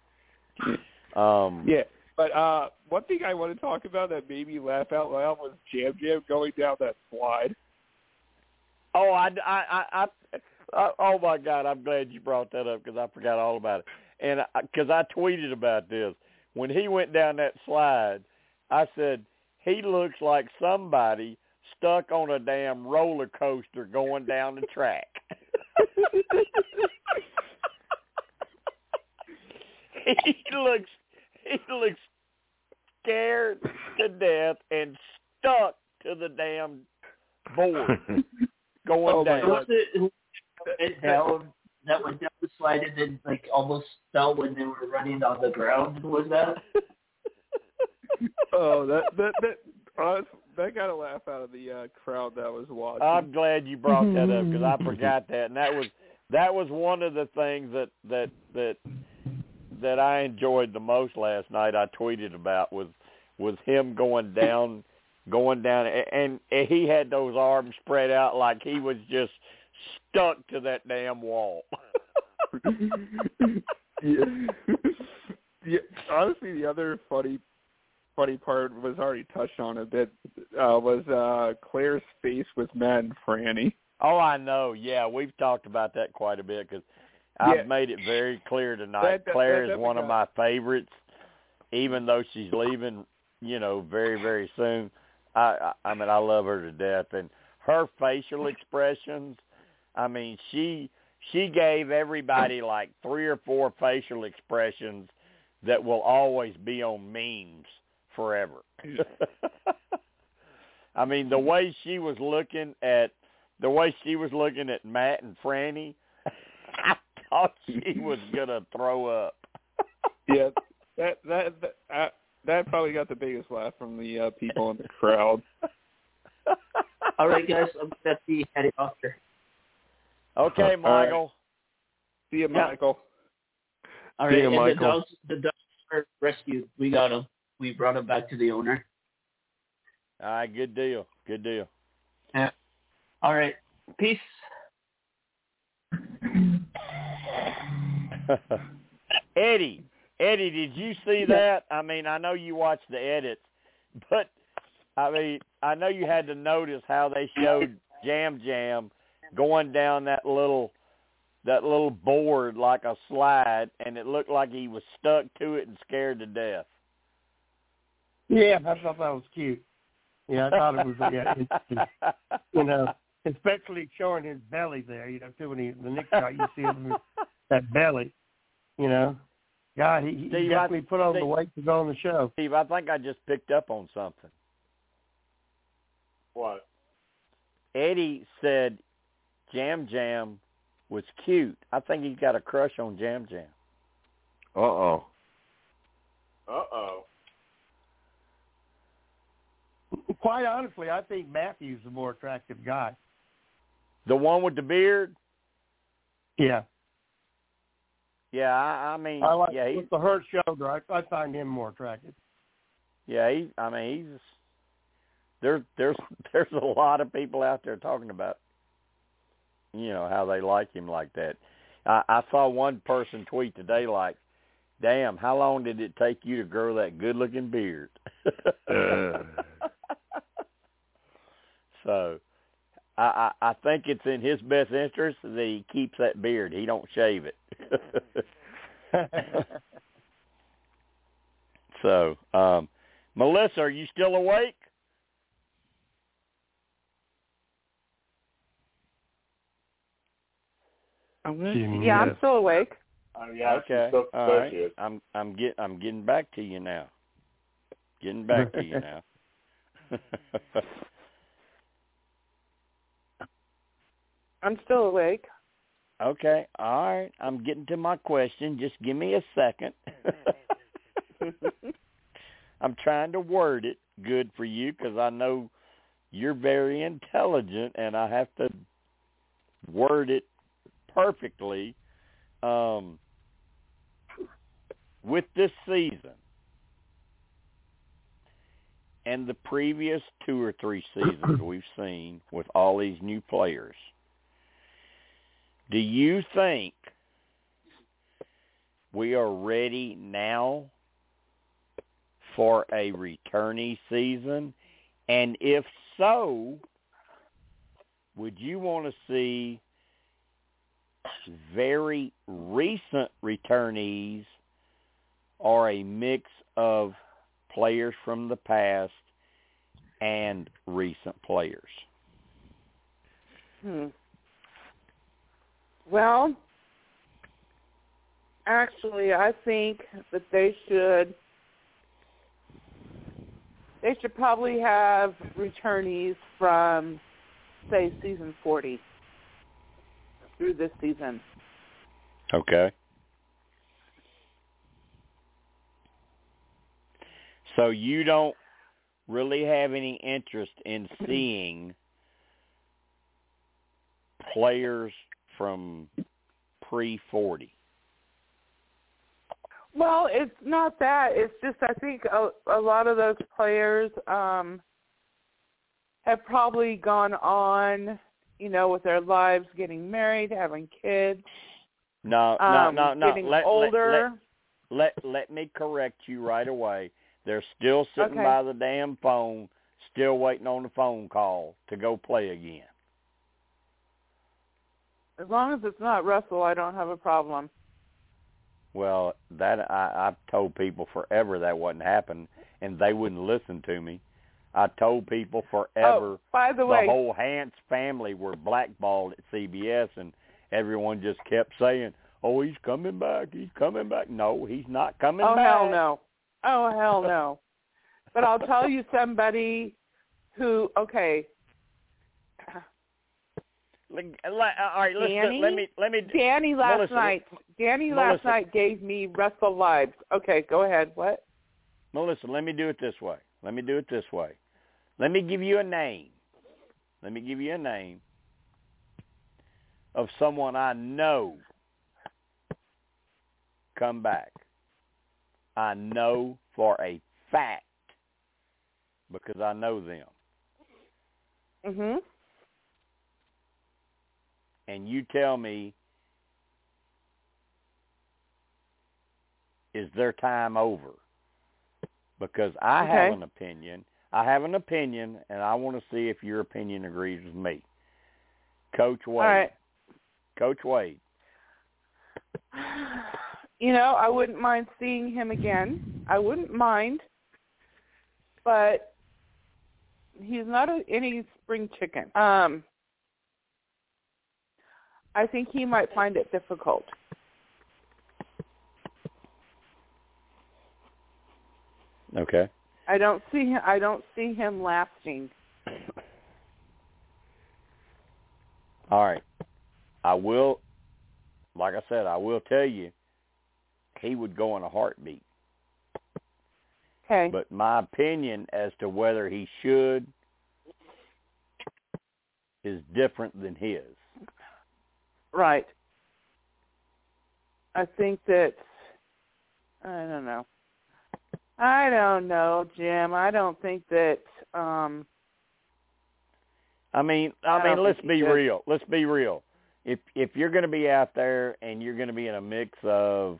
but one thing I want to talk about that made me laugh out loud was Jam Jam going down that slide. Oh, oh my God! I'm glad you brought that up because I forgot all about it. And because I tweeted about this when he went down that slide, I said he looks like somebody stuck on a damn roller coaster going down the track. He looks scared to death and stuck to the damn board going down. Was it down that went down the slide and then like almost fell when they were running on the ground? Was that? Oh, that got a laugh out of the crowd that was watching. I'm glad you brought that up because I forgot that, and that was one of the things that I enjoyed the most last night. I tweeted about was him going down, and he had those arms spread out like he was just stuck to that damn wall. Yeah. Honestly, the other funny part was already touched on a bit. Was Claire's face with Matt and Franny. Oh, I know. Yeah, we've talked about that quite a bit because I've made it very clear tonight. Claire is one of my favorites, even though she's leaving, very, very soon. I mean, I love her to death. And her facial expressions, I mean, she gave everybody like 3 or 4 facial expressions that will always be on memes forever. I mean, the way she was looking at Matt and Franny, I thought she was gonna throw up. Yeah, that probably got the biggest laugh from the people in the crowd. All right, guys, I'm gonna be heading off here. Okay, Michael. Right. See you, Michael. All right, See you, Michael. The dogs are rescued. We got them. We brought them back to the owner. All right, good deal. Good deal. Yeah. All right. Peace. Eddie, did you see that? I mean, I know you watched the edits, but I mean, I know you had to notice how they showed Jam Jam going down that little board like a slide, and it looked like he was stuck to it and scared to death. Yeah, I thought that was cute. Yeah, I thought it was interesting. Especially showing his belly there, too, when the next shot you see him with that belly, God, he Steve, definitely put on the weight to go on the show. Steve, I think I just picked up on something. What? Eddie said Jam Jam was cute. I think he's got a crush on Jam Jam. Uh-oh. Quite honestly, I think Matthew's the more attractive guy. The one with the beard? Yeah. Yeah, I mean, with he's the hurt shoulder. I find him more attractive. Yeah, he's there's a lot of people out there talking about, how they like him like that. I saw one person tweet today like, damn, how long did it take you to grow that good-looking beard? So I think it's in his best interest that he keeps that beard. He don't shave it. So, Melissa, are you still awake? Yeah, I'm still awake. Yeah, okay. All right. I'm getting back to you now. I'm still awake. Okay. All right. I'm getting to my question. Just give me a second. I'm trying to word it good for you because I know you're very intelligent and I have to word it perfectly. With this season, and the previous 2 or 3 seasons we've seen with all these new players, do you think we are ready now for a returnee season? And if so, would you want to see very recent returnees or a mix of players from the past and recent players? Well, actually, I think that they should probably have returnees from, say, season 40 through this season. Okay. So you don't really have any interest in seeing players from pre-40? Well, it's not that. It's just I think a lot of those players have probably gone on, with their lives, getting married, having kids. No. Getting older. Let me correct you right away. They're still sitting by the damn phone, still waiting on the phone call to go play again. As long as it's not Russell, I don't have a problem. Well, that I've told people forever that wouldn't happen, and they wouldn't listen to me. I told people forever by the way, whole Hance family were blackballed at CBS, and everyone just kept saying, "Oh, he's coming back. He's coming back." No, he's not coming back. Oh, hell no. Oh, hell no. But I'll tell you somebody who, okay. All right, let me. Danny last Melissa, night gave me Russell vibes. Okay, go ahead. What? Melissa, let me do it this way. Let me give you a name. Of someone I know come back. I know for a fact because I know them. Mhm. And you tell me, is their time over? Because I have an opinion. And I want to see if your opinion agrees with me. Coach Wade. All right. Coach Wade. I wouldn't mind seeing him again. I wouldn't mind. But he's not any spring chicken. I think he might find it difficult. Okay. I don't see him lasting. All right. I will tell you, he would go in a heartbeat. Okay. But my opinion as to whether he should is different than his. Right. I think that, I don't know, Jim. I don't think that, let's be real. Let's be real. If you're going to be out there and you're going to be in a mix of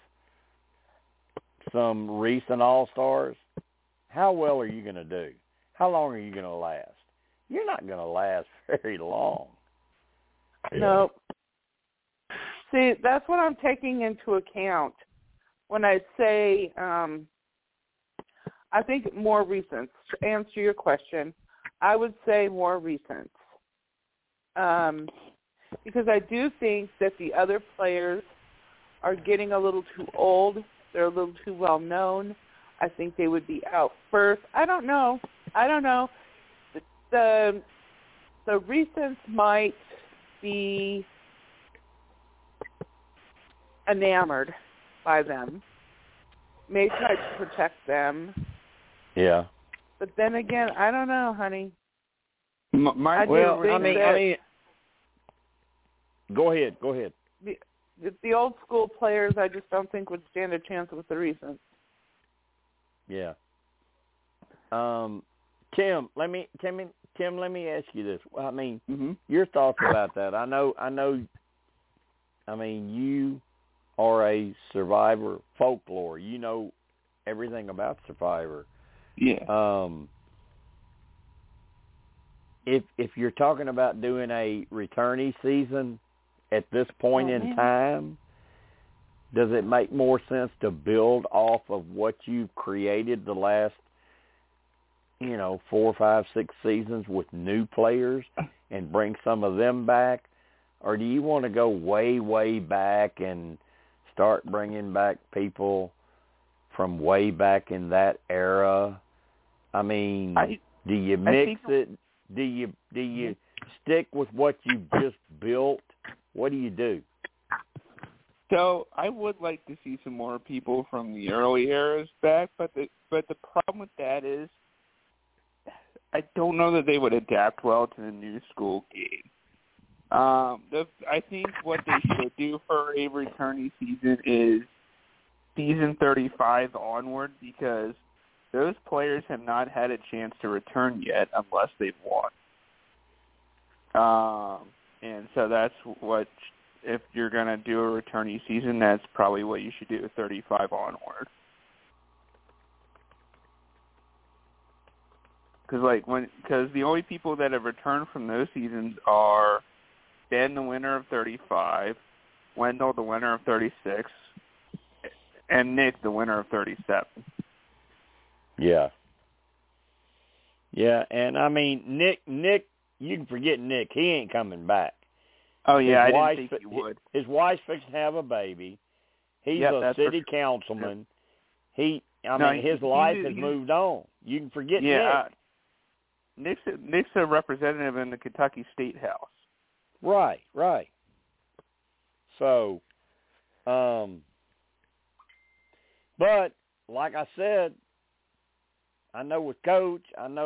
some recent all-stars, how well are you going to do? How long are you going to last? You're not going to last very long. No. See, that's what I'm taking into account when I say I think more recent. To answer your question, I would say more recent. Because I do think that the other players are getting a little too old. They're a little too well known. I think they would be out first. I don't know. The recents might be enamored by them, may try to protect them. Yeah. But then again, I don't know, honey. Go ahead. The old school players, I just don't think would stand a chance with the recents. Yeah. Tim, let me ask you this. I mean, your thoughts about that. I know. I mean, you are a Survivor folklore. You know everything about Survivor. Yeah. If you're talking about doing a returnee season at this point in time, does it make more sense to build off of what you've created the last, 4, 5, 6 seasons with new players and bring some of them back? Or do you want to go way, way back and start bringing back people from way back in that era? I mean, do you mix it? Do you stick with what you just built? What do you do? So I would like to see some more people from the early eras back, but the problem with that is I don't know that they would adapt well to the new school game. I think what they should do for a returnee season is season 35 onward, because those players have not had a chance to return yet unless they've won. And so that's what, if you're going to do a returnee season, that's probably what you should do, 35 onward. Because the only people that have returned from those seasons are Ben, the winner of 35, Wendell, the winner of 36, and Nick, the winner of 37. Yeah. Yeah, and I mean, Nick, you can forget Nick. He ain't coming back. Oh, yeah, I didn't think he would. His wife's fixing to have a baby. He's a city councilman. His life has moved on. You can forget Nick. Nick's a representative in the Kentucky State House. Right. So, but like I said, I know with Coach, and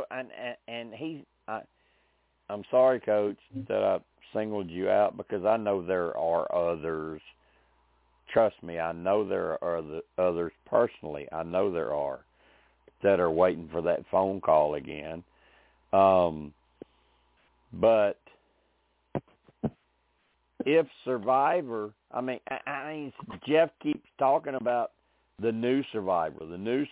I'm sorry, Coach, that I singled you out, because I know there are others. Trust me, I know there are others personally. I know there are that are waiting for that phone call again. But if Survivor, I mean, Jeff keeps talking about the new Survivor.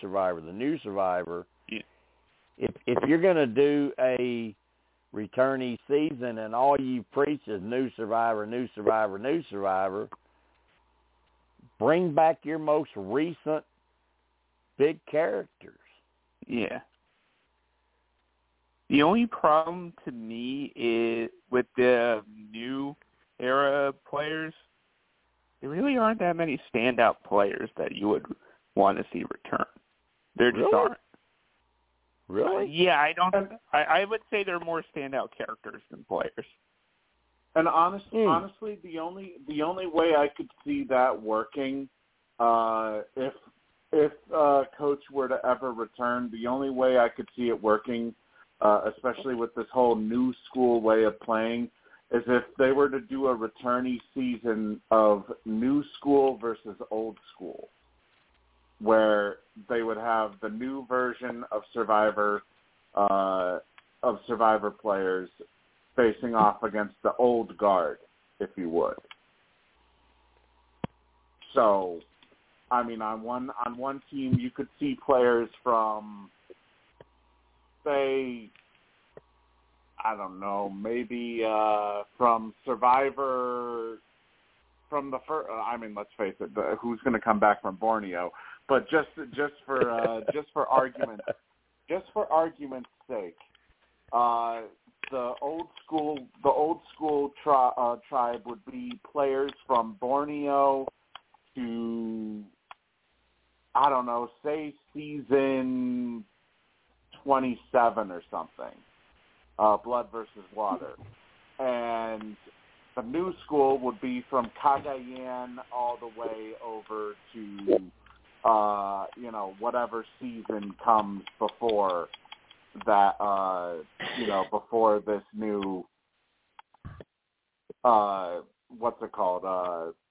Yeah. If you're going to do a returnee season and all you preach is new Survivor, bring back your most recent big characters. Yeah. The only problem to me is with the new era players, there really aren't that many standout players that you would want to see return. There just aren't. Really? Yeah, I would say they're more standout characters than players. And honestly, the only way I could see that working, if Coach were to ever return, the only way I could see it working, especially with this whole new school way of playing, is if they were to do a returnee season of new school versus old school, where they would have the new version of Survivor players facing off against the old guard, if you would. So, I mean, on one team, you could see players from, say, I don't know, maybe from Survivor, from the first. I mean, let's face it, who's going to come back from Borneo? But just for argument's sake, the old school tribe would be players from Borneo to, I don't know, say season 27 or something, Blood versus Water. And the new school would be from Cagayan all the way over to, whatever season comes before that, before this new,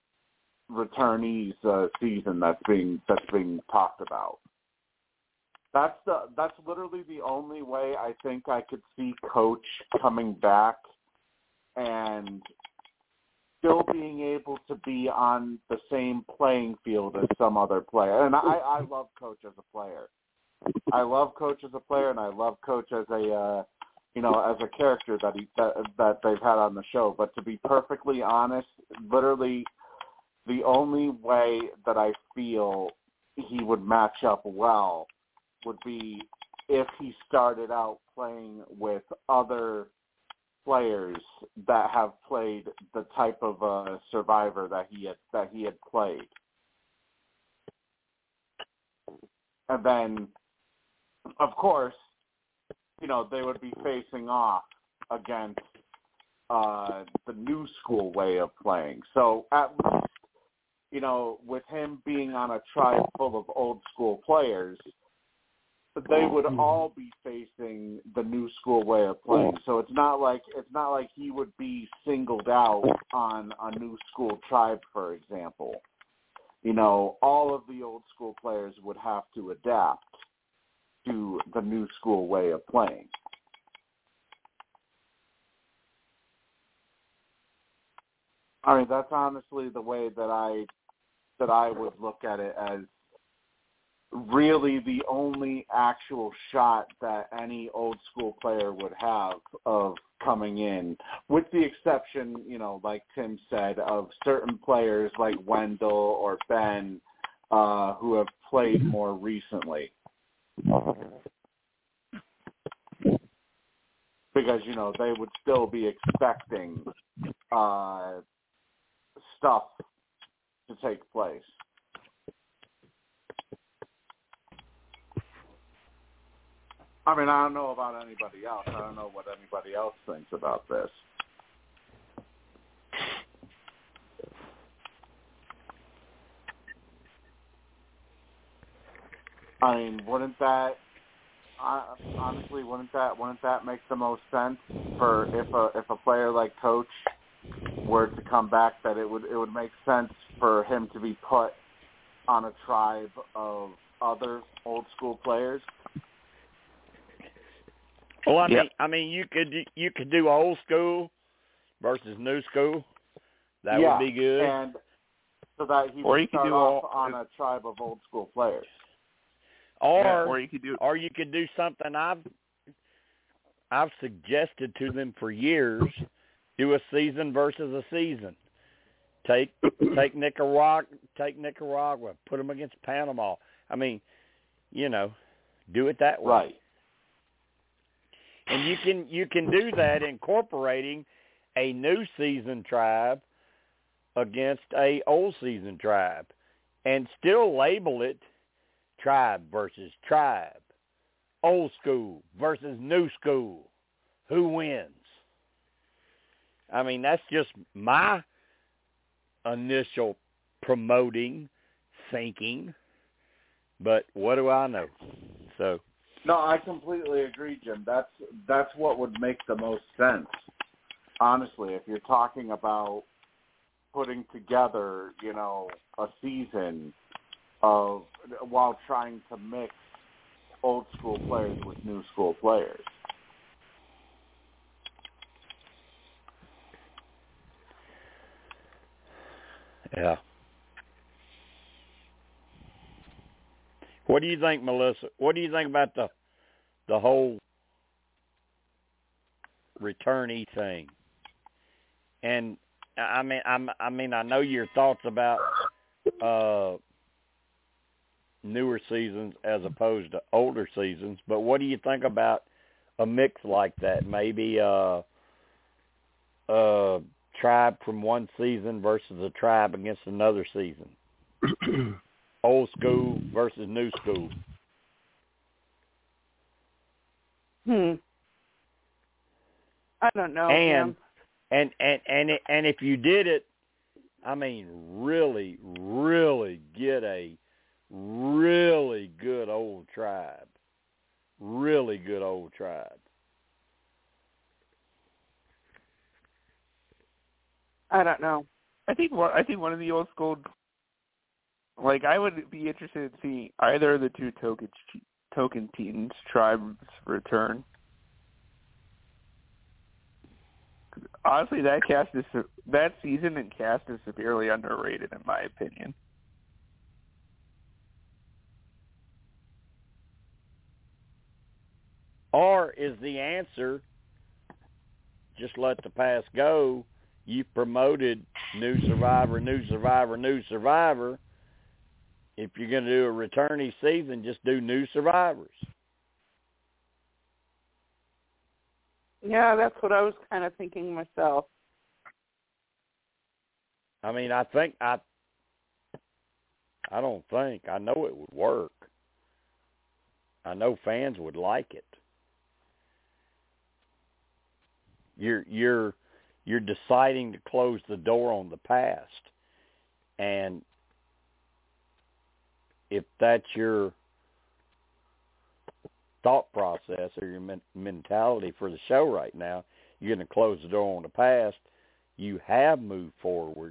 returnees season that's being talked about. That's literally the only way I think I could see Coach coming back and still being able to be on the same playing field as some other player. And I love Coach as a player. I love Coach as a player, and I love Coach as a as a character that they've had on the show. But to be perfectly honest, literally the only way that I feel he would match up well would be if he started out playing with other players that have played the type of survivor that he had played, and then, of course, they would be facing off against the new school way of playing. So at least, with him being on a tribe full of old school players, they would all be facing the new school way of playing. So it's not like he would be singled out on a new school tribe, for example. All of the old school players would have to adapt to the new school way of playing. I mean, that's honestly the way that I would look at it, as really the only actual shot that any old school player would have of coming in, with the exception, like Tim said, of certain players like Wendell or Ben who have played more recently. Because, they would still be expecting stuff to take place. I mean, I don't know about anybody else. I don't know what anybody else thinks about this. I mean, wouldn't that make the most sense for if a player like Coach were to come back, that it would make sense for him to be put on a tribe of other old school players? Well, I mean, you could do old school versus new school. That would be good. And so that he would start off on a tribe of old school players. Or you could do something I've suggested to them for years. Do a season versus a season. Take Nicaragua, put them against Panama. I mean, do it that way. Right. And you can do that incorporating a new season tribe against a old season tribe, and still label it tribe versus tribe, old school versus new school. Who wins? I mean, that's just my initial promoting thinking, but what do I know? So. No, I completely agree, Jim. That's what would make the most sense. Honestly, if you're talking about putting together, a season of while trying to mix old school players with new school players. Yeah. What do you think, Melissa? What do you think about the whole returnee thing? And I mean, I know your thoughts about newer seasons as opposed to older seasons, but what do you think about a mix like that? Maybe a tribe from one season versus a tribe against another season. Old school versus new school. I don't know. And if you did it, I mean, really, really get a really good old tribe. Really good old tribe. I don't know. I think one of the old school, like, I would be interested in seeing either of the two Tokic Tocantins tribes return. Honestly, that season and cast is severely underrated in my opinion. Or is the answer just let the past go? You promoted new survivor. If you're going to do a returnee season, just do new survivors. Yeah, that's what I was kind of thinking myself. I mean, I know it would work. I know fans would like it. You're deciding to close the door on the past, and if that's your thought process or your mentality for the show right now, you're going to close the door on the past. You have moved forward.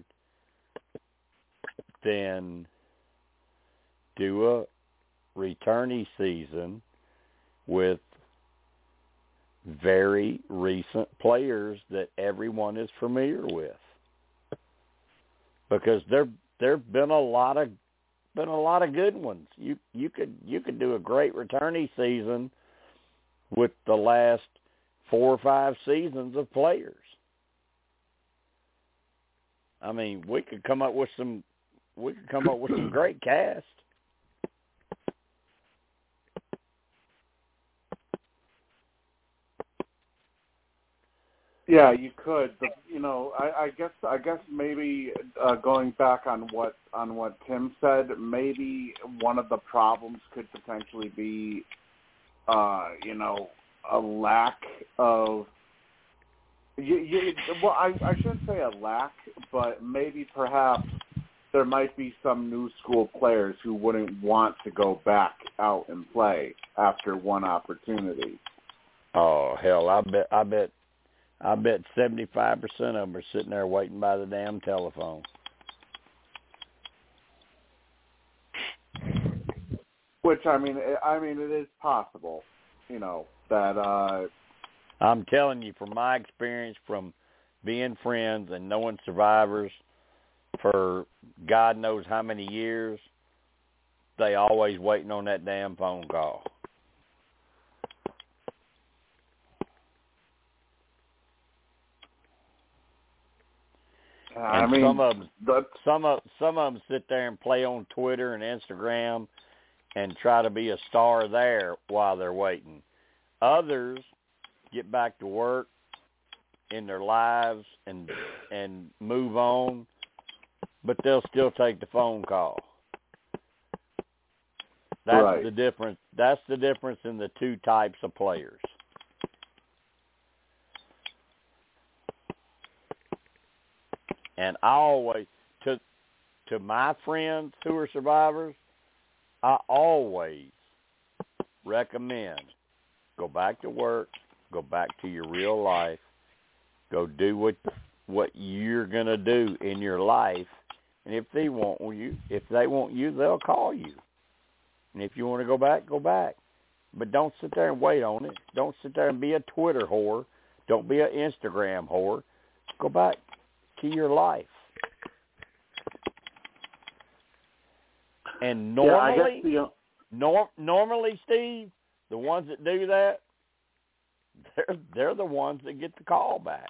Then do a returnee season with very recent players that everyone is familiar with, because there've been a lot of good ones. You could do a great returnee season with the last 4 or 5 seasons of players. I mean, we could come up with some great cast. Yeah, you could. But, I guess maybe going back on what Tim said, maybe one of the problems could potentially be, a lack of. Well, I shouldn't say a lack, but maybe perhaps there might be some new school players who wouldn't want to go back out and play after one opportunity. Oh hell, I bet 75% of them are sitting there waiting by the damn telephone. Which I mean, it is possible, that. I'm telling you, from my experience, from being friends and knowing survivors for God knows how many years, they always waiting on that damn phone call. And some of them sit there and play on Twitter and Instagram and try to be a star there while they're waiting. Others get back to work in their lives and move on, but they'll still take the phone call. That's right. The difference. That's the difference in the two types of players. And I always, to my friends who are survivors, I always recommend go back to work, go back to your real life, go do what you're going to do in your life, and if they want you, they'll call you. And if you want to go back, go back. But don't sit there and wait on it. Don't sit there and be a Twitter whore. Don't be an Instagram whore. Go back to your life. And normally, normally, Steve, the ones that do that, they're the ones that get the call back.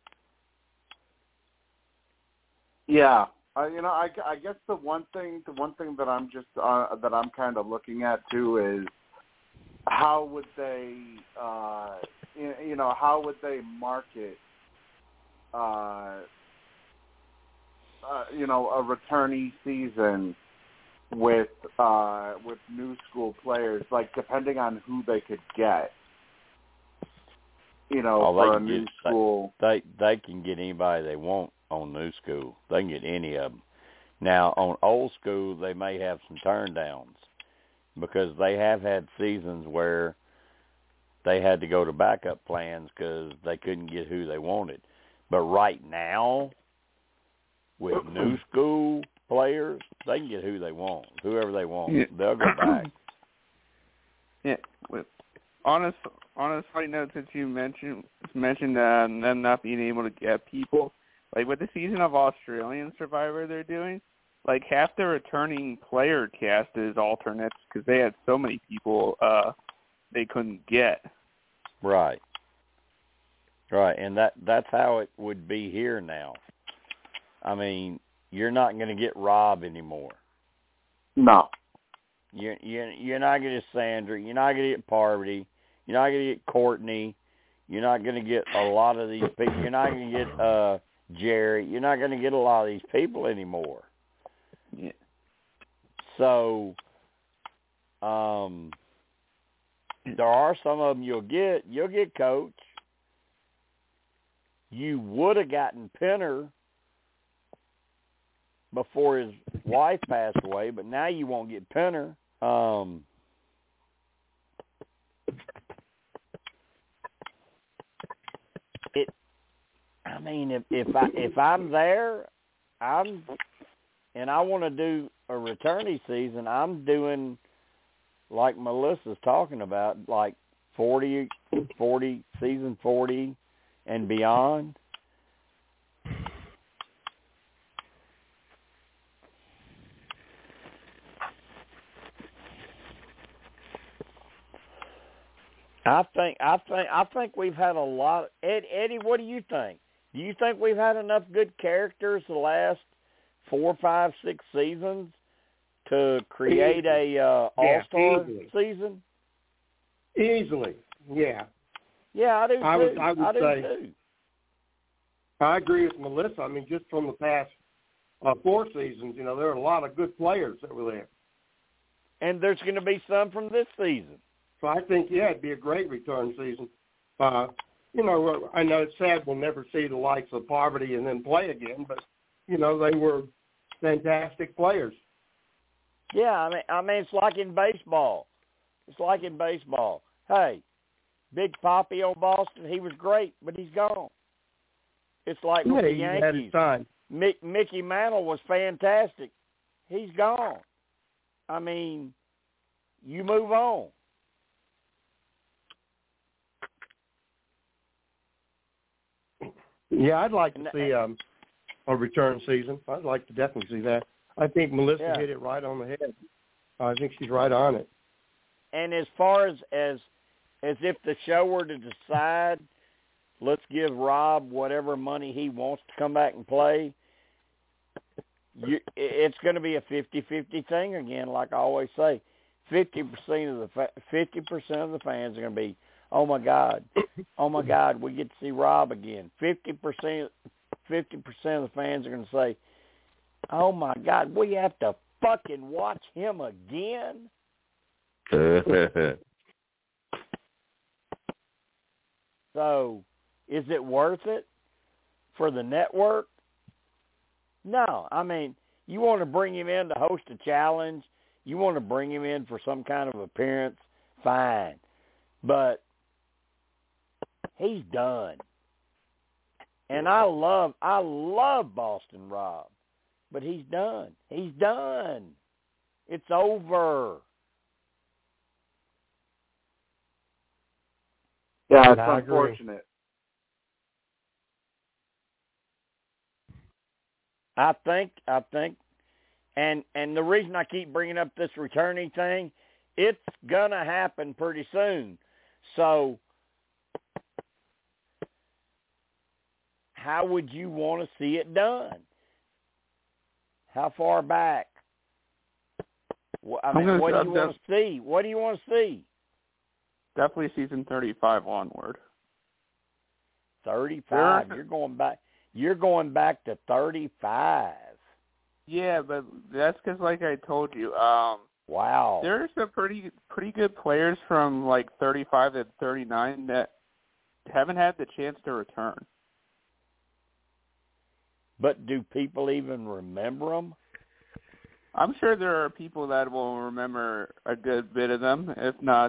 Yeah, I guess the one thing that I'm just that I'm kind of looking at too is how would they, how would they market, a returnee season with new school players, like depending on who they could get. For a new school. They can get anybody they want on new school. They can get any of them. Now, on old school, they may have some turn downs because they have had seasons where they had to go to backup plans because they couldn't get who they wanted. But right now, with new school players, they can get who they want, whoever they want. Yeah. They'll go back. Yeah. On a slight note, since you mentioned them not being able to get people, like with the season of Australian Survivor they're doing, like half the returning player cast is alternates because they had so many people they couldn't get. Right. Right, and that's how it would be here now. I mean, you're not going to get Rob anymore. No. You're not going to get Sandra. You're not going to get Parvati. You're not going to get Courtney. You're not going to get a lot of these people. You're not going to get Jerry. You're not going to get a lot of these people anymore. Yeah. So, there are some of them you'll get. You'll get Coach. You would have gotten Penner before his wife passed away, but now you won't get Penner. I mean, if I'm there, and I want to do a returnee season, I'm doing like Melissa's talking about, like 40 season 40 and beyond. I think we've had a lot. Eddie, what do you think? Do you think we've had enough good characters the last 4, 5, 6 seasons to create a all-star season? Easily, yeah. Yeah, I do too. I would say, too. I agree with Melissa. I mean, just from the past 4 seasons, there are a lot of good players that were there. And there's going to be some from this season. So I think, it'd be a great return season. I know it's sad we'll never see the likes of Parvati and then play again, but, they were fantastic players. Yeah, I mean, it's like in baseball. Hey, Big Papi on Boston, he was great, but he's gone. It's like with the Yankees. Had his time. Mickey Mantle was fantastic. He's gone. I mean, you move on. Yeah, I'd like to see a return season. I'd like to definitely see that. I think Melissa hit it right on the head. I think she's right on it. And as far as if the show were to decide, let's give Rob whatever money he wants to come back and play, it's going to be a 50-50 thing again, like I always say. 50% of the fans are going to be, oh my God, we get to see Rob again. 50% of the fans are going to say, oh my God, we have to fucking watch him again. So, is it worth it for the network? No. I mean, you want to bring him in to host a challenge, you want to bring him in for some kind of appearance, fine. But he's done. And I love Boston Rob, but he's done. He's done. It's over. Yeah, it's unfortunate. I think, and the reason I keep bringing up this returning thing, it's gonna happen pretty soon. So, how would you want to see it done? How far back? I mean, what do you want to see? What do you want to see? Definitely season 35 onward. 35. You're going back to 35. Yeah, but that's because, like I told you, wow, there's some pretty good players from like 35 to 39 that haven't had the chance to return. But do people even remember them? I'm sure there are people that will remember a good bit of them. If not,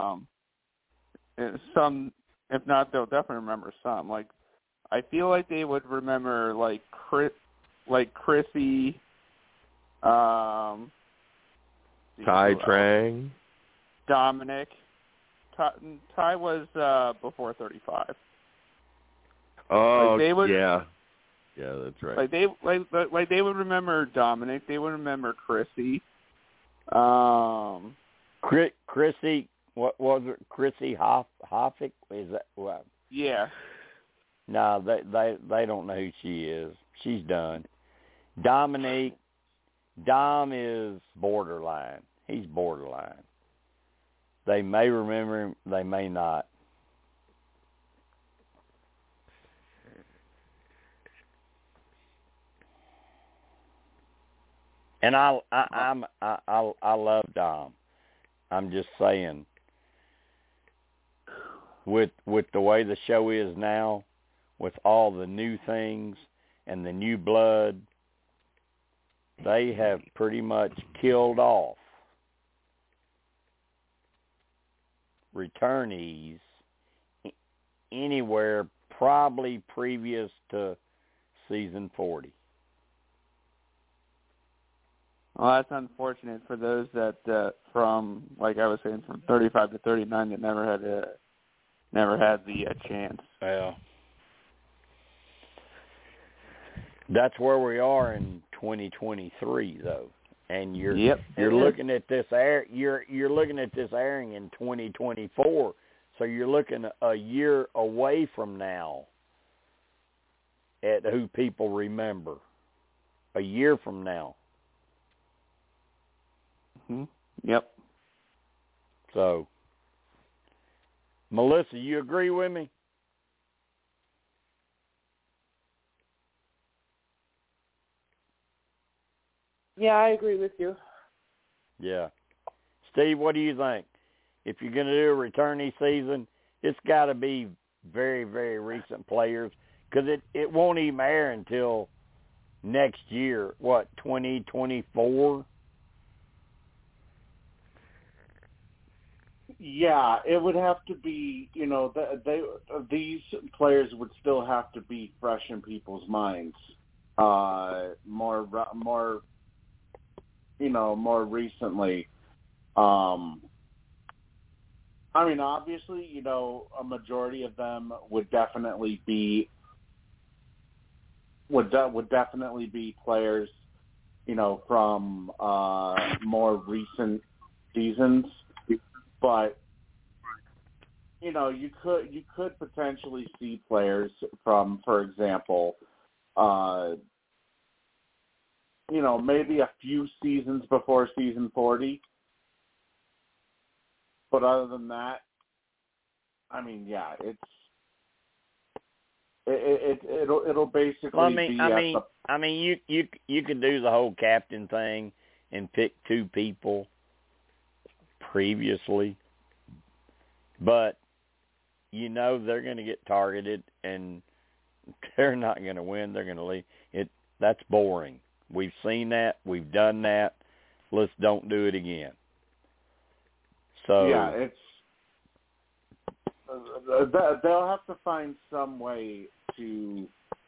some. If not, they'll definitely remember some. Like, I feel like they would remember like Chrissy, Ty Trang. Dominic. Ty was before 35. Oh, like yeah, that's right. Like they would remember Dominic. They would remember Chrissy. Chrissy, what was it? Chrissy Hoffick? Is that what? Yeah. No, they don't know who she is. She's done. Dominic, Dom is borderline. He's borderline. They may remember him. They may not. And I love Dom. I'm just saying, with the way the show is now, with all the new things and the new blood, they have pretty much killed off returnees anywhere probably previous to season 40. Well, that's unfortunate for those that from, like I was saying, from 35 to 39 that never had the chance. Yeah. That's where we are in 2023, though, and you're looking at this you're looking at this airing in 2024, so you're looking a year away from now at who people remember. A year from now. Yep. So, Melissa, you agree with me? Yeah, I agree with you. Yeah. Steve, what do you think? If you're going to do a returnee season, it's got to be very, very recent players, because it won't even air until next year, 2024? Yeah, it would have to be, these players would still have to be fresh in people's minds. More recently. Obviously, a majority of them would definitely be players, from more recent seasons. But you could potentially see players from, for example, maybe a few seasons before season 40. But other than that, it'll basically be. You could do the whole captain thing and pick two people previously, but they're going to get targeted and they're not going to win. They're going to leave. That's boring. We've seen that. We've done that. Let's don't do it again. So yeah, they'll have to find some way to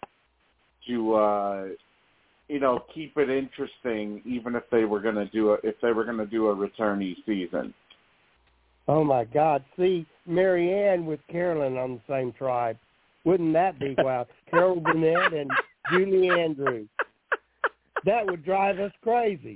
keep it interesting, even if they were going to do a returnee season. Oh my God! See, Marianne with Carolyn on the same tribe. Wouldn't that be wild? Carol Burnett and Julie Andrews. That would drive us crazy.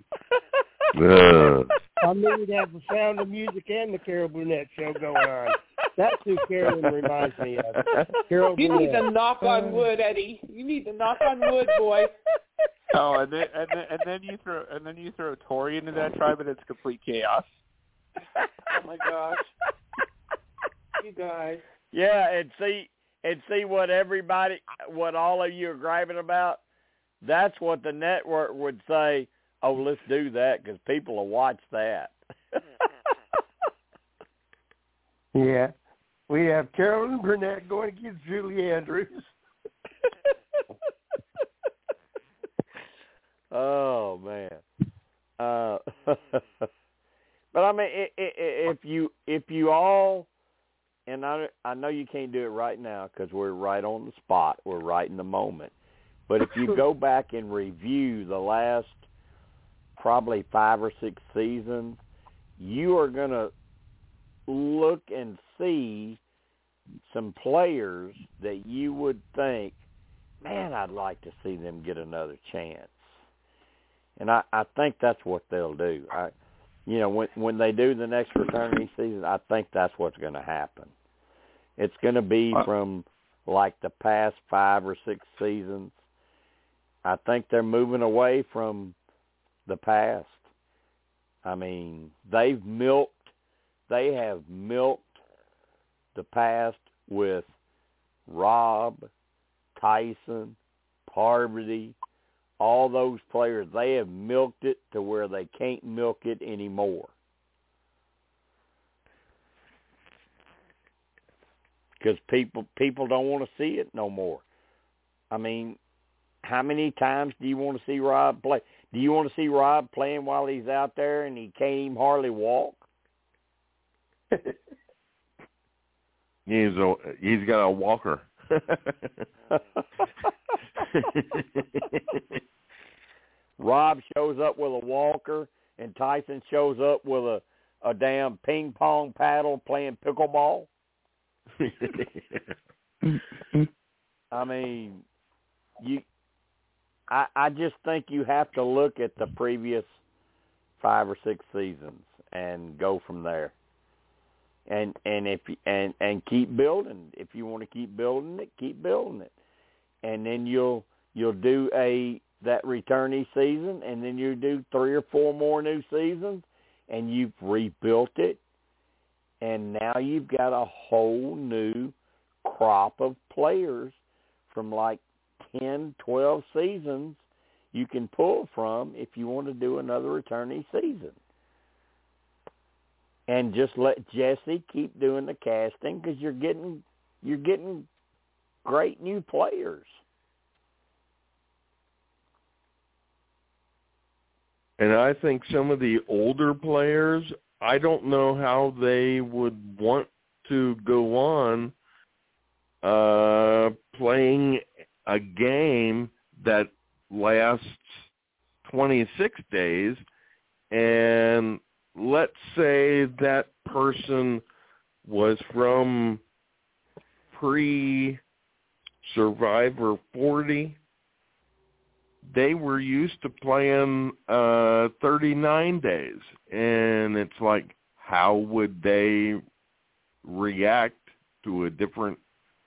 We'd have the Sound of Music and the Carol Burnett show going on. That's who Carolyn reminds me of. Carol You Burnett. need to knock on wood, Eddie. You need to knock on wood, boy. Oh, and then you throw Tori into that tribe, and it's complete chaos. Oh my gosh, you guys. Yeah, and see what all of you are griping about. That's what the network would say. Oh, let's do that because people will watch that. Yeah, we have Carolyn Burnett going against Julie Andrews. Oh man. But if you all, and I know you can't do it right now because we're right on the spot, we're right in the moment. But if you go back and review the last probably 5 or 6 seasons, you are gonna look and see some players that you would think, man, I'd like to see them get another chance. And I think that's what they'll do. When they do the next fraternity season, I think that's what's going to happen. It's going to be from like the past 5 or 6 seasons. I think they're moving away from the past. I mean, they have milked the past with Rob, Tyson, Parvati, all those players. They have milked it to where they can't milk it anymore. Because people don't want to see it no more. I mean, how many times do you want to see Rob play? Do you want to see Rob playing while he's out there and he can't even hardly walk? He's got a walker. Rob shows up with a walker, and Tyson shows up with a damn ping pong paddle playing pickleball. I mean, I just think you have to look at the previous 5 or 6 seasons and go from there. And keep building. If you want to keep building it, keep building it. And then you'll do that returnee season, and then you do 3 or 4 more new seasons, and you've rebuilt it. And now you've got a whole new crop of players from like 10, 12 seasons you can pull from if you want to do another returnee season. And just let Jesse keep doing the casting because you're getting great new players. And I think some of the older players, I don't know how they would want to go on playing a game that lasts 26 days, and let's say that person was from pre-Survivor 40. They were used to playing 39 days, and it's like, how would they react to a different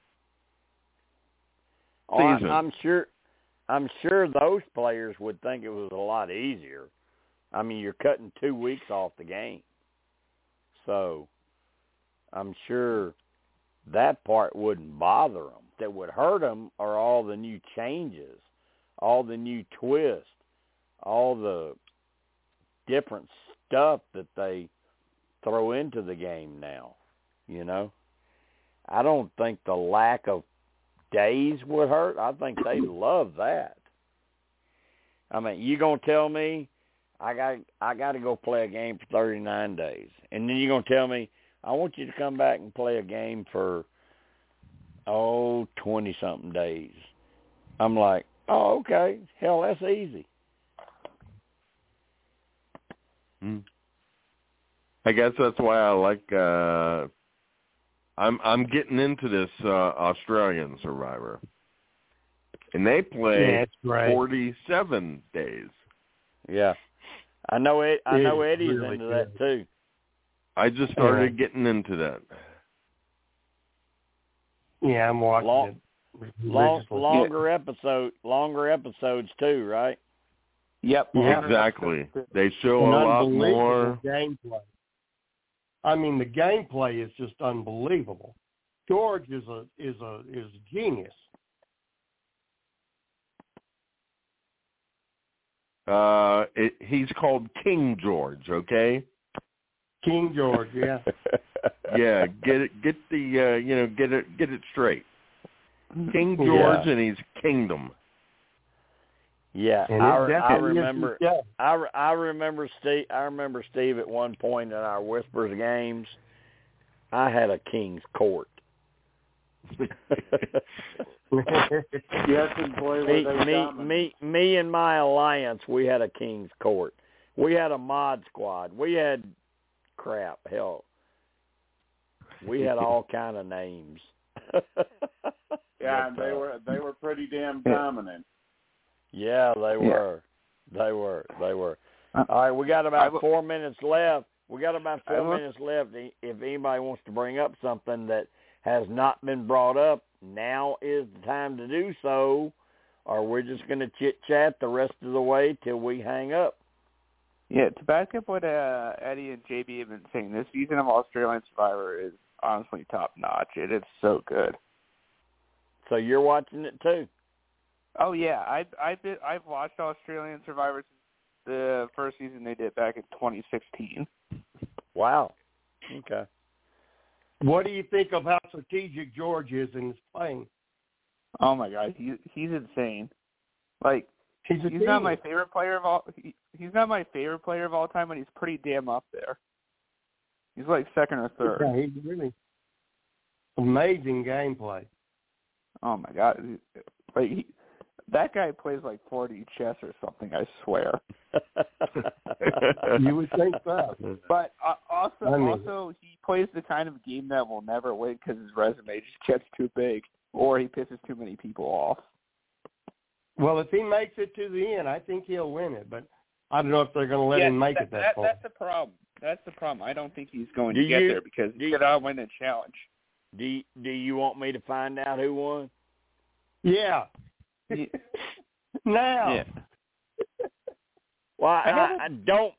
season? I'm sure those players would think it was a lot easier. I mean, you're cutting 2 weeks off the game. So I'm sure that part wouldn't bother them. That would hurt them are all the new changes, all the new twists, all the different stuff that they throw into the game now, you know. I don't think the lack of days would hurt. I think they love that. I mean, you going to tell me I got to go play a game for 39 days. And then you're going to tell me, I want you to come back and play a game for, 20-something days. I'm like, oh, okay. Hell, that's easy. I guess that's why I like, I'm getting into this Australian Survivor. And they play 47 days. Yeah. I know Eddie's really into that too. I just started getting into that. Yeah, I'm watching it. Longer episodes too, right? Yep. Exactly. They show a lot more gameplay. I mean, the gameplay is just unbelievable. George is a genius. He's called King George, okay? King George, yeah. Yeah, get it straight. King George and his kingdom. Yeah, I remember. I remember Steve. I remember Steve at one point in our Whispers games. I had a king's court. Me and my alliance, we had a king's court. We had a mod squad. We had hell. We had all kind of names. Yeah, and they were pretty damn dominant. Yeah, they were. They were. All right, we got about 4 minutes left. If anybody wants to bring up something that has not been brought up, now is the time to do so, or we're just going to chit-chat the rest of the way till we hang up. Yeah, to back up what Eddie and JB have been saying, this season of Australian Survivor is honestly top-notch. It is so good. So you're watching it too? Oh, yeah. I've watched Australian Survivor since the first season they did back in 2016. Wow. Okay. What do you think of how strategic George is in his playing? Oh my God, he's insane. Like he's not my favorite player of all. He's not my favorite player of all time, but he's pretty damn up there. He's like second or third. Yeah, he's really amazing gameplay. Oh my God, like that guy plays like 4D chess or something. I swear. You would think so. But also he plays the kind of game that will never win because his resume just gets too big, or he pisses too many people off. Well, if he makes it to the end, I think he'll win it. But I don't know if they're going to let him make it that far. That's the problem. I don't think he's going to get there because he cannot win the challenge. Do you want me to find out who won? Yeah. Now. Yeah. Well, I don't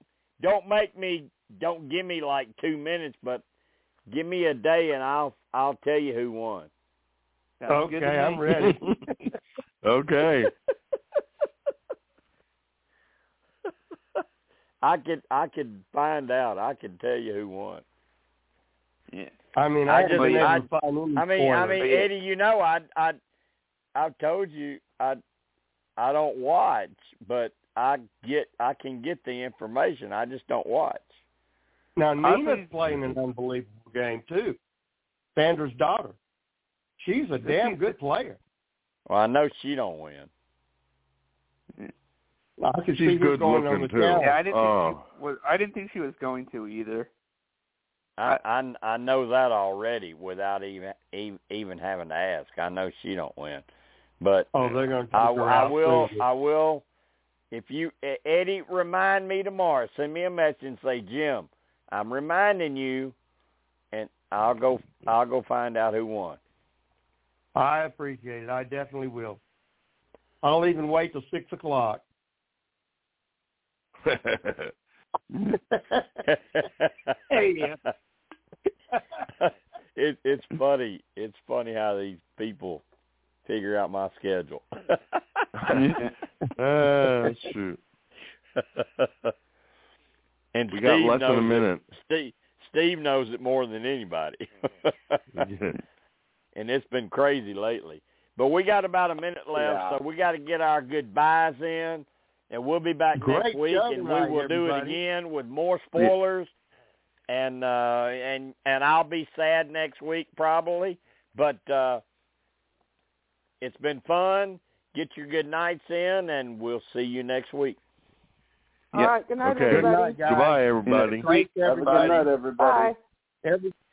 give me like 2 minutes, but give me a day and I'll tell you who won. Okay, I'm ready. Okay. I could find out. I could tell you who won. Yeah. I mean, Eddie, you know, I've told you I don't watch, but I can get the information. I just don't watch. Now Nina's playing an unbelievable game too. Sandra's daughter. She's a damn good player. Well, I know she don't win. I could see her going on the challenge. Yeah, I didn't think she was going to either. I know that already without even having to ask. I know she don't win. But they're going to I will. If you, Eddie, remind me tomorrow. Send me a message and say, Jim, I'm reminding you, and I'll go find out who won. I appreciate it. I definitely will. I'll even wait till 6 o'clock. Hey. It's funny. It's funny how these people figure out my schedule. That's true. And we got less than a minute. Steve knows it more than anybody. And it's been crazy lately. But we got about a minute left, so we got to get our goodbyes in, and we'll be back next week, and we will do it again with more spoilers. And I'll be sad next week probably, but it's been fun. Get your good nights in, and we'll see you next week. All right. Good night, everybody. Good night, guys. Goodbye, everybody. Have a good night, everybody. Bye.